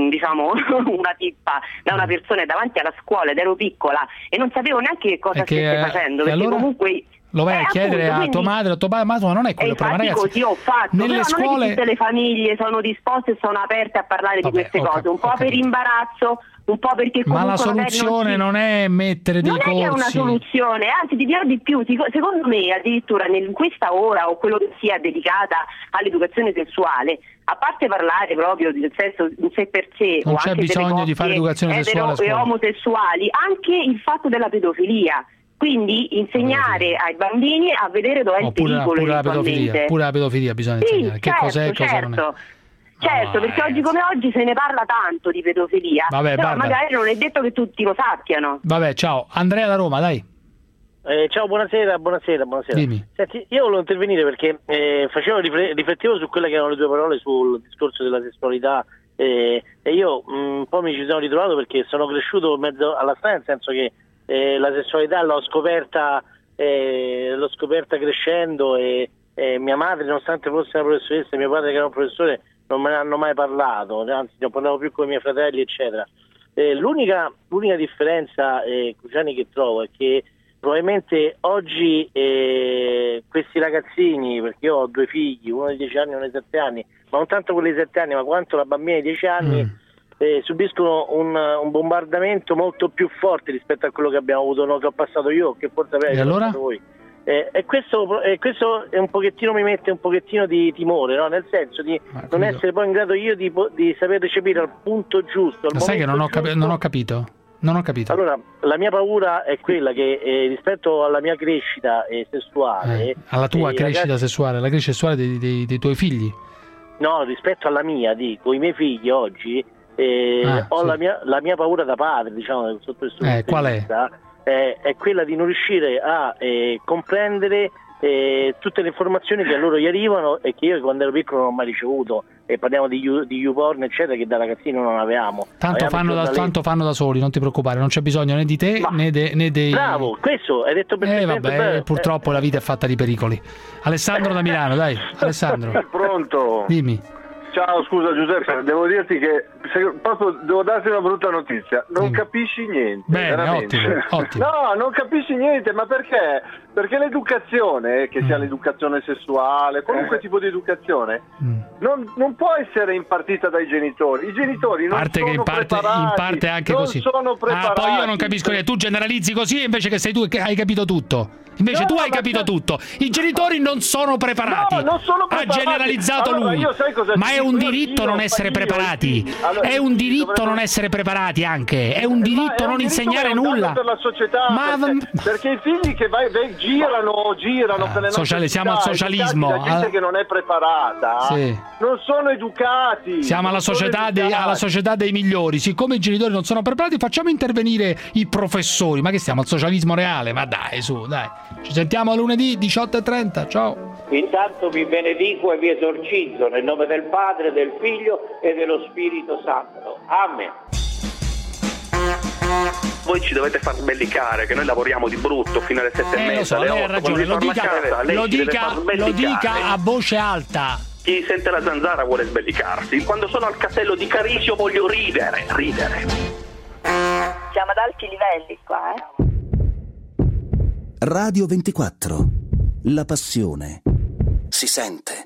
Speaker 5: pippa da una persona davanti alla scuola ed ero piccola e non sapevo neanche che cosa stesse facendo, perché allora comunque
Speaker 1: lo vai a chiedere a tua madre o a tuo padre, ma non è quello,
Speaker 5: ma ragazzi, così ho fatto.
Speaker 1: Nelle
Speaker 5: però
Speaker 1: scuole
Speaker 5: non è che tutte le famiglie sono disposte e sono aperte a parlare di queste cose, un po' per imbarazzo, un po' perché comunque
Speaker 1: ma la soluzione non è mettere dei corsi.
Speaker 5: Non è che è una soluzione, anzi ti dirò di più, secondo me addirittura in questa ora o quello che sia dedicata all'educazione sessuale, a parte parlare proprio del sesso in sé per sé,
Speaker 1: non
Speaker 5: o
Speaker 1: c'è
Speaker 5: anche
Speaker 1: bisogno di fare educazione sessuale
Speaker 5: e omosessuali, anche il fatto della pedofilia. Quindi insegnare ai bambini a vedere dov'è il pericolo.
Speaker 1: Pure la pedofilia bisogna insegnare. Che cos'è e cosa non è.
Speaker 5: Certo, perché oggi come oggi se ne parla tanto di pedofilia,
Speaker 1: vabbè,
Speaker 5: però magari non è detto che tutti lo sappiano.
Speaker 1: Vabbè, ciao. Andrea da Roma, dai.
Speaker 19: Ciao, buonasera.
Speaker 1: Dimmi.
Speaker 19: Senti, io volevo intervenire perché riflettevo su quelle che erano le tue parole sul discorso della sessualità e io un po' mi ci sono ritrovato perché sono cresciuto in mezzo alla strada, nel senso che la sessualità l'ho scoperta crescendo e mia madre, nonostante fosse una professoressa, e mio padre che era un professore, non me ne hanno mai parlato, anzi non parlavo più con i miei fratelli, eccetera. L'unica differenza, Cruciani, che trovo è che probabilmente oggi questi ragazzini, perché io ho due figli, uno di 10 anni e uno di 7 anni, ma non tanto quelli di 7 anni, ma quanto la bambina di 10 anni, subiscono un bombardamento molto più forte rispetto a quello che abbiamo avuto noi, che ho passato io, che forse avete passato voi. E questo è un pochettino, mi mette un pochettino di timore, no? Nel senso di non essere poi in grado io di saper recepire al punto giusto.
Speaker 1: Sai che non ho capito? Non ho capito.
Speaker 19: Allora, la mia paura è quella che rispetto alla mia crescita sessuale,
Speaker 1: alla tua crescita sessuale, alla crescita sessuale dei tuoi figli?
Speaker 19: No, rispetto alla mia, dico, i miei figli oggi ho
Speaker 1: sì.
Speaker 19: la mia paura da padre, diciamo, sotto questo punto di
Speaker 1: qual
Speaker 19: vista, è quella di non riuscire a comprendere tutte le informazioni che a loro gli arrivano e che io quando ero piccolo non ho mai ricevuto, e parliamo di YouPorn eccetera, che da ragazzino non avevamo.
Speaker 1: Tanto fanno da soli, non ti preoccupare, non c'è bisogno né di te né dei...
Speaker 19: Bravo, questo hai detto perfettamente.
Speaker 1: Purtroppo la vita è fatta di pericoli. Alessandro da Milano, dai, Alessandro.
Speaker 22: Pronto?
Speaker 1: Dimmi.
Speaker 7: Ciao, scusa Giuseppe, devo dirti che proprio devo darti una brutta notizia. Non capisci niente.
Speaker 1: Bene,
Speaker 7: veramente.
Speaker 1: ottimo.
Speaker 7: No, non capisci niente, ma perché? Perché l'educazione, che sia l'educazione sessuale, qualunque tipo di educazione, non può essere impartita dai genitori. I genitori non sono preparati.
Speaker 1: In parte anche
Speaker 7: non
Speaker 1: così.
Speaker 7: sono preparati.
Speaker 1: Poi io non capisco niente. Tu generalizzi così invece che sei tu che hai capito tutto. Invece tu hai capito tutto. I genitori non sono preparati.
Speaker 7: No, non sono preparati.
Speaker 1: Ha generalizzato
Speaker 7: allora,
Speaker 1: lui. Ma è un diritto non essere preparati.
Speaker 7: Allora,
Speaker 1: è un diritto non essere preparati anche. È un diritto non insegnare nulla.
Speaker 7: Per la società, perché i figli che girano per le nostre
Speaker 1: siamo al socialismo.
Speaker 7: La gente che non è preparata, non sono educati.
Speaker 1: Siamo alla società dei migliori. Siccome i genitori non sono preparati, facciamo intervenire i professori. Ma che siamo al socialismo reale? Ma dai, su, dai. Ci sentiamo lunedì 18:30. Ciao.
Speaker 8: Intanto vi benedico e vi esorcizzo nel nome del Padre, del Figlio e dello Spirito Santo. Amen.
Speaker 22: Voi ci dovete far sbellicare che noi lavoriamo di brutto fino alle 7:30,
Speaker 1: lo so,
Speaker 22: alle 8.
Speaker 1: Lei ha ragione, lo dica a voce alta.
Speaker 22: Chi sente la zanzara vuole sbellicarsi. Quando sono al castello di Carisio voglio ridere.
Speaker 23: Siamo ad alti livelli qua,
Speaker 3: Radio 24. La passione si sente.